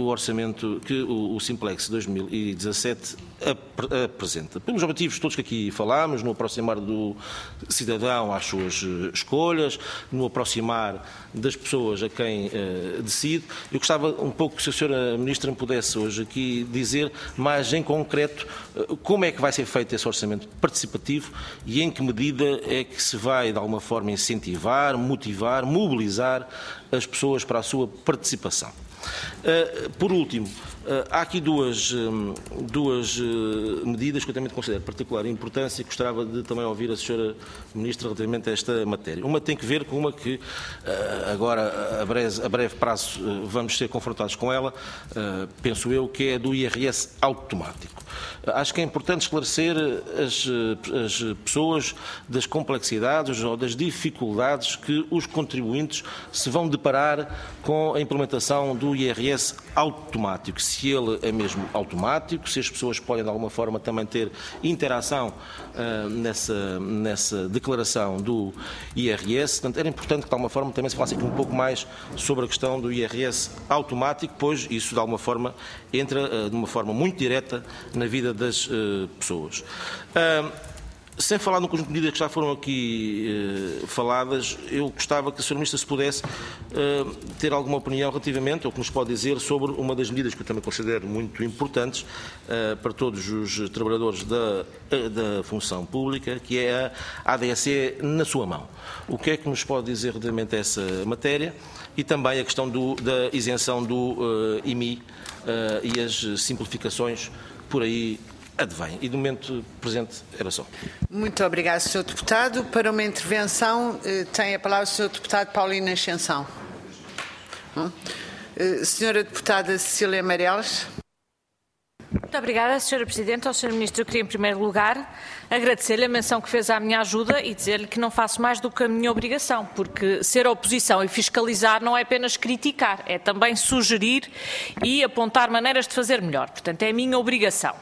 o Simplex 2017 apresenta. Pelos objetivos todos que aqui falámos, no aproximar do cidadão às suas escolhas, no aproximar das pessoas a quem decide. Eu gostava um pouco, se a Sra. Ministra me pudesse hoje aqui dizer mais em concreto como é que vai ser feito esse orçamento participativo e em que medida é que se vai, de alguma forma, incentivar, motivar, mobilizar as pessoas para a sua participação. Por último, há aqui duas medidas que eu também considero de particular importância e gostava de também ouvir a Sra. Ministra relativamente a esta matéria. Uma tem que ver com uma que agora, a breve prazo, vamos ser confrontados com ela, penso eu, que é do IRS automático. Acho que é importante esclarecer as pessoas das complexidades ou das dificuldades que os contribuintes se vão deparar com a implementação do IRS automático. Se ele é mesmo automático, se as pessoas podem de alguma forma também ter interação nessa declaração do IRS. Portanto, era importante que de alguma forma também se falasse aqui um pouco mais sobre a questão do IRS automático, pois isso de alguma forma entra de uma forma muito direta na vida das pessoas. Sem falar no conjunto de medidas que já foram aqui faladas, eu gostava que a Sra. Ministra se pudesse ter alguma opinião relativamente, ou que nos pode dizer, sobre uma das medidas que eu também considero muito importantes para todos os trabalhadores da função pública, que é a ADSE na sua mão. O que é que nos pode dizer relativamente a essa matéria? E também a questão da isenção do IMI e as simplificações por aí advém. E, do momento presente, era só. Muito obrigado, Sr. Deputado. Para uma intervenção, tem a palavra o Sr. Deputado Paulino Ascensão. Senhora Deputada Cecília Meireles. Muito obrigada, Sra. Presidente. Ao Sr. Ministro, eu queria, em primeiro lugar, agradecer-lhe a menção que fez à minha ajuda e dizer-lhe que não faço mais do que a minha obrigação, porque ser oposição e fiscalizar não é apenas criticar, é também sugerir e apontar maneiras de fazer melhor. Portanto, é a minha obrigação.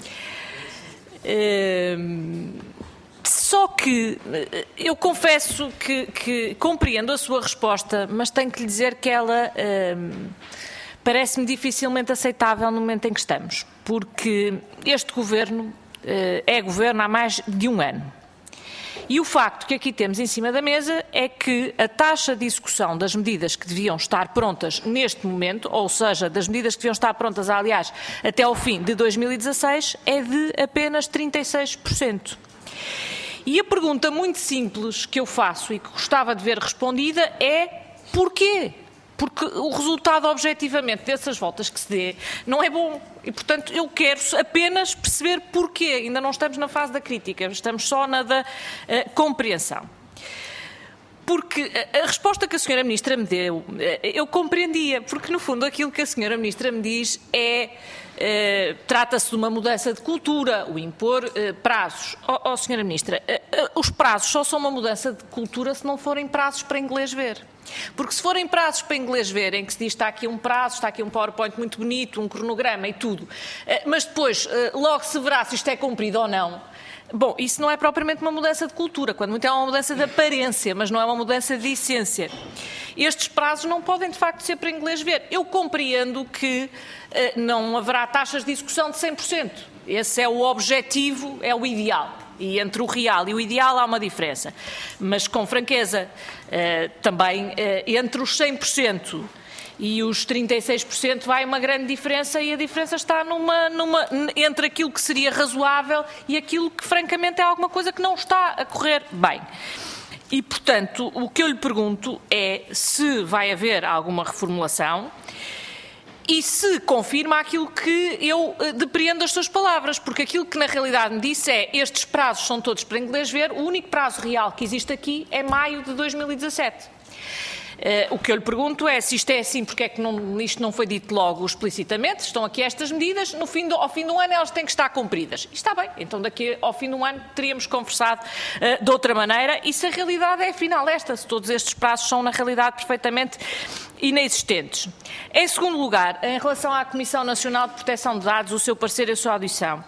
Só que eu confesso que compreendo a sua resposta, mas tenho que lhe dizer que ela parece-me dificilmente aceitável no momento em que estamos, porque este Governo é Governo há mais de um ano. E o facto que aqui temos em cima da mesa é que a taxa de execução das medidas que deviam estar prontas neste momento, ou seja, das medidas que deviam estar prontas, aliás, até ao fim de 2016, é de apenas 36%. E a pergunta muito simples que eu faço e que gostava de ver respondida é porquê? Porque o resultado, objetivamente, dessas voltas que se dê não é bom. E, portanto, eu quero apenas perceber porquê. Ainda não estamos na fase da crítica, estamos só na da compreensão. Porque a resposta que a Sra. Ministra me deu, eu compreendia, porque, no fundo, aquilo que a Sra. Ministra me diz é Trata-se de uma mudança de cultura, o impor prazos. Senhora Ministra, os prazos só são uma mudança de cultura se não forem prazos para inglês ver. Porque se forem prazos para inglês ver, em que se diz está aqui um prazo, está aqui um PowerPoint muito bonito, um cronograma e tudo, mas depois logo se verá se isto é cumprido ou não. Bom, isso não é propriamente uma mudança de cultura, quando muito é uma mudança de aparência, mas não é uma mudança de essência. Estes prazos não podem, de facto, ser para inglês ver. Eu compreendo que não haverá taxas de execução de 100%. Esse é o objetivo, é o ideal. E entre o real e o ideal há uma diferença. Mas, com franqueza, também entre os 100% e os 36% vai uma grande diferença, e a diferença está entre aquilo que seria razoável e aquilo que, francamente, é alguma coisa que não está a correr bem. E, portanto, o que eu lhe pergunto é se vai haver alguma reformulação e se confirma aquilo que eu depreendo das suas palavras, porque aquilo que na realidade me disse é estes prazos são todos para inglês ver, o único prazo real que existe aqui é maio de 2017. O que eu lhe pergunto é se isto é assim, porque é que isto não foi dito logo explicitamente, estão aqui estas medidas, ao fim do ano elas têm que estar cumpridas. E está bem, então daqui ao fim do ano teríamos conversado de outra maneira, e se a realidade é afinal esta, se todos estes prazos são na realidade perfeitamente inexistentes. Em segundo lugar, em relação à Comissão Nacional de Proteção de Dados, o seu parecer e a sua audição,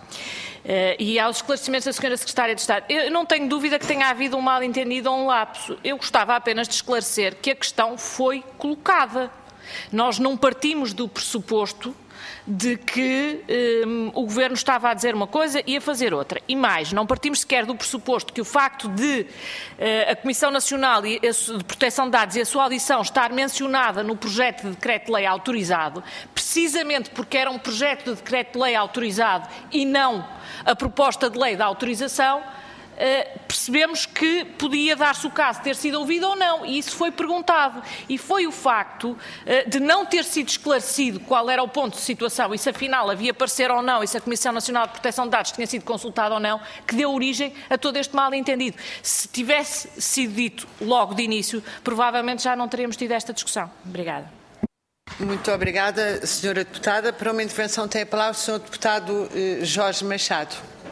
e aos esclarecimentos da Sra. Secretária de Estado, eu não tenho dúvida que tenha havido um mal-entendido ou um lapso. Eu gostava apenas de esclarecer que a questão foi colocada. Nós não partimos do pressuposto de que o Governo estava a dizer uma coisa e a fazer outra. E mais, não partimos sequer do pressuposto que o facto de a Comissão Nacional de Proteção de Dados e a sua audição estar mencionada no projeto de decreto-lei autorizado, precisamente porque era um projeto de decreto-lei autorizado e não a proposta de lei da autorização, percebemos que podia dar-se o caso de ter sido ouvido ou não, e isso foi perguntado. E foi o facto de não ter sido esclarecido qual era o ponto de situação e se afinal havia parecer ou não e se a Comissão Nacional de Proteção de Dados tinha sido consultada ou não, que deu origem a todo este mal-entendido. Se tivesse sido dito logo de início, provavelmente já não teríamos tido esta discussão. Obrigada. Muito obrigada, Sra. Deputada. Para uma intervenção tem a palavra o Sr. Deputado Jorge Machado.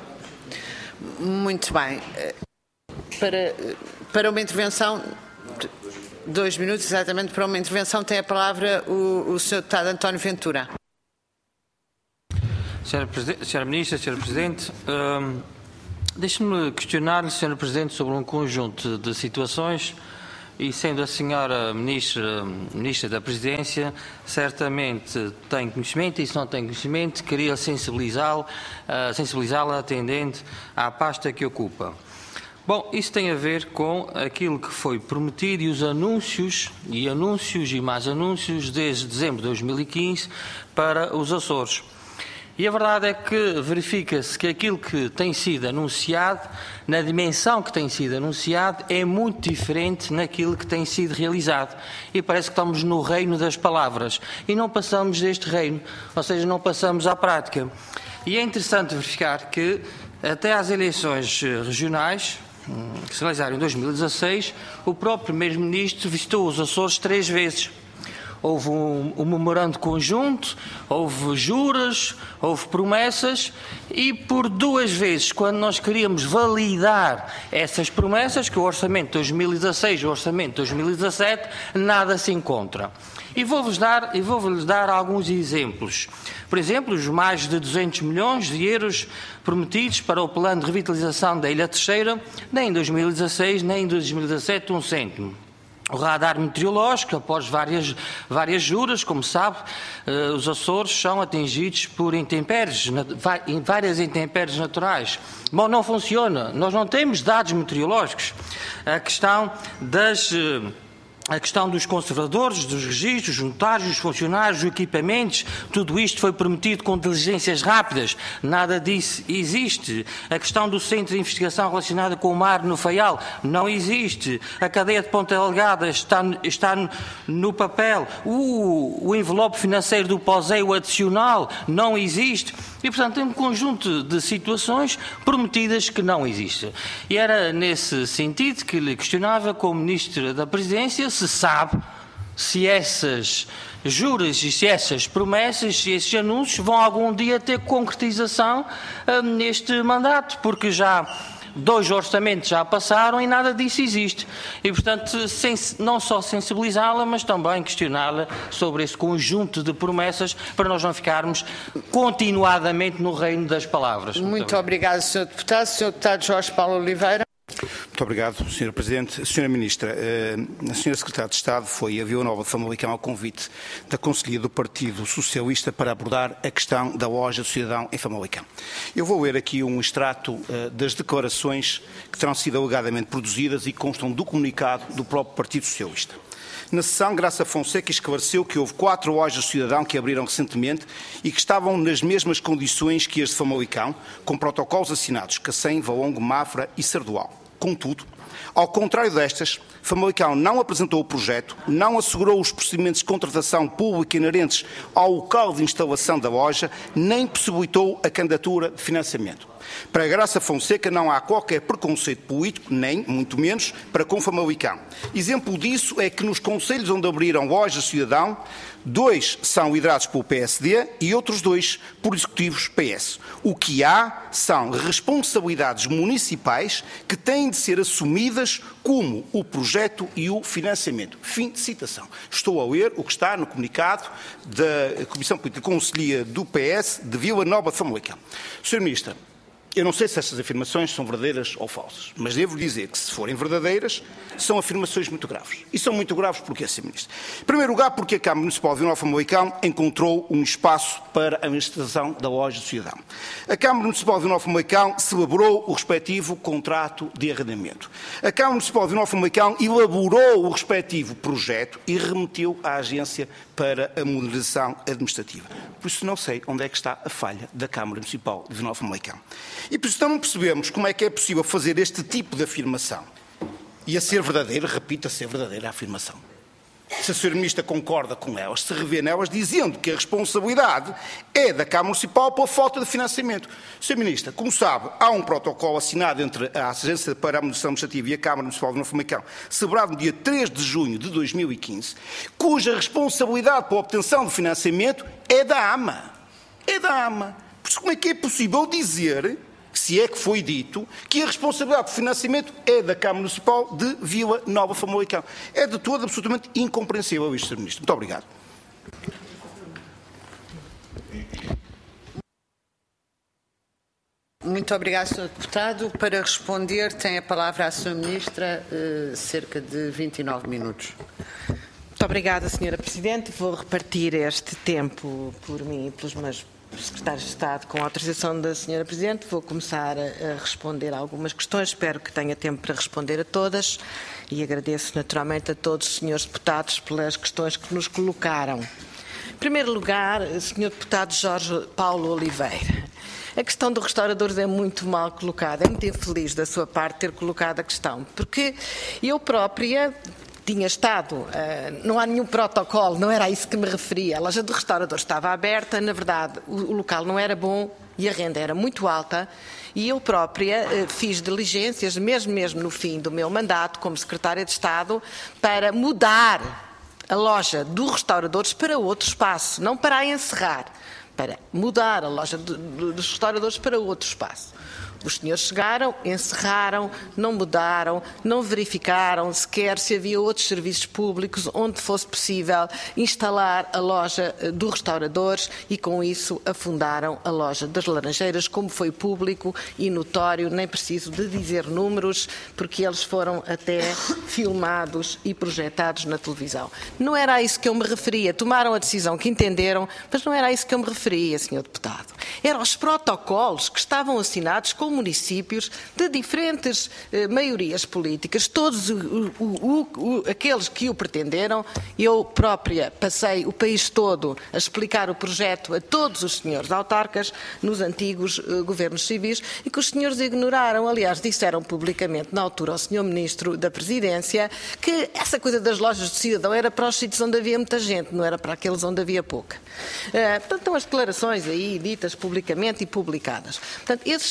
Muito bem. Para uma intervenção, 2 minutos exatamente, para uma intervenção tem a palavra o Sr. Deputado António Ventura. Sra. Ministra, Sr. Presidente, deixe-me questionar-lhe, Sra. Presidente, sobre um conjunto de situações e, sendo a Sra. Ministra da Presidência, certamente tem conhecimento, e se não tem conhecimento, queria sensibilizá-la atendente à pasta que ocupa. Bom, isso tem a ver com aquilo que foi prometido e os anúncios e mais anúncios desde dezembro de 2015 para os Açores. E a verdade é que verifica-se que aquilo que tem sido anunciado, na dimensão que tem sido anunciado, é muito diferente naquilo que tem sido realizado. E parece que estamos no reino das palavras e não passamos deste reino, ou seja, não passamos à prática. E é interessante verificar que até às eleições regionais, que se realizaram em 2016, o próprio Primeiro-Ministro visitou os Açores 3 vezes. Houve um memorando conjunto, houve juras, houve promessas e por 2 vezes, quando nós queríamos validar essas promessas, que o Orçamento de 2016 e o Orçamento de 2017, nada se encontra. E vou-vos dar alguns exemplos. Por exemplo, os mais de 200 milhões de euros prometidos para o plano de revitalização da Ilha Terceira, nem em 2016, nem em 2017, 1 cêntimo. O radar meteorológico, após várias juras, como sabe, os Açores são atingidos por várias intempéries naturais. Bom, não funciona, nós não temos dados meteorológicos. A questão dos conservadores, dos registros, dos notários, dos funcionários, dos equipamentos, tudo isto foi prometido com diligências rápidas, nada disso existe. A questão do centro de investigação relacionada com o mar no Faial não existe. A cadeia de Ponta Delgada está no papel. O envelope financeiro do POSEI adicional não existe. E, portanto, tem um conjunto de situações prometidas que não existem. E era nesse sentido que lhe questionava, como Ministro da Presidência, se sabe se essas juras e se essas promessas, se esses anúncios vão algum dia ter concretização neste mandato, porque já 2 orçamentos já passaram e nada disso existe. E, portanto, não só sensibilizá-la, mas também questioná-la sobre esse conjunto de promessas para nós não ficarmos continuadamente no reino das palavras. Muito obrigado, Sr. Deputado. Sr. Deputado Jorge Paulo Oliveira. Muito obrigado, Sra. Presidente. Sra. Ministra, a Sra. Secretária de Estado foi a Vila Nova de Famalicão ao convite da Conselhia do Partido Socialista para abordar a questão da loja do cidadão em Famalicão. Eu vou ler aqui um extrato das declarações que terão sido alegadamente produzidas e constam do comunicado do próprio Partido Socialista. Na sessão, Graça Fonseca esclareceu que houve 4 lojas do cidadão que abriram recentemente e que estavam nas mesmas condições que as de Famalicão, com protocolos assinados Cacém, Valongo, Mafra e Sardual. Contudo, ao contrário destas, Famalicão não apresentou o projeto, não assegurou os procedimentos de contratação pública inerentes ao local de instalação da loja, nem possibilitou a candidatura de financiamento. Para Graça Fonseca não há qualquer preconceito político, nem, muito menos, para com Famalicão. Exemplo disso é que nos concelhos onde abriram lojas de cidadão, 2 são liderados pelo PSD e outros 2 por executivos PS. O que há são responsabilidades municipais que têm de ser assumidas como o projeto e o financiamento. Fim de citação. Estou a ler o que está no comunicado da Comissão Política Conselhia do PS de Vila Nova de Famalicão. Sr. Ministra, eu não sei se estas afirmações são verdadeiras ou falsas, mas devo dizer que, se forem verdadeiras, são afirmações muito graves. E são muito graves porque, Sr. Ministro. Em primeiro lugar, porque a Câmara Municipal de Vila Nova de Famalicão encontrou um espaço para a instalação da loja do cidadão. A Câmara Municipal de Vila Nova de Famalicão celebrou o respectivo contrato de arrendamento. A Câmara Municipal de Vila Nova de Famalicão elaborou o respectivo projeto e remeteu à Agência para a Modernização Administrativa. Por isso não sei onde é que está a falha da Câmara Municipal de Vila Nova de Famalicão. E por isso não percebemos como é que é possível fazer este tipo de afirmação. E a ser verdadeira, repito, a ser verdadeira a afirmação. Se a Sra. Ministra concorda com elas, se revê nelas, dizendo que a responsabilidade é da Câmara Municipal pela falta de financiamento. Sra. Ministra, como sabe, há um protocolo assinado entre a Agência para a Modernização Administrativa e a Câmara Municipal de Famalicão, celebrado no dia 3 de junho de 2015, cuja responsabilidade pela obtenção de financiamento é da AMA. É da AMA. Por isso, como é que é possível dizer, se é que foi dito, que a responsabilidade de financiamento é da Câmara Municipal de Vila Nova de Famalicão? É de todo absolutamente incompreensível isto, Sr. Ministro. Muito obrigado. Muito obrigado, Sr. Deputado. Para responder, tem a palavra a Sra. Ministra, cerca de 29 minutos. Muito obrigada, Sra. Presidente. Vou repartir este tempo por mim e pelos meus secretários de Estado com a autorização da Sra. Presidente. Vou começar a responder a algumas questões. Espero que tenha tempo para responder a todas e agradeço naturalmente a todos os senhores deputados pelas questões que nos colocaram. Em primeiro lugar, Sr. Deputado Jorge Paulo Oliveira. A questão dos restauradores é muito mal colocada. É muito infeliz da sua parte ter colocado a questão, porque eu própria tinha estado, não há nenhum protocolo, não era a isso que me referia. A loja do restaurador estava aberta, na verdade o local não era bom e a renda era muito alta e eu própria fiz diligências, mesmo no fim do meu mandato como Secretária de Estado, para mudar a loja dos restauradores para outro espaço, não para a encerrar, para mudar a loja dos restauradores para outro espaço. Os senhores chegaram, encerraram, não mudaram, não verificaram sequer se havia outros serviços públicos onde fosse possível instalar a loja dos restauradores e com isso afundaram a loja das laranjeiras, como foi público e notório, nem preciso de dizer números, porque eles foram até filmados e projetados na televisão. Não era a isso que eu me referia. Tomaram a decisão que entenderam, mas não era a isso que eu me referia, Sr. Deputado. Eram os protocolos que estavam assinados com municípios de diferentes maiorias políticas, todos aqueles que o pretenderam. Eu própria passei o país todo a explicar o projeto a todos os senhores autarcas nos antigos governos civis e que os senhores ignoraram. Aliás, disseram publicamente na altura ao Sr. Ministro da Presidência que essa coisa das lojas de cidadão era para os sítios onde havia muita gente, não era para aqueles onde havia pouca. Portanto, estão as declarações aí ditas publicamente e publicadas. Portanto, esses protocolos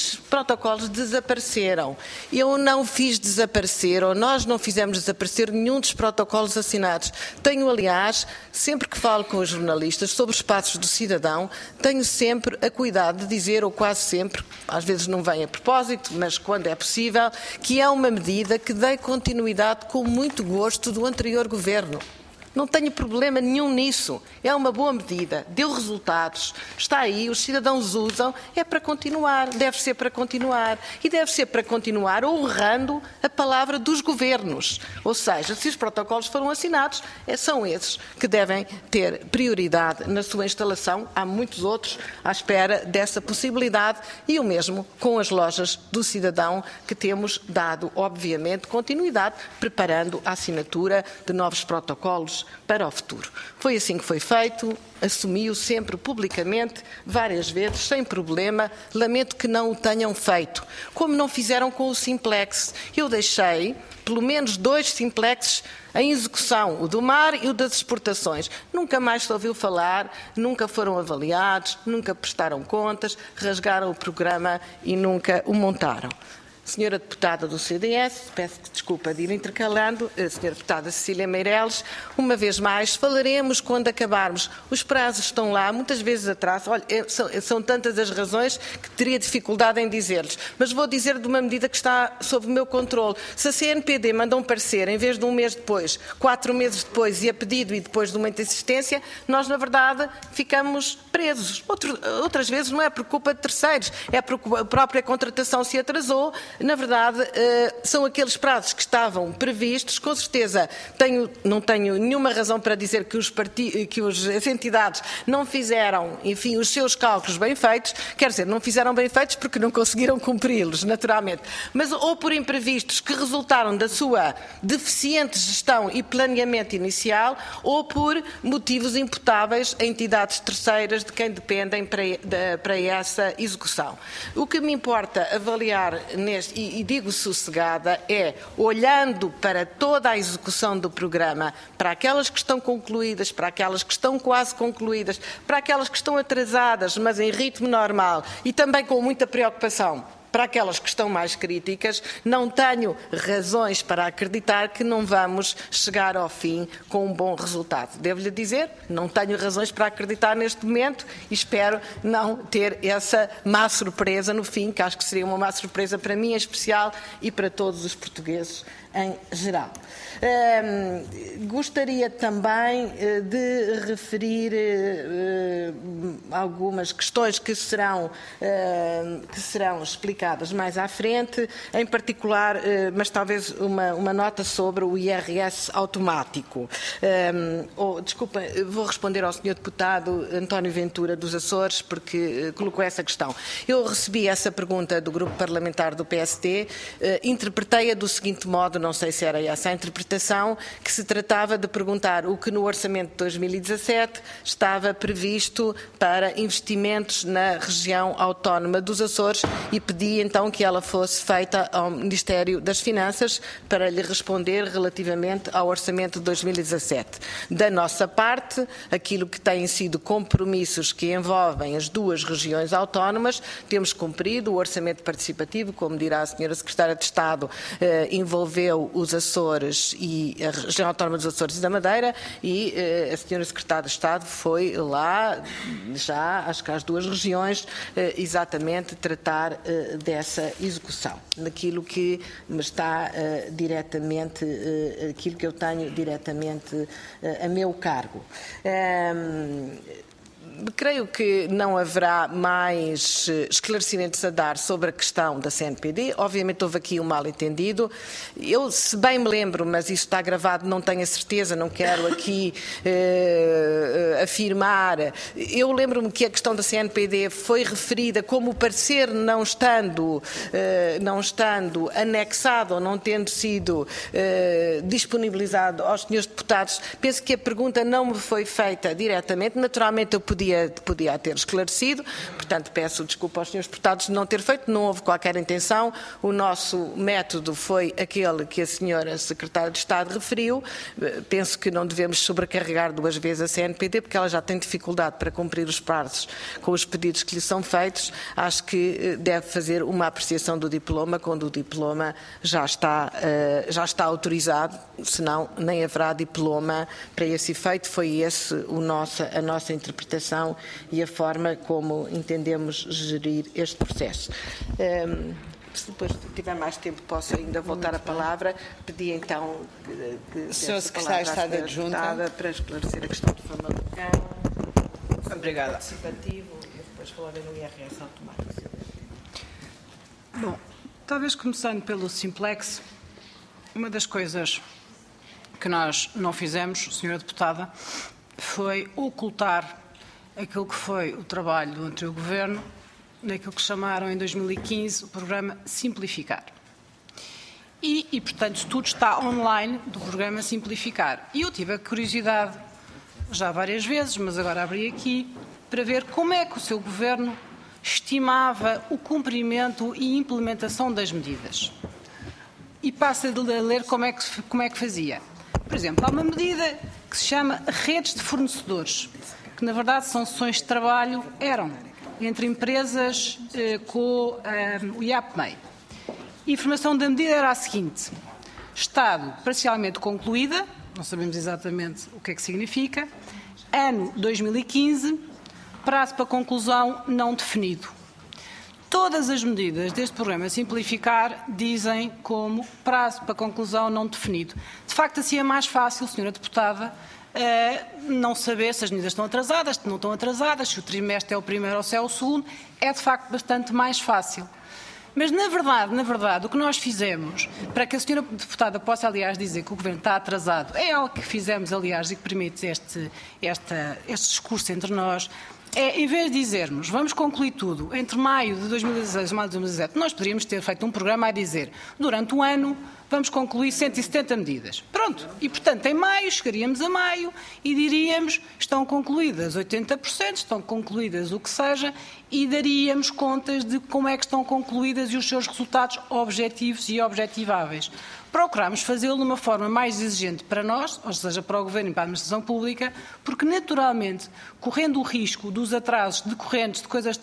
protocolos desapareceram. Eu não fiz desaparecer, ou nós não fizemos desaparecer nenhum dos protocolos assinados. Tenho, aliás, sempre que falo com os jornalistas sobre os espaços do cidadão, tenho sempre a cuidado de dizer, ou quase sempre, às vezes não vem a propósito, mas quando é possível, que é uma medida que dei continuidade com muito gosto do anterior governo. Não tenho problema nenhum nisso. É uma boa medida, deu resultados, está aí, os cidadãos usam, é para continuar, deve ser para continuar. E deve ser para continuar honrando a palavra dos governos. Ou seja, se os protocolos foram assinados, são esses que devem ter prioridade na sua instalação. Há muitos outros à espera dessa possibilidade e o mesmo com as lojas do cidadão, que temos dado, obviamente, continuidade, preparando a assinatura de novos protocolos para o futuro. Foi assim que foi feito, assumiu sempre publicamente, várias vezes, sem problema. Lamento que não o tenham feito, como não fizeram com o Simplex. Eu deixei pelo menos 2 Simplexes em execução, o do mar e o das exportações. Nunca mais se ouviu falar, nunca foram avaliados, nunca prestaram contas, rasgaram o programa e nunca o montaram. Senhora Deputada do CDS, peço desculpa de ir intercalando, Senhora Deputada Cecília Meireles, uma vez mais, falaremos quando acabarmos. Os prazos estão lá, muitas vezes atrás. Olha, são tantas as razões que teria dificuldade em dizer-lhes, mas vou dizer de uma medida que está sob o meu controle. Se a CNPD manda um parecer, em vez de 1 mês depois, 4 meses depois, e a pedido e depois de uma insistência, nós, na verdade, ficamos presos. Outras vezes não é por culpa de terceiros, é porque a própria contratação se atrasou. Na verdade, são aqueles prazos que estavam previstos. Com certeza, não tenho nenhuma razão para dizer que as entidades não fizeram, enfim, os seus cálculos bem feitos. Quer dizer, não fizeram bem feitos porque não conseguiram cumpri-los, naturalmente. Mas ou por imprevistos que resultaram da sua deficiente gestão e planeamento inicial, ou por motivos imputáveis a entidades terceiras de quem dependem para essa execução. O que me importa avaliar e digo sossegada, é, olhando para toda a execução do programa, para aquelas que estão concluídas, para aquelas que estão quase concluídas, para aquelas que estão atrasadas, mas em ritmo normal, e também com muita preocupação para aquelas que estão mais críticas, não tenho razões para acreditar que não vamos chegar ao fim com um bom resultado. Devo-lhe dizer, não tenho razões para acreditar neste momento e espero não ter essa má surpresa no fim, que acho que seria uma má surpresa para mim em especial e para todos os portugueses em geral. Gostaria também de referir algumas questões que serão explicadas mais à frente, em particular, mas talvez uma nota sobre o IRS automático. Desculpa, vou responder ao Sr. Deputado António Ventura dos Açores, porque colocou essa questão. Eu recebi essa pergunta do Grupo Parlamentar do PSD, interpretei-a do seguinte modo, não sei se era essa a interpretação, que se tratava de perguntar o que no Orçamento de 2017 estava previsto para investimentos na região autónoma dos Açores e pedi então que ela fosse feita ao Ministério das Finanças para lhe responder relativamente ao Orçamento de 2017. Da nossa parte, aquilo que têm sido compromissos que envolvem as 2 regiões autónomas, temos cumprido. O Orçamento Participativo, como dirá a Sra. Secretária de Estado, envolveu os Açores e a região autónoma dos Açores e da Madeira, e a Sra. Secretária de Estado foi lá, já acho que às 2 regiões, exatamente tratar dessa execução, naquilo que me está diretamente, aquilo que eu tenho diretamente a meu cargo. Creio que não haverá mais esclarecimentos a dar sobre a questão da CNPD. Obviamente houve aqui um mal-entendido. Eu, se bem me lembro, mas isso está gravado, não tenho a certeza, não quero aqui afirmar. Eu lembro-me que a questão da CNPD foi referida como o parecer não estando anexado ou não tendo sido disponibilizado aos senhores deputados. Penso que a pergunta não me foi feita diretamente. Naturalmente eu podia ter esclarecido, portanto peço desculpa aos senhores deputados de não ter feito, não houve qualquer intenção. O nosso método foi aquele que a senhora Secretária de Estado referiu. Penso que não devemos sobrecarregar 2 vezes a CNPD, porque que ela já tem dificuldade para cumprir os prazos com os pedidos que lhe são feitos, acho que deve fazer uma apreciação do diploma quando o diploma já está autorizado, senão nem haverá diploma para esse efeito. Foi esse a nossa interpretação e a forma como entendemos gerir este processo. Se depois tiver mais tempo, posso ainda voltar a palavra. Pedi então que Sr. Secretário de Estado Adjunta para esclarecer a questão do Famalicão, Obrigada. Participativo e depois falarei no IRS automático. Bom, talvez começando pelo Simplex, uma das coisas que nós não fizemos, Sra. Deputada, foi ocultar aquilo que foi o trabalho do anterior Governo naquilo que chamaram em 2015 o programa Simplificar. E, portanto, tudo está online do programa Simplificar. E eu tive a curiosidade, já várias vezes, mas agora abri aqui, para ver como é que o seu Governo estimava o cumprimento e implementação das medidas. E passo a ler como é que fazia. Por exemplo, há uma medida que se chama redes de fornecedores, que na verdade são sessões de trabalho, entre empresas com o IAPMEI. A informação da medida era a seguinte: Estado parcialmente concluída, não sabemos exatamente o que é que significa, ano 2015, prazo para conclusão não definido. Todas as medidas deste programa Simplificar dizem como prazo para conclusão não definido. De facto, assim é mais fácil, Sra. Deputada, não saber se as medidas estão atrasadas, se não estão atrasadas, se o trimestre é o primeiro ou se é o segundo, é de facto bastante mais fácil. Mas, na verdade, o que nós fizemos, para que a Sra. Deputada possa, aliás, dizer que o Governo está atrasado, é algo que fizemos, aliás, e que permite este discurso entre nós, em vez de dizermos, vamos concluir tudo entre maio de 2016 e maio de 2017, nós poderíamos ter feito um programa a dizer, durante um ano, vamos concluir 170 medidas. Pronto. E, portanto, em maio, chegaríamos a maio e diríamos, estão concluídas 80%, estão concluídas o que seja, e daríamos contas de como é que estão concluídas e os seus resultados objetivos e objetiváveis. Procurámos fazê-lo de uma forma mais exigente para nós, ou seja, para o Governo e para a Administração Pública, porque, naturalmente, correndo o risco dos atrasos decorrentes de coisas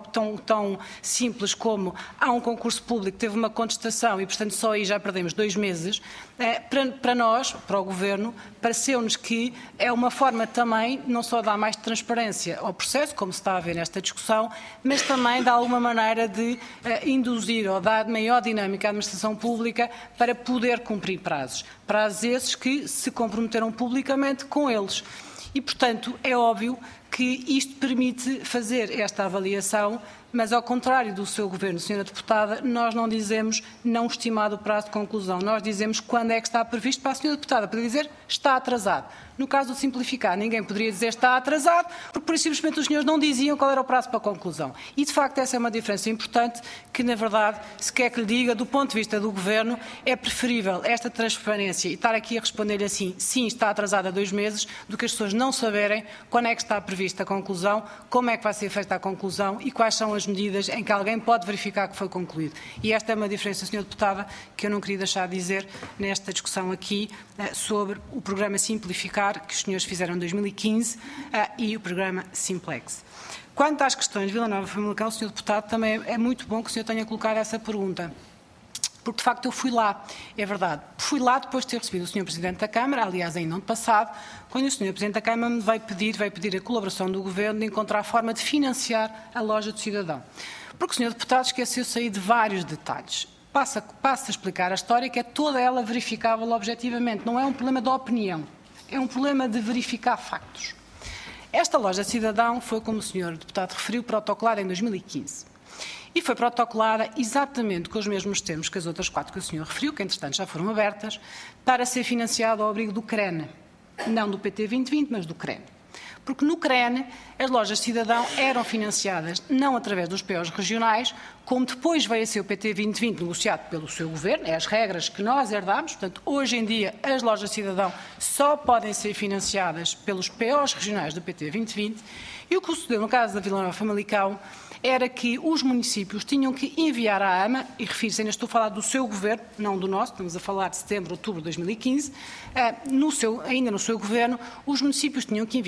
tão simples como há um concurso público que teve uma contestação e, portanto, só aí já perdemos 2 meses, para nós, para o Governo, pareceu-nos que é uma forma também, não só de dar mais transparência ao processo, como se está a ver nesta discussão, mas também de alguma maneira de induzir ou dar maior dinâmica à Administração Pública para poder cumprir prazos. Prazos esses que se comprometeram publicamente com eles. E, portanto, é óbvio que isto permite fazer esta avaliação, mas ao contrário do seu Governo, Sra. Deputada, nós não dizemos não estimado o prazo de conclusão, nós dizemos quando é que está previsto para a Sra. Deputada poder dizer está atrasado. No caso do Simplificar, ninguém poderia dizer está atrasado, porque simplesmente os senhores não diziam qual era o prazo para a conclusão. E, de facto, essa é uma diferença importante que, na verdade, se quer que lhe diga, do ponto de vista do Governo, é preferível esta transparência e estar aqui a responder-lhe assim, sim, está atrasado há 2 meses, do que as pessoas não saberem quando é que está prevista a conclusão, como é que vai ser feita a conclusão e quais são as medidas em que alguém pode verificar que foi concluído. E esta é uma diferença, Sra. Deputada, que eu não queria deixar de dizer nesta discussão aqui sobre o programa Simplificar que os senhores fizeram em 2015 e o programa Simplex. Quanto às questões de Vila Nova e Famalicão, Sr. Deputado, também é muito bom que o senhor tenha colocado essa pergunta. Porque, de facto, eu fui lá, é verdade. Fui lá depois de ter recebido o Sr. Presidente da Câmara, aliás, ainda ano passado, quando o Sr. Presidente da Câmara me veio pedir a colaboração do Governo de encontrar a forma de financiar a loja do cidadão. Porque o Sr. Deputado esqueceu-se aí de vários detalhes. Passo a explicar a história, que é toda ela verificável objetivamente. Não é um problema de opinião, é um problema de verificar factos. Esta loja cidadão foi, como o Sr. Deputado referiu, protocolada em 2015. E foi protocolada exatamente com os mesmos termos que as outras 4 que o senhor referiu, que entretanto já foram abertas, para ser financiado ao abrigo do CREN. Não do PT 2020, mas do CREN. Porque no CREN as lojas cidadão eram financiadas não através dos POs regionais, como depois veio a ser o PT 2020 negociado pelo seu Governo, é as regras que nós herdámos, portanto, hoje em dia as lojas cidadão só podem ser financiadas pelos POs regionais do PT 2020, e o que sucedeu no caso da Vila Nova e Famalicão era que os municípios tinham que enviar à AMA, e refiro-se, ainda estou a falar do seu Governo, não do nosso, estamos a falar de setembro, outubro de 2015, ainda no seu Governo, os municípios tinham que enviar à AMA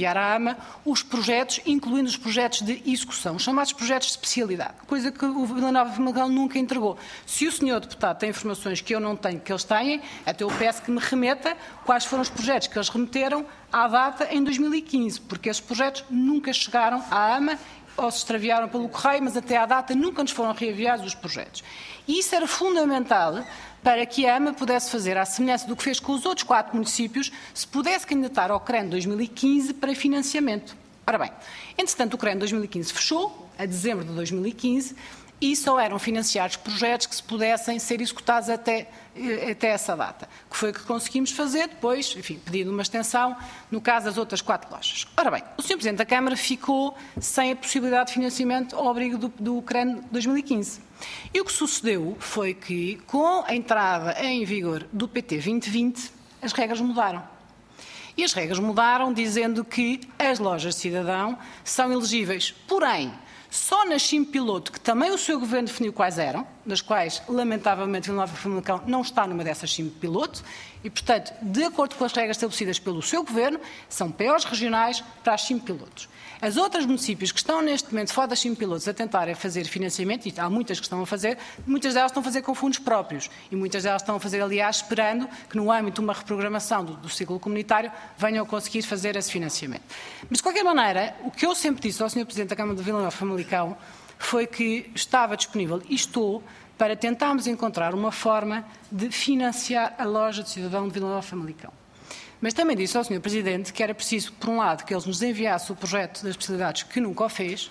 AMA os projetos, incluindo os projetos de execução, os chamados projetos de especialidade, coisa que o Vila Nova de Famalicão nunca entregou. Se o senhor deputado tem informações que eu não tenho, que eles têm, até eu peço que me remeta quais foram os projetos que eles remeteram à data em 2015, porque esses projetos nunca chegaram à AMA ou se extraviaram pelo correio, mas até à data nunca nos foram reenviados os projetos. E isso era fundamental para que a AMA pudesse fazer, à semelhança do que fez com os outros 4 municípios, se pudesse candidatar ao CREN 2015 para financiamento. Ora bem, entretanto o CREN 2015 fechou, a dezembro de 2015, e só eram financiados projetos que se pudessem ser executados até essa data, que foi o que conseguimos fazer depois, enfim, pedindo uma extensão, no caso das outras 4 lojas. Ora bem, o Sr. Presidente da Câmara ficou sem a possibilidade de financiamento ao abrigo do CREN 2015. E o que sucedeu foi que, com a entrada em vigor do PT 2020, as regras mudaram. E as regras mudaram dizendo que as lojas de cidadão são elegíveis, porém, só nas CIM-piloto, que também o seu governo definiu quais eram, das quais, lamentavelmente, Vila Nova de Famalicão não está numa dessas CIM-piloto, e, portanto, de acordo com as regras estabelecidas pelo seu governo, são POs regionais para as CIM-pilotos. As outras municípios que estão neste momento fora das CIM-pilotos a tentarem fazer financiamento, e há muitas que estão a fazer, muitas delas estão a fazer com fundos próprios, e muitas delas estão a fazer, aliás, esperando que no âmbito de uma reprogramação do ciclo comunitário venham a conseguir fazer esse financiamento. Mas, de qualquer maneira, o que eu sempre disse ao Sr. Presidente da Câmara de Vila Nova de Famalicão foi que estava disponível, e estou, para tentarmos encontrar uma forma de financiar a loja de cidadão de Vila Nova de Famalicão. Mas também disse ao Sr. Presidente que era preciso, por um lado, que eles nos enviassem o projeto das especialidades, que nunca o fez,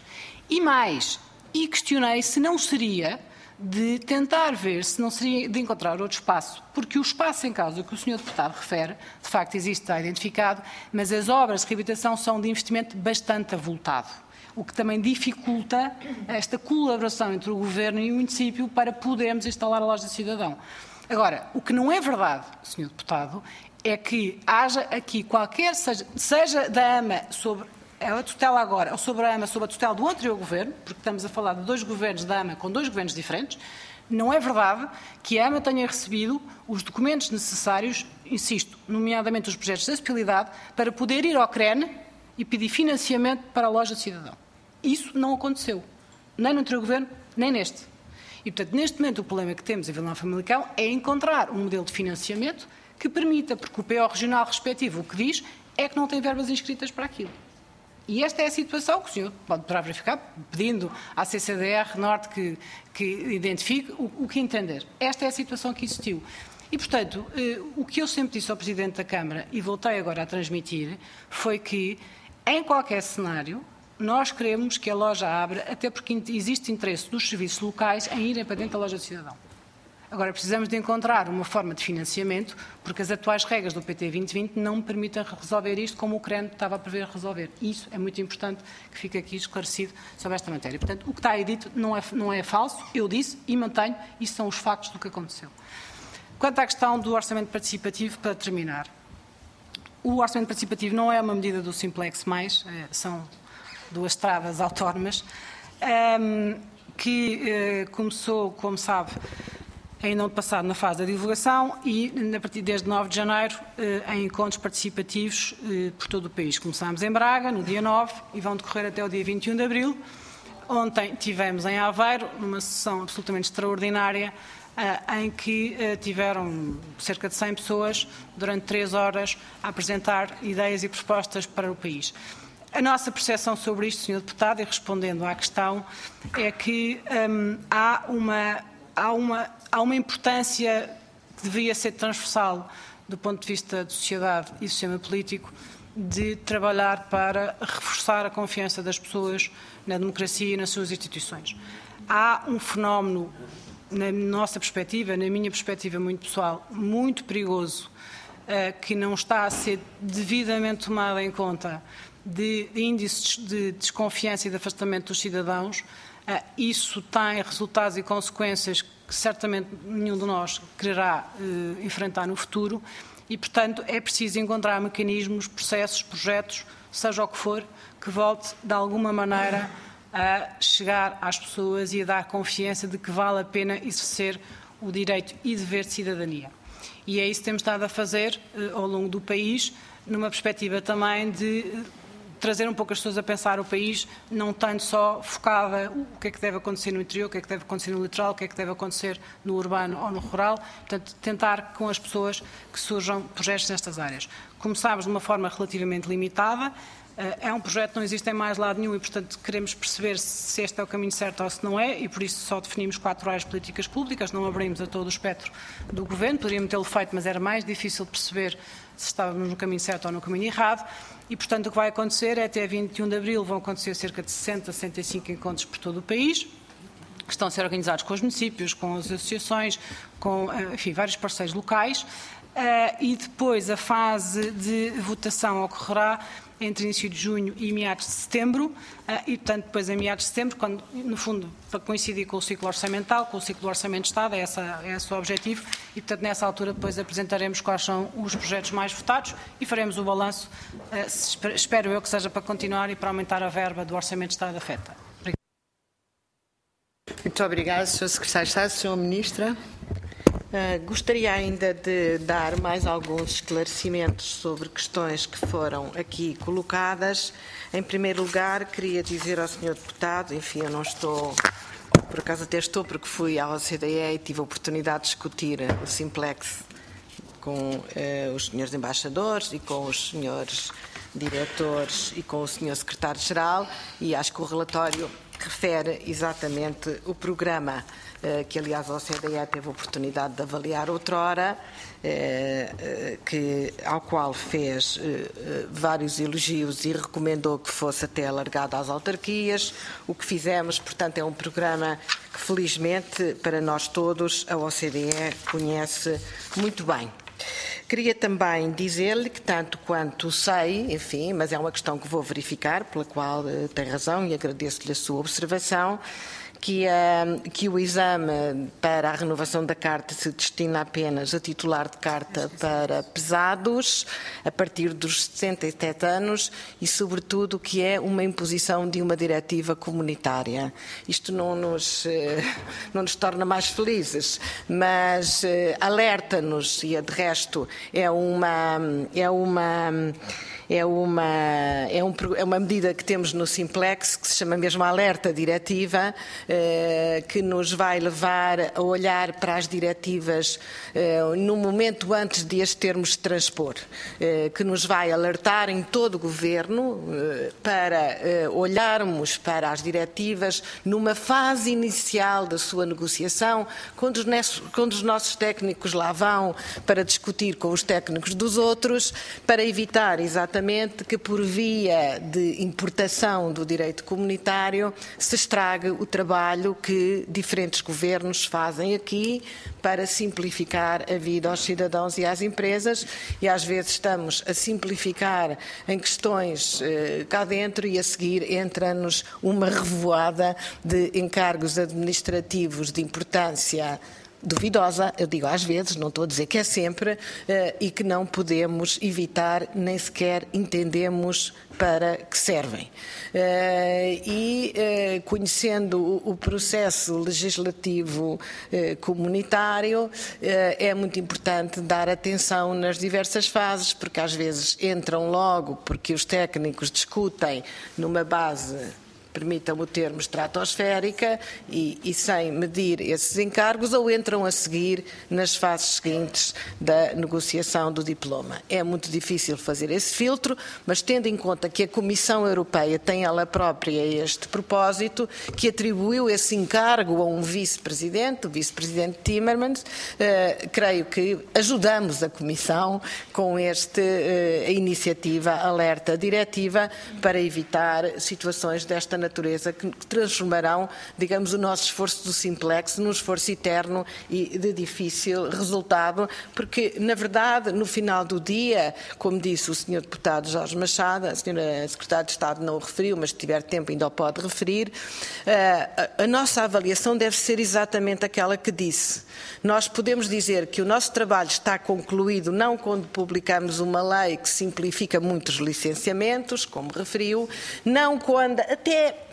e questionei se não seria de tentar ver, se não seria de encontrar outro espaço, porque o espaço em causa que o Sr. Deputado refere, de facto existe, está identificado, mas as obras de reabilitação são de investimento bastante avultado, o que também dificulta esta colaboração entre o Governo e o município para podermos instalar a loja de cidadão. Agora, o que não é verdade, Sr. Deputado, é que haja aqui qualquer, seja da AMA sobre a tutela agora, ou sobre a AMA sobre a tutela do anterior governo, porque estamos a falar de 2 governos da AMA com 2 governos diferentes, não é verdade que a AMA tenha recebido os documentos necessários, insisto, nomeadamente os projetos de acessibilidade, para poder ir ao CREN e pedir financiamento para a loja de cidadão. Isso não aconteceu, nem no anterior governo, nem neste. E, portanto, neste momento o problema que temos em Vila Nova de Famalicão é encontrar um modelo de financiamento que permita, porque o PO regional respectivo o que diz é que não tem verbas inscritas para aquilo. E esta é a situação que o senhor poderá verificar, pedindo à CCDR Norte que identifique o que entender. Esta é a situação que existiu. E, portanto, o que eu sempre disse ao Presidente da Câmara, e voltei agora a transmitir, foi que, em qualquer cenário, nós queremos que a loja abra, até porque existe interesse dos serviços locais em irem para dentro da loja de cidadão. Agora, precisamos de encontrar uma forma de financiamento, porque as atuais regras do PT 2020 não me permitem resolver isto como o CREN estava a prever resolver. Isso é muito importante que fique aqui esclarecido sobre esta matéria. Portanto, o que está aí dito não é falso, eu disse e mantenho, isso são os factos do que aconteceu. Quanto à questão do orçamento participativo, para terminar, o orçamento participativo não é uma medida do Simplex+, são 2 estradas autónomas, que começou, como sabe, ainda ano passado na fase da divulgação e a partir desde 9 de janeiro em encontros participativos por todo o país. Começámos em Braga, no dia 9, e vão decorrer até o dia 21 de abril. Ontem tivemos em Aveiro, numa sessão absolutamente extraordinária, em que tiveram cerca de 100 pessoas durante 3 horas a apresentar ideias e propostas para o país. A nossa percepção sobre isto, Sr. Deputado, e respondendo à questão, é que há uma importância que deveria ser transversal do ponto de vista da sociedade e do sistema político de trabalhar para reforçar a confiança das pessoas na democracia e nas suas instituições. Há um fenómeno, na nossa perspectiva, na minha perspectiva muito pessoal, muito perigoso, que não está a ser devidamente tomado em conta, de índices de desconfiança e de afastamento dos cidadãos. Isso tem resultados e consequências que certamente nenhum de nós quererá enfrentar no futuro e, portanto, é preciso encontrar mecanismos, processos, projetos, seja o que for, que volte de alguma maneira a chegar às pessoas e a dar confiança de que vale a pena exercer o direito e dever de cidadania. E é isso que temos estado a fazer ao longo do país, numa perspectiva também de trazer um pouco as pessoas a pensar o país, não tanto só focada o que é que deve acontecer no interior, o que é que deve acontecer no litoral, o que é que deve acontecer no urbano ou no rural. Portanto, tentar com as pessoas que surjam projetos nestas áreas. Começámos de uma forma relativamente limitada. É um projeto que não existe em mais lado nenhum e, portanto, queremos perceber se este é o caminho certo ou se não é, e por isso só definimos 4 áreas de políticas públicas, não abrimos a todo o espectro do Governo, poderíamos tê-lo feito, mas era mais difícil perceber se estávamos no caminho certo ou no caminho errado, e, portanto, o que vai acontecer é até 21 de abril vão acontecer cerca de 60, 65 encontros por todo o país, que estão a ser organizados com os municípios, com as associações, com, enfim, vários parceiros locais, e depois a fase de votação ocorrerá entre início de junho e meados de setembro, e, portanto, depois em meados de setembro, quando, no fundo, para coincidir com o ciclo orçamental, com o ciclo do Orçamento de Estado, é esse o objetivo, e, portanto, nessa altura depois apresentaremos quais são os projetos mais votados e faremos o balanço, espero eu que seja para continuar e para aumentar a verba do Orçamento de Estado afeta. Muito obrigada, Sr. Secretário de Estado. Sra. Ministra. Gostaria ainda de dar mais alguns esclarecimentos sobre questões que foram aqui colocadas. Em primeiro lugar, queria dizer ao Sr. Deputado, enfim, eu não estou, por acaso até estou, porque fui à OCDE e tive a oportunidade de discutir o Simplex com os senhores embaixadores e com os senhores diretores e com o Sr. Secretário-Geral, e acho que o relatório refere exatamente o programa que, aliás, a OCDE teve a oportunidade de avaliar outrora, ao qual fez vários elogios e recomendou que fosse até alargado às autarquias. O que fizemos, portanto, é um programa que, felizmente, para nós todos, a OCDE conhece muito bem. Queria também dizer-lhe que, tanto quanto sei, enfim, mas é uma questão que vou verificar, pela qual tem razão e agradeço-lhe a sua observação, que o exame para a renovação da carta se destina apenas a titular de carta para pesados, a partir dos 67 anos, e, sobretudo, que é uma imposição de uma diretiva comunitária. Isto não nos torna mais felizes, mas alerta-nos, e de resto é uma medida que temos no Simplex, que se chama mesmo alerta diretiva, que nos vai levar a olhar para as diretivas no momento antes de as termos de transpor, que nos vai alertar em todo o Governo para olharmos para as diretivas numa fase inicial da sua negociação, quando os nossos técnicos lá vão para discutir com os técnicos dos outros, para evitar exatamente que, por via de importação do direito comunitário, se estrague o trabalho que diferentes governos fazem aqui para simplificar a vida aos cidadãos e às empresas, e às vezes estamos a simplificar em questões cá dentro e a seguir entra-nos uma revoada de encargos administrativos de importância duvidosa, eu digo às vezes, não estou a dizer que é sempre, e que não podemos evitar, nem sequer entendemos para que servem. Conhecendo o processo legislativo comunitário, é muito importante dar atenção nas diversas fases, porque às vezes entram logo porque os técnicos discutem numa base, permitam o termo, estratosférica, e sem medir esses encargos, ou entram a seguir nas fases seguintes da negociação do diploma. É muito difícil fazer esse filtro, mas tendo em conta que a Comissão Europeia tem ela própria este propósito, que atribuiu esse encargo a um vice-presidente, o vice-presidente Timmermans, creio que ajudamos a Comissão com a iniciativa alerta diretiva para evitar situações desta natureza que transformarão, digamos, o nosso esforço do Simplex num esforço eterno e de difícil resultado, porque, na verdade, no final do dia, como disse o Sr. Deputado Jorge Machado, a Sra. Secretária de Estado não o referiu, mas se tiver tempo ainda o pode referir, a nossa avaliação deve ser exatamente aquela que disse. Nós podemos dizer que o nosso trabalho está concluído não quando publicamos uma lei que simplifica muitos licenciamentos, como referiu, não quando, até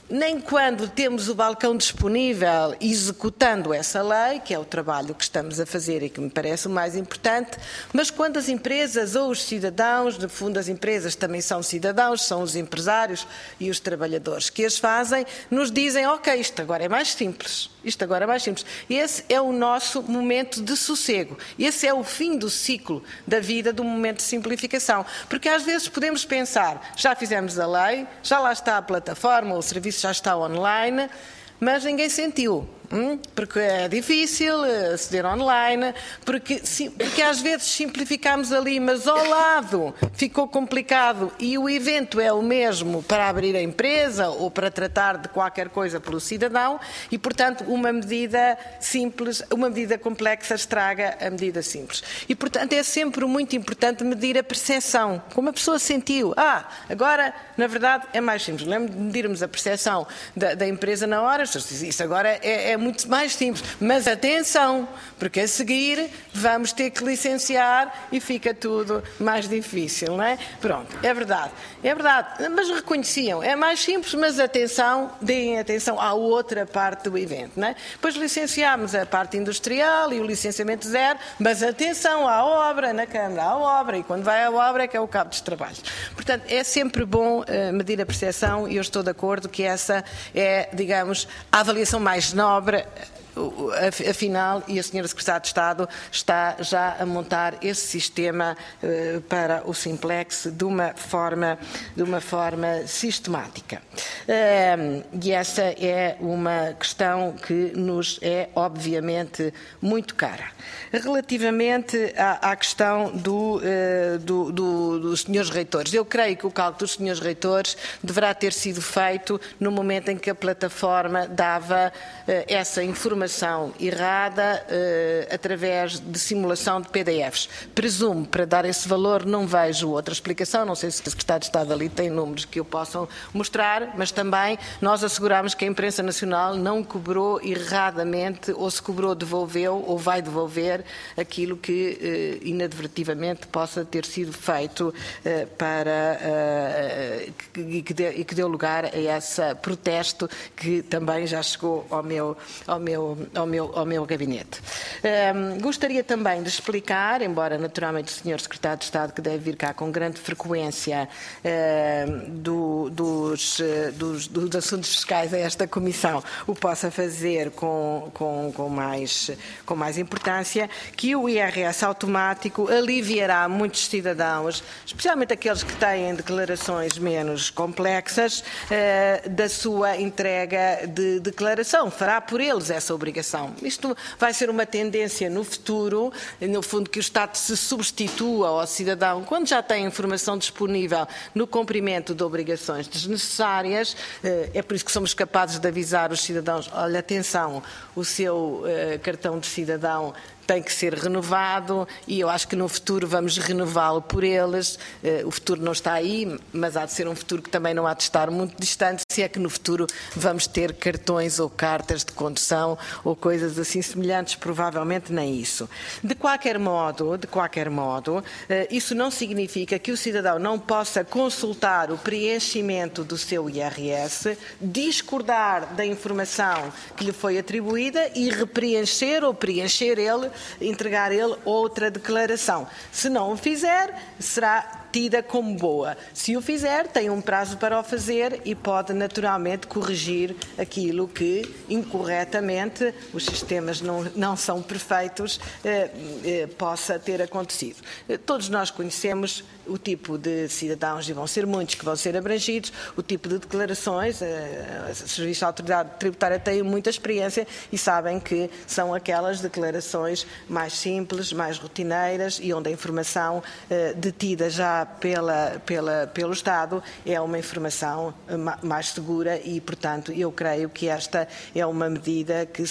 nem quando temos o balcão disponível executando essa lei, que é o trabalho que estamos a fazer e que me parece o mais importante, mas quando as empresas ou os cidadãos, no fundo as empresas também são cidadãos, são os empresários e os trabalhadores que as fazem, nos dizem, ok, isto agora é mais simples. Isto agora é mais simples. Esse é o nosso momento de sossego. Esse é o fim do ciclo da vida do momento de simplificação. Porque às vezes podemos pensar, já fizemos a lei, já lá está a plataforma, o serviço já está online, mas ninguém sentiu. Porque é difícil aceder online, porque às vezes simplificamos ali, mas ao lado ficou complicado e o evento é o mesmo para abrir a empresa ou para tratar de qualquer coisa pelo cidadão e, portanto, uma medida simples, uma medida complexa estraga a medida simples. E, portanto, é sempre muito importante medir a percepção, como a pessoa sentiu. Agora, na verdade, é mais simples. Lembro de medirmos a percepção da empresa na hora, isso agora é muito mais simples, mas atenção, porque a seguir vamos ter que licenciar e fica tudo mais difícil, não é? Pronto, é verdade, mas reconheciam, é mais simples, mas atenção, deem atenção à outra parte do evento, não é? Depois licenciámos a parte industrial e o licenciamento zero, mas atenção à obra, na Câmara, à obra, e quando vai à obra é que é o cabo dos trabalhos. Portanto, é sempre bom medir a percepção e eu estou de acordo que essa é, digamos, a avaliação mais nobre. Afinal, e a Sra. Secretária de Estado está já a montar esse sistema para o Simplex de uma forma sistemática. E essa é uma questão que nos é, obviamente, muito cara. Relativamente à questão dos senhores reitores, eu creio que o cálculo dos senhores reitores deverá ter sido feito no momento em que a plataforma dava essa informação errada através de simulação de PDFs. Presumo, para dar esse valor, não vejo outra explicação, não sei se o Secretário de Estado ali tem números que o possam mostrar, mas também nós asseguramos que a imprensa nacional não cobrou erradamente, ou se cobrou, devolveu, ou vai devolver aquilo que inadvertidamente possa ter sido feito e que deu lugar a esse protesto que também já chegou ao meu gabinete. Gostaria também de explicar, embora naturalmente o Sr. Secretário de Estado, que deve vir cá com grande frequência dos assuntos fiscais a esta Comissão, o possa fazer com mais importância, que o IRS automático aliviará muitos cidadãos, especialmente aqueles que têm declarações menos complexas, da sua entrega de declaração. Fará por eles essa obrigação. Isto vai ser uma tendência no futuro, no fundo, que o Estado se substitua ao cidadão quando já tem informação disponível no cumprimento de obrigações desnecessárias. É por isso que somos capazes de avisar os cidadãos, olha, atenção, o seu cartão de cidadão tem que ser renovado e eu acho que no futuro vamos renová-lo por eles. O futuro não está aí, mas há de ser um futuro que também não há de estar muito distante, se é que no futuro vamos ter cartões ou cartas de condução ou coisas assim semelhantes, provavelmente nem isso. De qualquer modo, isso não significa que o cidadão não possa consultar o preenchimento do seu IRS, discordar da informação que lhe foi atribuída e repreencher ou preencher ele, entregar ele outra declaração. Se não o fizer, será tida como boa. Se o fizer, tem um prazo para o fazer e pode naturalmente corrigir aquilo que incorretamente, os sistemas não são perfeitos, possa ter acontecido. Todos nós conhecemos o tipo de cidadãos, e vão ser muitos que vão ser abrangidos, o tipo de declarações, o Serviço da Autoridade Tributária tem muita experiência e sabem que são aquelas declarações mais simples, mais rotineiras e onde a informação detida já pelo Estado é uma informação mais segura e, portanto, eu creio que esta é uma medida que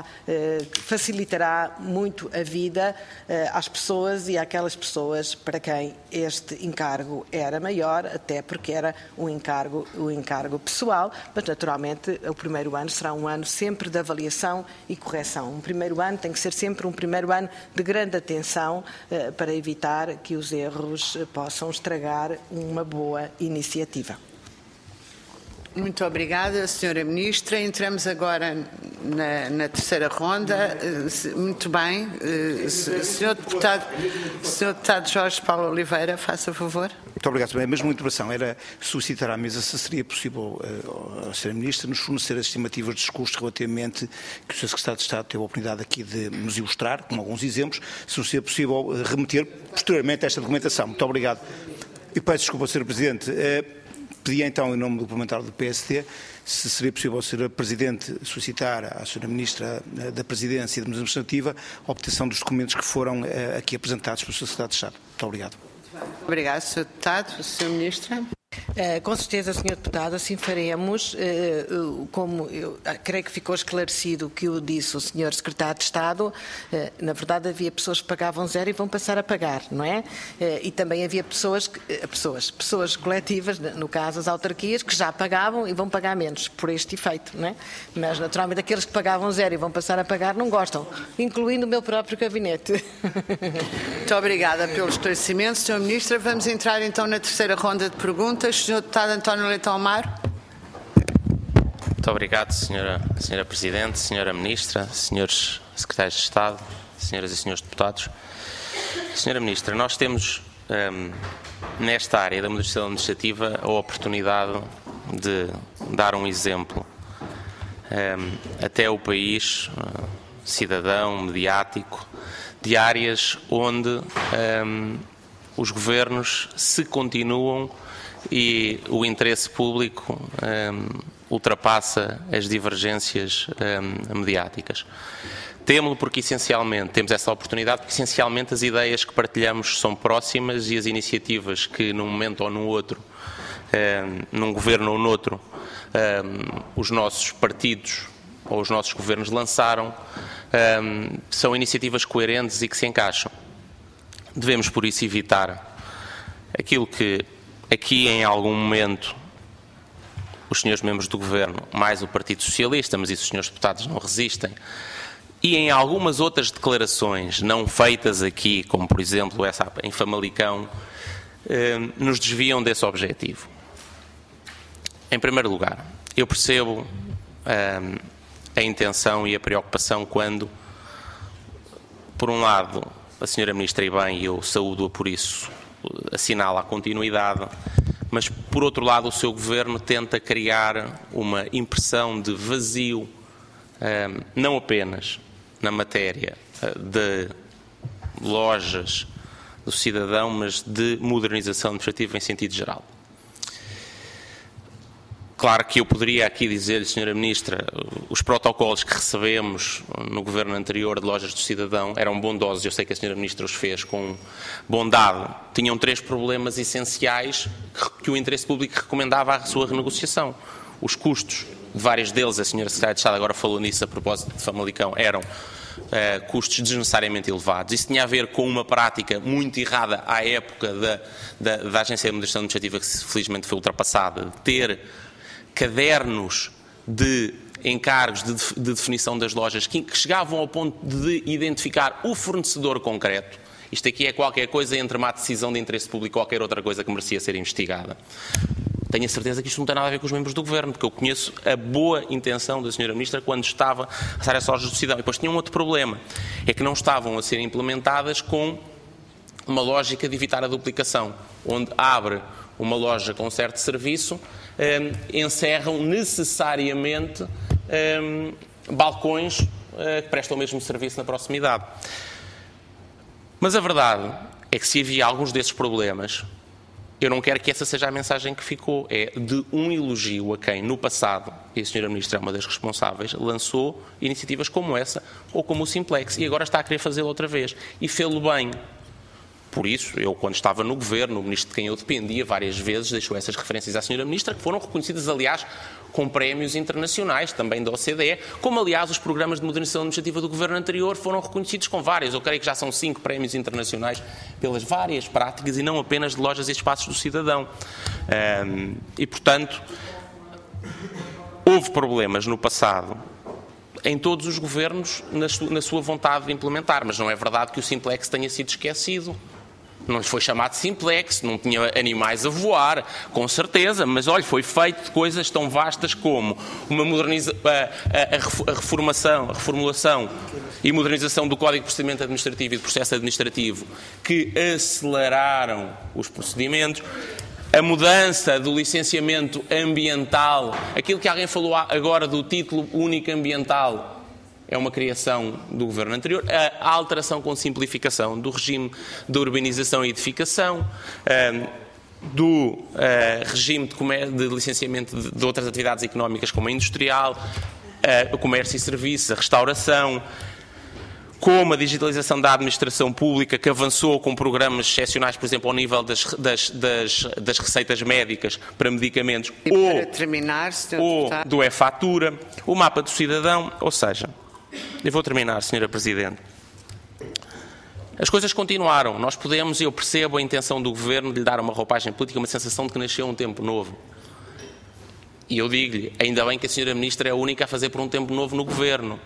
facilitará muito a vida às pessoas e àquelas pessoas para quem este encargo era maior, até porque era um encargo pessoal, mas naturalmente o primeiro ano será um ano sempre de avaliação e correção. Um primeiro ano tem que ser sempre um primeiro ano de grande atenção para evitar que os erros possam estragar uma boa iniciativa. Muito obrigada, Sra. Ministra. Entramos agora na terceira ronda. Muito bem. Sr. Deputado Jorge Paulo Oliveira, faça favor. Muito obrigado. A mesma intervenção era solicitar à mesa se seria possível a Sra. Ministra nos fornecer as estimativas de custos relativamente que o Sr. Secretário de Estado teve a oportunidade aqui de nos ilustrar, com alguns exemplos, se não seria possível remeter posteriormente esta documentação. Muito obrigado. E peço desculpa, Sr. Presidente. Pedia então, em nome do parlamentar do PSD, se seria possível a Sra. Presidente solicitar à Sra. Ministra da Presidência e da Administrativa a obtenção dos documentos que foram aqui apresentados pelo Sr. Secretário de Estado. Muito obrigado. Obrigado, Sr. Deputado. Sra. Ministra. Com certeza, Sr. Deputado, assim faremos. Como eu creio que ficou esclarecido o que o disse o Sr. Secretário de Estado, na verdade havia pessoas que pagavam zero e vão passar a pagar, não é? E também havia pessoas coletivas, no caso as autarquias, que já pagavam e vão pagar menos por este efeito, não é? Mas naturalmente aqueles que pagavam zero e vão passar a pagar não gostam, incluindo o meu próprio gabinete. Muito obrigada pelo esclarecimento, Sra. Ministra. Vamos entrar então na terceira ronda de perguntas. Sr. Deputado António Leitão Amaro. Muito obrigado, Sra. Presidente, Sra. Ministra, Srs. Secretários de Estado, Sras. e Srs. Deputados. Sra. Ministra, nós temos nesta área da modernização administrativa a oportunidade de dar um exemplo até o país, cidadão, mediático, de áreas onde os governos se continuam e o interesse público ultrapassa as divergências mediáticas. Temo-lo porque, essencialmente, temos essa oportunidade porque, essencialmente, as ideias que partilhamos são próximas e as iniciativas que, num momento ou no outro, num governo ou noutro, os nossos partidos ou os nossos governos lançaram, são iniciativas coerentes e que se encaixam. Devemos, por isso, evitar aquilo que aqui, em algum momento, os senhores membros do Governo, mais o Partido Socialista, mas isso os senhores deputados não resistem, e em algumas outras declarações não feitas aqui, como por exemplo essa em Famalicão, nos desviam desse objetivo. Em primeiro lugar, eu percebo a intenção e a preocupação quando, por um lado, a Sra. Ministra, e bem, eu saúdo-a por isso, assinala a continuidade, mas, por outro lado, o seu Governo tenta criar uma impressão de vazio, não apenas na matéria de lojas do cidadão, mas de modernização administrativa em sentido geral. Claro que eu poderia aqui dizer-lhe, Sra. Ministra, os protocolos que recebemos no governo anterior de lojas do cidadão eram bondosos, eu sei que a Sra. Ministra os fez com bondade. Tinham 3 problemas essenciais que o interesse público recomendava à sua renegociação. Os custos de vários deles, a Sra. Secretária de Estado agora falou nisso a propósito de Famalicão, eram custos desnecessariamente elevados. Isso tinha a ver com uma prática muito errada à época da Agência de Modernização Administrativa, que felizmente foi ultrapassada, de ter cadernos de encargos de definição das lojas que chegavam ao ponto de identificar o fornecedor concreto. Isto aqui é qualquer coisa entre uma decisão de interesse público e qualquer outra coisa que merecia ser investigada. Tenho a certeza que isto não tem nada a ver com os membros do Governo, porque eu conheço a boa intenção da Sra. Ministra quando estava a passar essas lojas do cidadão. E depois tinha um outro problema, é que não estavam a ser implementadas com uma lógica de evitar a duplicação, onde abre uma loja com um certo serviço, encerram necessariamente balcões que prestam o mesmo serviço na proximidade. Mas a verdade é que se havia alguns desses problemas, eu não quero que essa seja a mensagem que ficou, é de um elogio a quem no passado, e a Sra. Ministra é uma das responsáveis, lançou iniciativas como essa ou como o Simplex e agora está a querer fazê-lo outra vez e fê-lo bem. Por isso, eu, quando estava no Governo, o Ministro de quem eu dependia, várias vezes deixou essas referências à Sra. Ministra, que foram reconhecidas, aliás, com prémios internacionais, também da OCDE, como, aliás, os programas de modernização administrativa do Governo anterior foram reconhecidos com vários. Eu creio que já são 5 prémios internacionais pelas várias práticas e não apenas de lojas e espaços do cidadão. E, portanto, houve problemas no passado em todos os governos na sua vontade de implementar, mas não é verdade que o Simplex tenha sido esquecido. Não lhe foi chamado simplex, não tinha animais a voar, com certeza, mas olha, foi feito de coisas tão vastas como uma a reformulação e modernização do Código de Procedimento Administrativo e do Processo Administrativo, que aceleraram os procedimentos, a mudança do licenciamento ambiental, aquilo que alguém falou agora do título único ambiental, é uma criação do governo anterior, a alteração com simplificação do regime de urbanização e edificação, do regime de licenciamento de outras atividades económicas como a industrial, o comércio e serviços, a restauração, como a digitalização da administração pública, que avançou com programas excepcionais, por exemplo, ao nível das receitas médicas para medicamentos, ou do e-fatura, o mapa do cidadão, ou seja, eu vou terminar, Sra. Presidente. As coisas continuaram. Nós podemos, e eu percebo a intenção do Governo de lhe dar uma roupagem política, uma sensação de que nasceu um tempo novo. E eu digo-lhe, ainda bem que a Sra. Ministra é a única a fazer por um tempo novo no Governo.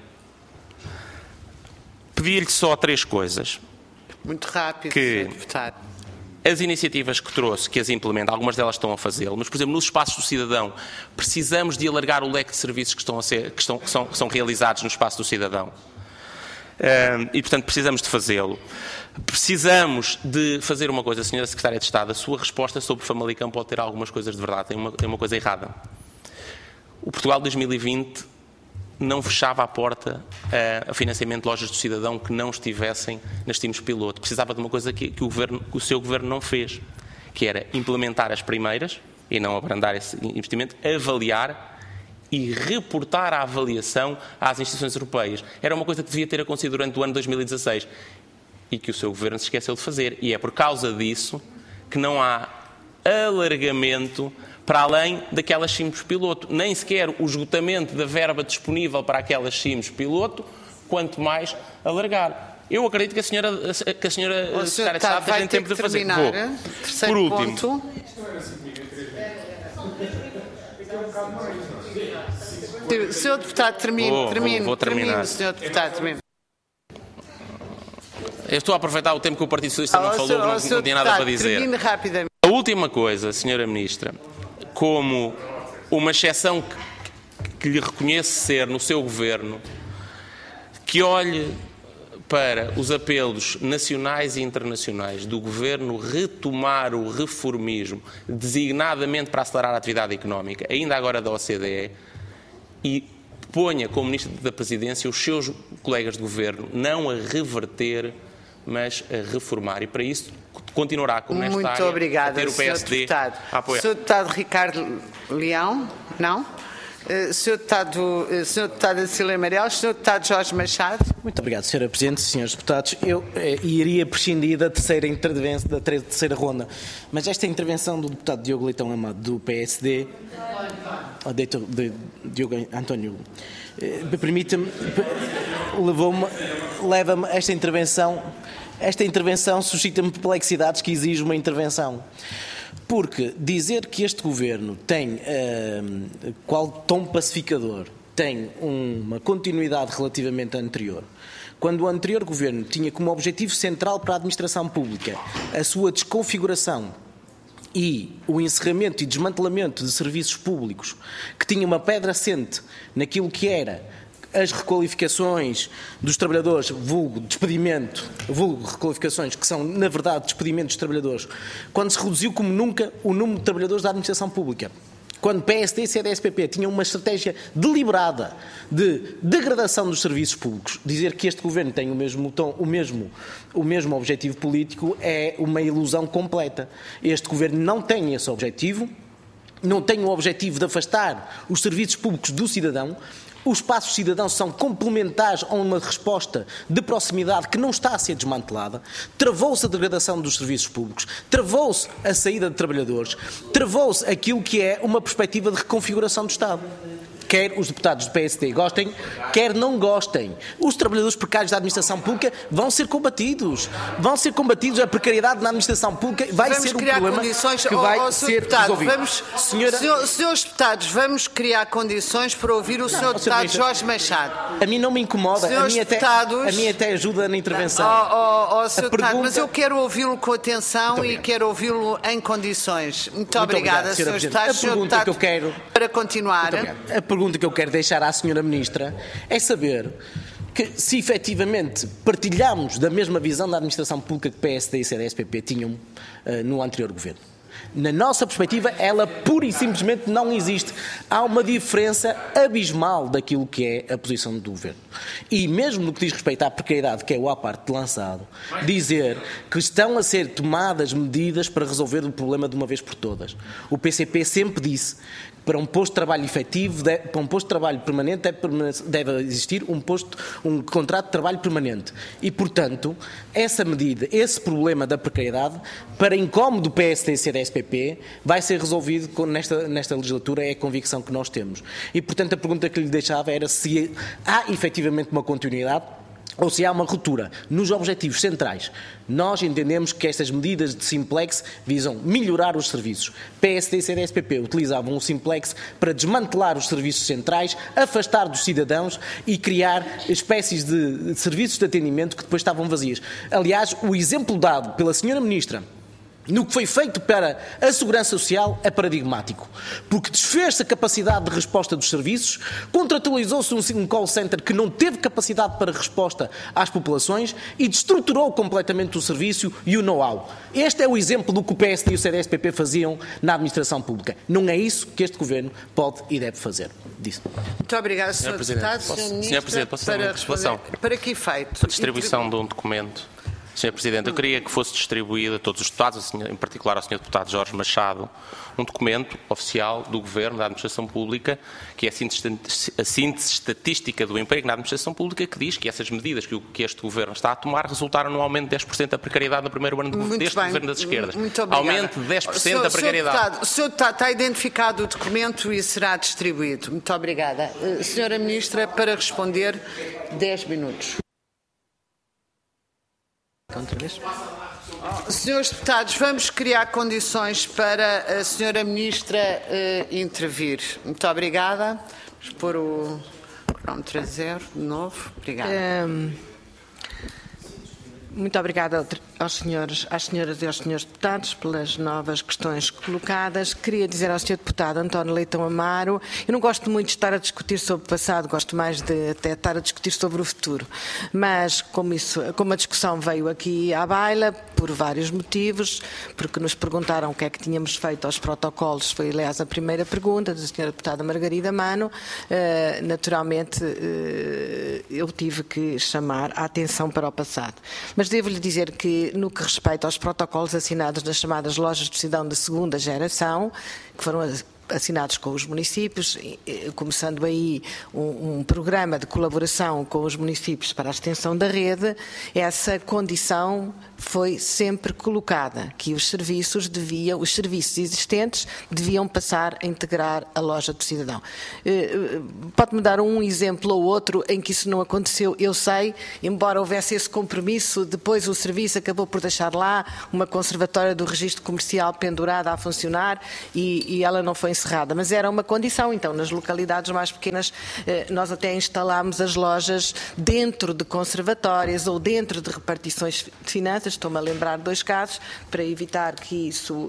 Pedi-lhe só 3 coisas. Muito rápido, Sr. Deputado. As iniciativas que trouxe, que as implementa, algumas delas estão a fazê-lo, mas, por exemplo, nos espaços do cidadão, precisamos de alargar o leque de serviços que são realizados no espaço do cidadão. E, portanto, precisamos de fazê-lo. Precisamos de fazer uma coisa, Sra. Secretária de Estado, a sua resposta sobre Famalicão pode ter algumas coisas de verdade, tem uma coisa errada. O Portugal de 2020 não fechava a porta a financiamento de lojas do cidadão que não estivessem nas estímulos piloto. Precisava de uma coisa que o seu Governo não fez, que era implementar as primeiras, e não abrandar esse investimento, avaliar e reportar a avaliação às instituições europeias. Era uma coisa que devia ter acontecido durante o ano 2016 e que o seu Governo se esqueceu de fazer. E é por causa disso que não há alargamento para além daquelas CIMs piloto. Nem sequer o esgotamento da verba disponível para aquelas CIMs piloto, quanto mais alargar. Eu acredito que a senhora Secretária de Estado tem tempo de fazer. Por último. Sr. Deputado, termine. Vou terminar. Sr. Deputado, termine. Eu estou a aproveitar o tempo que o Partido Socialista não falou, não tinha nada para dizer. Termine rapidamente. A última coisa, Sra. Ministra, como uma exceção que lhe reconheço ser no seu Governo, que olhe para os apelos nacionais e internacionais do Governo retomar o reformismo, designadamente para acelerar a atividade económica, ainda agora da OCDE, e ponha como Ministro da Presidência os seus colegas de Governo não a reverter, mas a reformar. E para isso continuará como nesta Muito área obrigada, a ter o PSD a apoiar. Sr. Deputado Ricardo Leão, não? Sr. Deputado Acílio Amaral, Sr. Deputado Jorge Machado. Muito obrigado, Sra. Presidente, Srs. Deputados. Eu iria prescindir da terceira ronda, mas esta intervenção do deputado Diogo Leitão Amado, do PSD, Diogo António, permita-me, leva-me esta intervenção suscita-me perplexidades que exige uma intervenção. Porque dizer que este Governo tem, qual tom pacificador, tem uma continuidade relativamente à anterior, quando o anterior Governo tinha como objetivo central para a administração pública a sua desconfiguração e o encerramento e desmantelamento de serviços públicos, que tinha uma pedra assente naquilo que era as requalificações dos trabalhadores, vulgo despedimento, vulgo requalificações, que são, na verdade, despedimentos dos trabalhadores, quando se reduziu como nunca o número de trabalhadores da administração pública, quando PSD e CDS-PP tinham uma estratégia deliberada de degradação dos serviços públicos, dizer que este Governo tem o mesmo objetivo político é uma ilusão completa. Este Governo não tem esse objetivo, não tem o objetivo de afastar os serviços públicos do cidadão. Os espaços cidadãos são complementares a uma resposta de proximidade que não está a ser desmantelada. Travou-se a degradação dos serviços públicos, travou-se a saída de trabalhadores, travou-se aquilo que é uma perspectiva de reconfiguração do Estado. quer os deputados do PSD gostem, quer não gostem. Os trabalhadores precários da administração pública vão ser combatidos. Vão ser combatidos. A precariedade na administração pública vai ser um problema que vai ser resolvido. Senhores deputados, vamos criar condições para ouvir o senhor deputado Jorge Machado. A mim não me incomoda. A mim até ajuda na intervenção. Senhor deputado, mas eu quero ouvi-lo com atenção e quero ouvi-lo em condições. Muito obrigada, senhor deputado. A pergunta que eu quero... Para continuar... A pergunta que eu quero deixar à senhora Ministra é saber que se efetivamente partilhamos da mesma visão da administração pública que PSD e CDS-PP tinham no anterior governo. Na nossa perspectiva, ela pura e simplesmente não existe. Há uma diferença abismal daquilo que é a posição do governo. E mesmo no que diz respeito à precariedade, que é o à parte lançado, dizer que estão a ser tomadas medidas para resolver o problema de uma vez por todas. O PCP sempre disse que para um posto de trabalho efetivo, para um posto de trabalho permanente, deve existir um contrato de trabalho permanente. E, portanto, essa medida, esse problema da precariedade, para incómodo do PSD e CDS-PP, vai ser resolvido nesta legislatura, é a convicção que nós temos. E, portanto, a pergunta que lhe deixava era se há efetivamente uma continuidade ou se há uma ruptura nos objetivos centrais. Nós entendemos que estas medidas de simplex visam melhorar os serviços. PSD e CDS-PP utilizavam o simplex para desmantelar os serviços centrais, afastar dos cidadãos e criar espécies de serviços de atendimento que depois estavam vazias. Aliás, o exemplo dado pela senhora Ministra no que foi feito para a segurança social é paradigmático, porque desfez-se a capacidade de resposta dos serviços, contratualizou-se um call center que não teve capacidade para resposta às populações e destruturou completamente o serviço e o know-how. Este é o exemplo do que o PSD e o CDS-PP faziam na administração pública. Não é isso que este Governo pode e deve fazer. Muito obrigada, Sr. Deputado. Sr. Presidente, posso fazer uma interpelação? Para que efeito? A distribuição de um documento. Sr. Presidente, eu queria que fosse distribuído a todos os deputados, em particular ao Sr. Deputado Jorge Machado, um documento oficial do Governo, da Administração Pública, que é a síntese estatística do emprego na Administração Pública, que diz que essas medidas que este Governo está a tomar resultaram num aumento de 10% da precariedade no primeiro ano deste Governo das Esquerdas. Aumento de 10% da precariedade. O Sr. Deputado, está identificado o documento e será distribuído. Muito obrigada. Senhora Ministra, para responder, 10 minutos. Senhores deputados, vamos criar condições para a senhora Ministra intervir. Muito obrigada. Vamos pôr o cronómetro a zero de novo. Obrigada. Muito obrigada às senhoras e aos senhores deputados pelas novas questões colocadas. Queria dizer ao senhor deputado António Leitão Amaro, eu não gosto muito de estar a discutir sobre o passado, gosto mais de até estar a discutir sobre o futuro. Mas como a discussão veio aqui à baila, por vários motivos, porque nos perguntaram o que é que tínhamos feito aos protocolos, foi aliás a primeira pergunta da senhora deputada Margarida Mano, naturalmente eu tive que chamar a atenção para o passado. Mas devo-lhe dizer que, no que respeita aos protocolos assinados nas chamadas lojas de cidadão de segunda geração, que foram assinados com os municípios, começando aí um programa de colaboração com os municípios para a extensão da rede, essa condição foi sempre colocada, que os serviços existentes deviam passar a integrar a loja do cidadão. Pode-me dar um exemplo ou outro em que isso não aconteceu? Eu sei, embora houvesse esse compromisso, depois o serviço acabou por deixar lá uma conservatória do registro comercial pendurada a funcionar e ela não foi encerrada, mas era uma condição. Então, nas localidades mais pequenas, nós até instalámos as lojas dentro de conservatórias ou dentro de repartições de finanças. Estou-me a lembrar de 2 casos para evitar que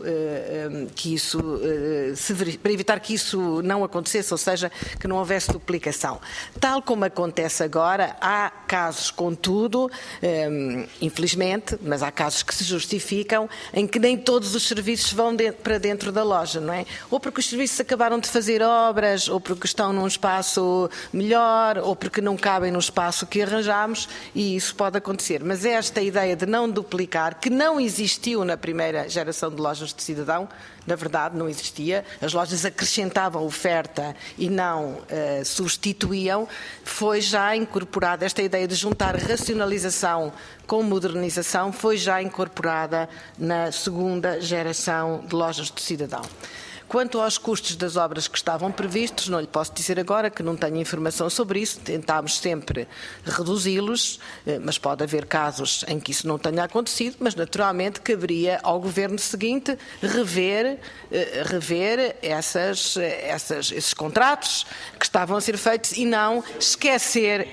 isso não acontecesse, ou seja, que não houvesse duplicação. Tal como acontece agora, há casos, contudo, infelizmente, mas há casos que se justificam, em que nem todos os serviços vão para dentro da loja, não é? Ou porque os serviços acabaram de fazer obras, ou porque estão num espaço melhor, ou porque não cabem no espaço que arranjámos, e isso pode acontecer. Mas esta ideia de não duplicar, que não existiu na primeira geração de lojas de cidadão, na verdade não existia, as lojas acrescentavam oferta e não substituíam, foi já incorporada, esta ideia de juntar racionalização com modernização, foi já incorporada na segunda geração de lojas de cidadão. quanto aos custos das obras que estavam previstos, não lhe posso dizer agora que não tenho informação sobre isso, tentámos sempre reduzi-los, mas pode haver casos em que isso não tenha acontecido, mas naturalmente caberia ao Governo seguinte rever esses contratos que estavam a ser feitos e não esquecer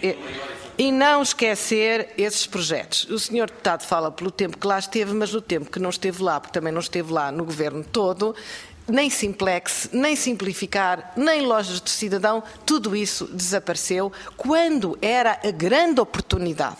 esses projetos. O Sr. Deputado fala pelo tempo que lá esteve, mas no tempo que não esteve lá, porque também não esteve lá no Governo todo, nem Simplex, nem Simplificar, nem Lojas do Cidadão, tudo isso desapareceu quando era a grande oportunidade,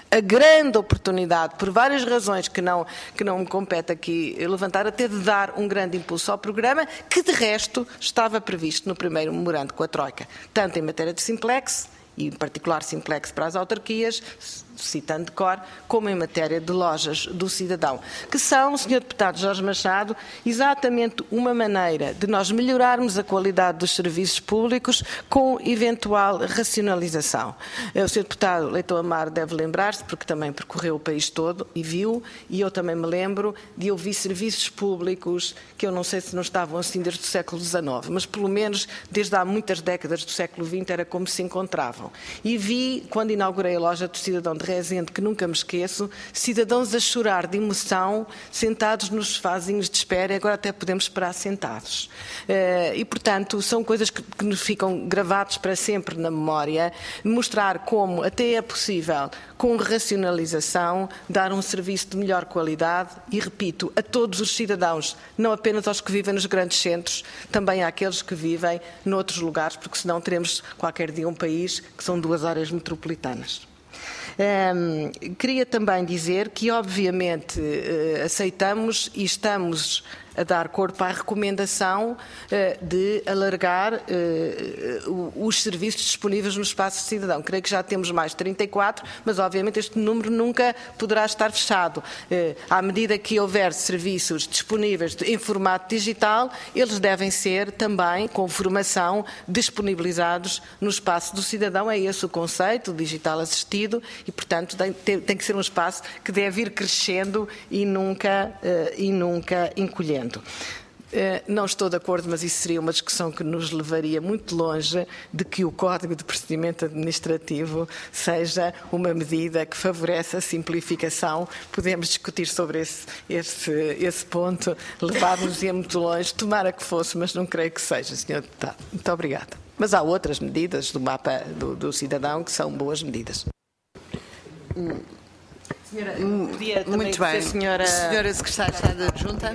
por várias razões que não me compete aqui levantar, até de dar um grande impulso ao programa, que de resto estava previsto no primeiro memorando com a Troika, tanto em matéria de Simplex, e em particular Simplex para as autarquias, citando de cor, como em matéria de lojas do cidadão, que são, Sr. Deputado Jorge Machado, exatamente uma maneira de nós melhorarmos a qualidade dos serviços públicos com eventual racionalização. O Sr. Deputado Leitão Amaro deve lembrar-se, porque também percorreu o país todo e viu, e eu também me lembro de ouvir serviços públicos que eu não sei se não estavam assim desde o século XIX, mas pelo menos desde há muitas décadas do século XX era como se encontravam. E vi, quando inaugurei a loja do Cidadão de Rezende, que nunca me esqueço, cidadãos a chorar de emoção, sentados nos sofazinhos de espera, e agora até podemos esperar sentados. E, portanto, são coisas que nos ficam gravados para sempre na memória, mostrar como até é possível, com racionalização, dar um serviço de melhor qualidade e, repito, a todos os cidadãos, não apenas aos que vivem nos grandes centros, também àqueles que vivem noutros lugares, porque senão teremos qualquer dia um país que são 2 áreas metropolitanas. Queria também dizer que, obviamente, aceitamos e estamos a dar corpo à recomendação de alargar os serviços disponíveis no espaço de cidadão. Creio que já temos mais de 34, mas obviamente este número nunca poderá estar fechado. À medida que houver serviços disponíveis em formato digital, eles devem ser também, com formação, disponibilizados no espaço do cidadão. É esse o conceito, o digital assistido, e, portanto, tem que ser um espaço que deve ir crescendo e nunca encolhendo. Não estou de acordo, mas isso seria uma discussão que nos levaria muito longe de que o Código de Procedimento Administrativo seja uma medida que favorece a simplificação. Podemos discutir sobre esse ponto, levar-nos-ia muito longe, tomara que fosse, mas não creio que seja, Sr. Deputado. Muito obrigada. Mas há outras medidas do mapa do cidadão que são boas medidas. Muito bem. Senhora Secretária de Estado Adjunta.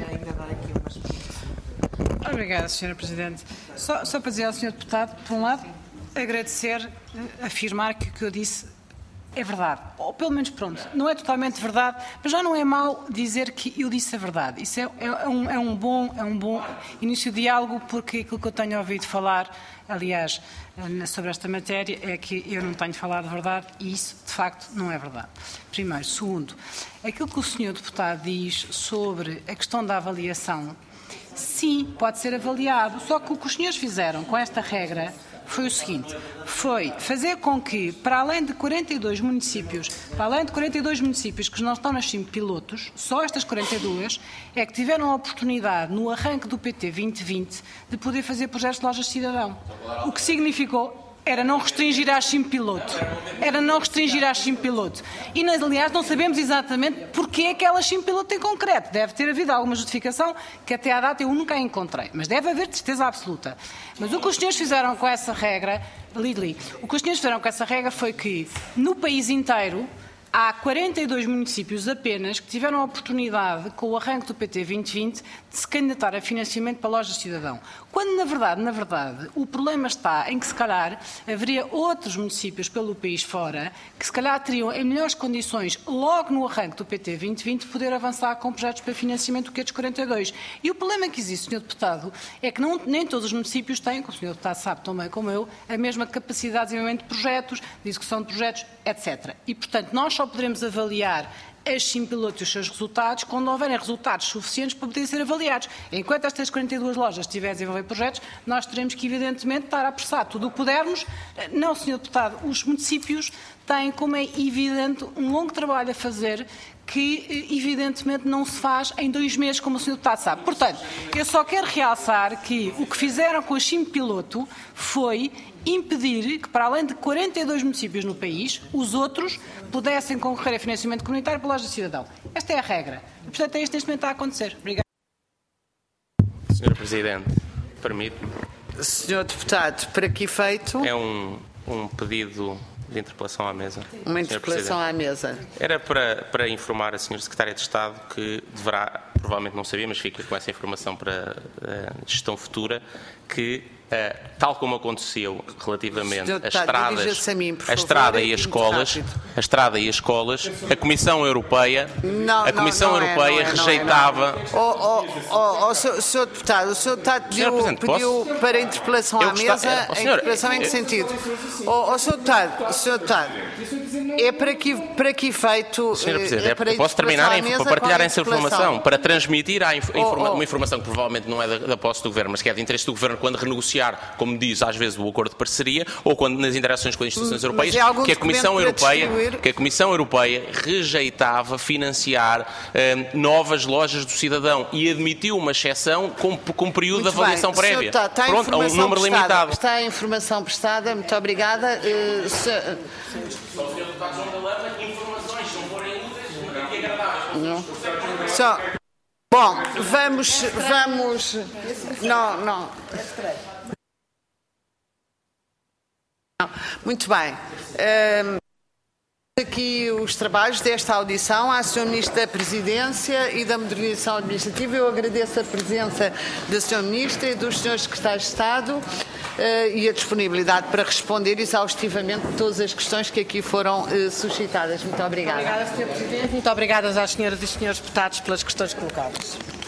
Obrigada, Sra. Presidente. Só para dizer ao Sr. Deputado, por um lado, agradecer, afirmar que o que eu disse é verdade. Ou pelo menos, pronto, não é totalmente verdade, mas já não é mau dizer que eu disse a verdade. Isso é um bom início de diálogo, porque aquilo que eu tenho ouvido falar, aliás, sobre esta matéria, é que eu não tenho falado a verdade e isso, de facto, não é verdade. Primeiro. Segundo, aquilo que o Sr. Deputado diz sobre a questão da avaliação, sim, pode ser avaliado, só que o que os senhores fizeram com esta regra foi o seguinte, foi fazer com que, para além de 42 municípios que não estão nas 5 pilotos, só estas 42 é que tiveram a oportunidade, no arranque do PT 2020, de poder fazer projetos de lojas de cidadão. O que significou era não restringir às 5 pilotos. E, aliás, não sabemos exatamente porque é que elas 5 pilotos em concreto. Deve ter havido alguma justificação que até à data eu nunca encontrei. Mas deve haver de certeza absoluta. Mas o que os senhores fizeram com essa regra, foi que, no país inteiro, há 42 municípios apenas que tiveram a oportunidade, com o arranque do PT 2020, de se candidatar a financiamento para lojas de cidadão. Quando, na verdade, o problema está em que, se calhar, haveria outros municípios pelo país fora que, se calhar, teriam em melhores condições, logo no arranque do PT 2020, poder avançar com projetos para financiamento do que estes 42. E o problema que existe, Sr. Deputado, é que nem todos os municípios têm, como o Sr. Deputado sabe tão bem como eu, a mesma capacidade de desenvolvimento de projetos, de execução de projetos, etc. E, portanto, nós só poderemos avaliar as 5 pilotos e os seus resultados quando houverem resultados suficientes para poderem ser avaliados. Enquanto estas 42 lojas estiverem a desenvolver projetos, nós teremos que, evidentemente, estar a apressar tudo o que pudermos. Não, Sr. Deputado, os municípios têm, como é evidente, um longo trabalho a fazer que evidentemente não se faz em 2 meses, como o Sr. Deputado sabe. Portanto, eu só quero realçar que o que fizeram com a Chimpiloto foi impedir que, para além de 42 municípios no país, os outros pudessem concorrer a financiamento comunitário pela Loja Cidadão. Esta é a regra. E, portanto, é isto neste momento a acontecer. Obrigado. Sra. Presidente, permite-me. Sr. Deputado, para que efeito? É um pedido de interpelação à mesa. Uma interpelação à mesa. Era para informar a Sra. Secretária de Estado que deverá, provavelmente não sabia, mas fica com essa informação para a gestão futura, que tal como aconteceu relativamente às estrada e as escolas, a Comissão Europeia, rejeitava. Sr. Deputado, o Sr. Deputado pediu para a interpelação à mesa. A interpelação em que sentido? Sr. Deputado, é para que efeito? Sra. Presidente, posso terminar para partilhar essa informação, para transmitir uma informação que provavelmente não é da posse do Governo, mas que é de interesse do Governo quando renegociar, como diz às vezes o acordo de parceria, ou quando nas interações com as instituições europeias, que a Comissão Europeia rejeitava financiar novas lojas do cidadão e admitiu uma exceção com período de avaliação prévia. Pronto, a um número limitado. Está a informação prestada, muito obrigada. Bom, vamos. Não. Muito bem. Aqui os trabalhos desta audição à Sra. Ministra da Presidência e da Modernização Administrativa. Eu agradeço a presença da Sra. Ministra e dos Srs. Secretários de Estado e a disponibilidade para responder exaustivamente todas as questões que aqui foram suscitadas. Muito obrigada. Obrigada, Sr. Presidente. Muito obrigada às senhoras e senhores deputados pelas questões colocadas.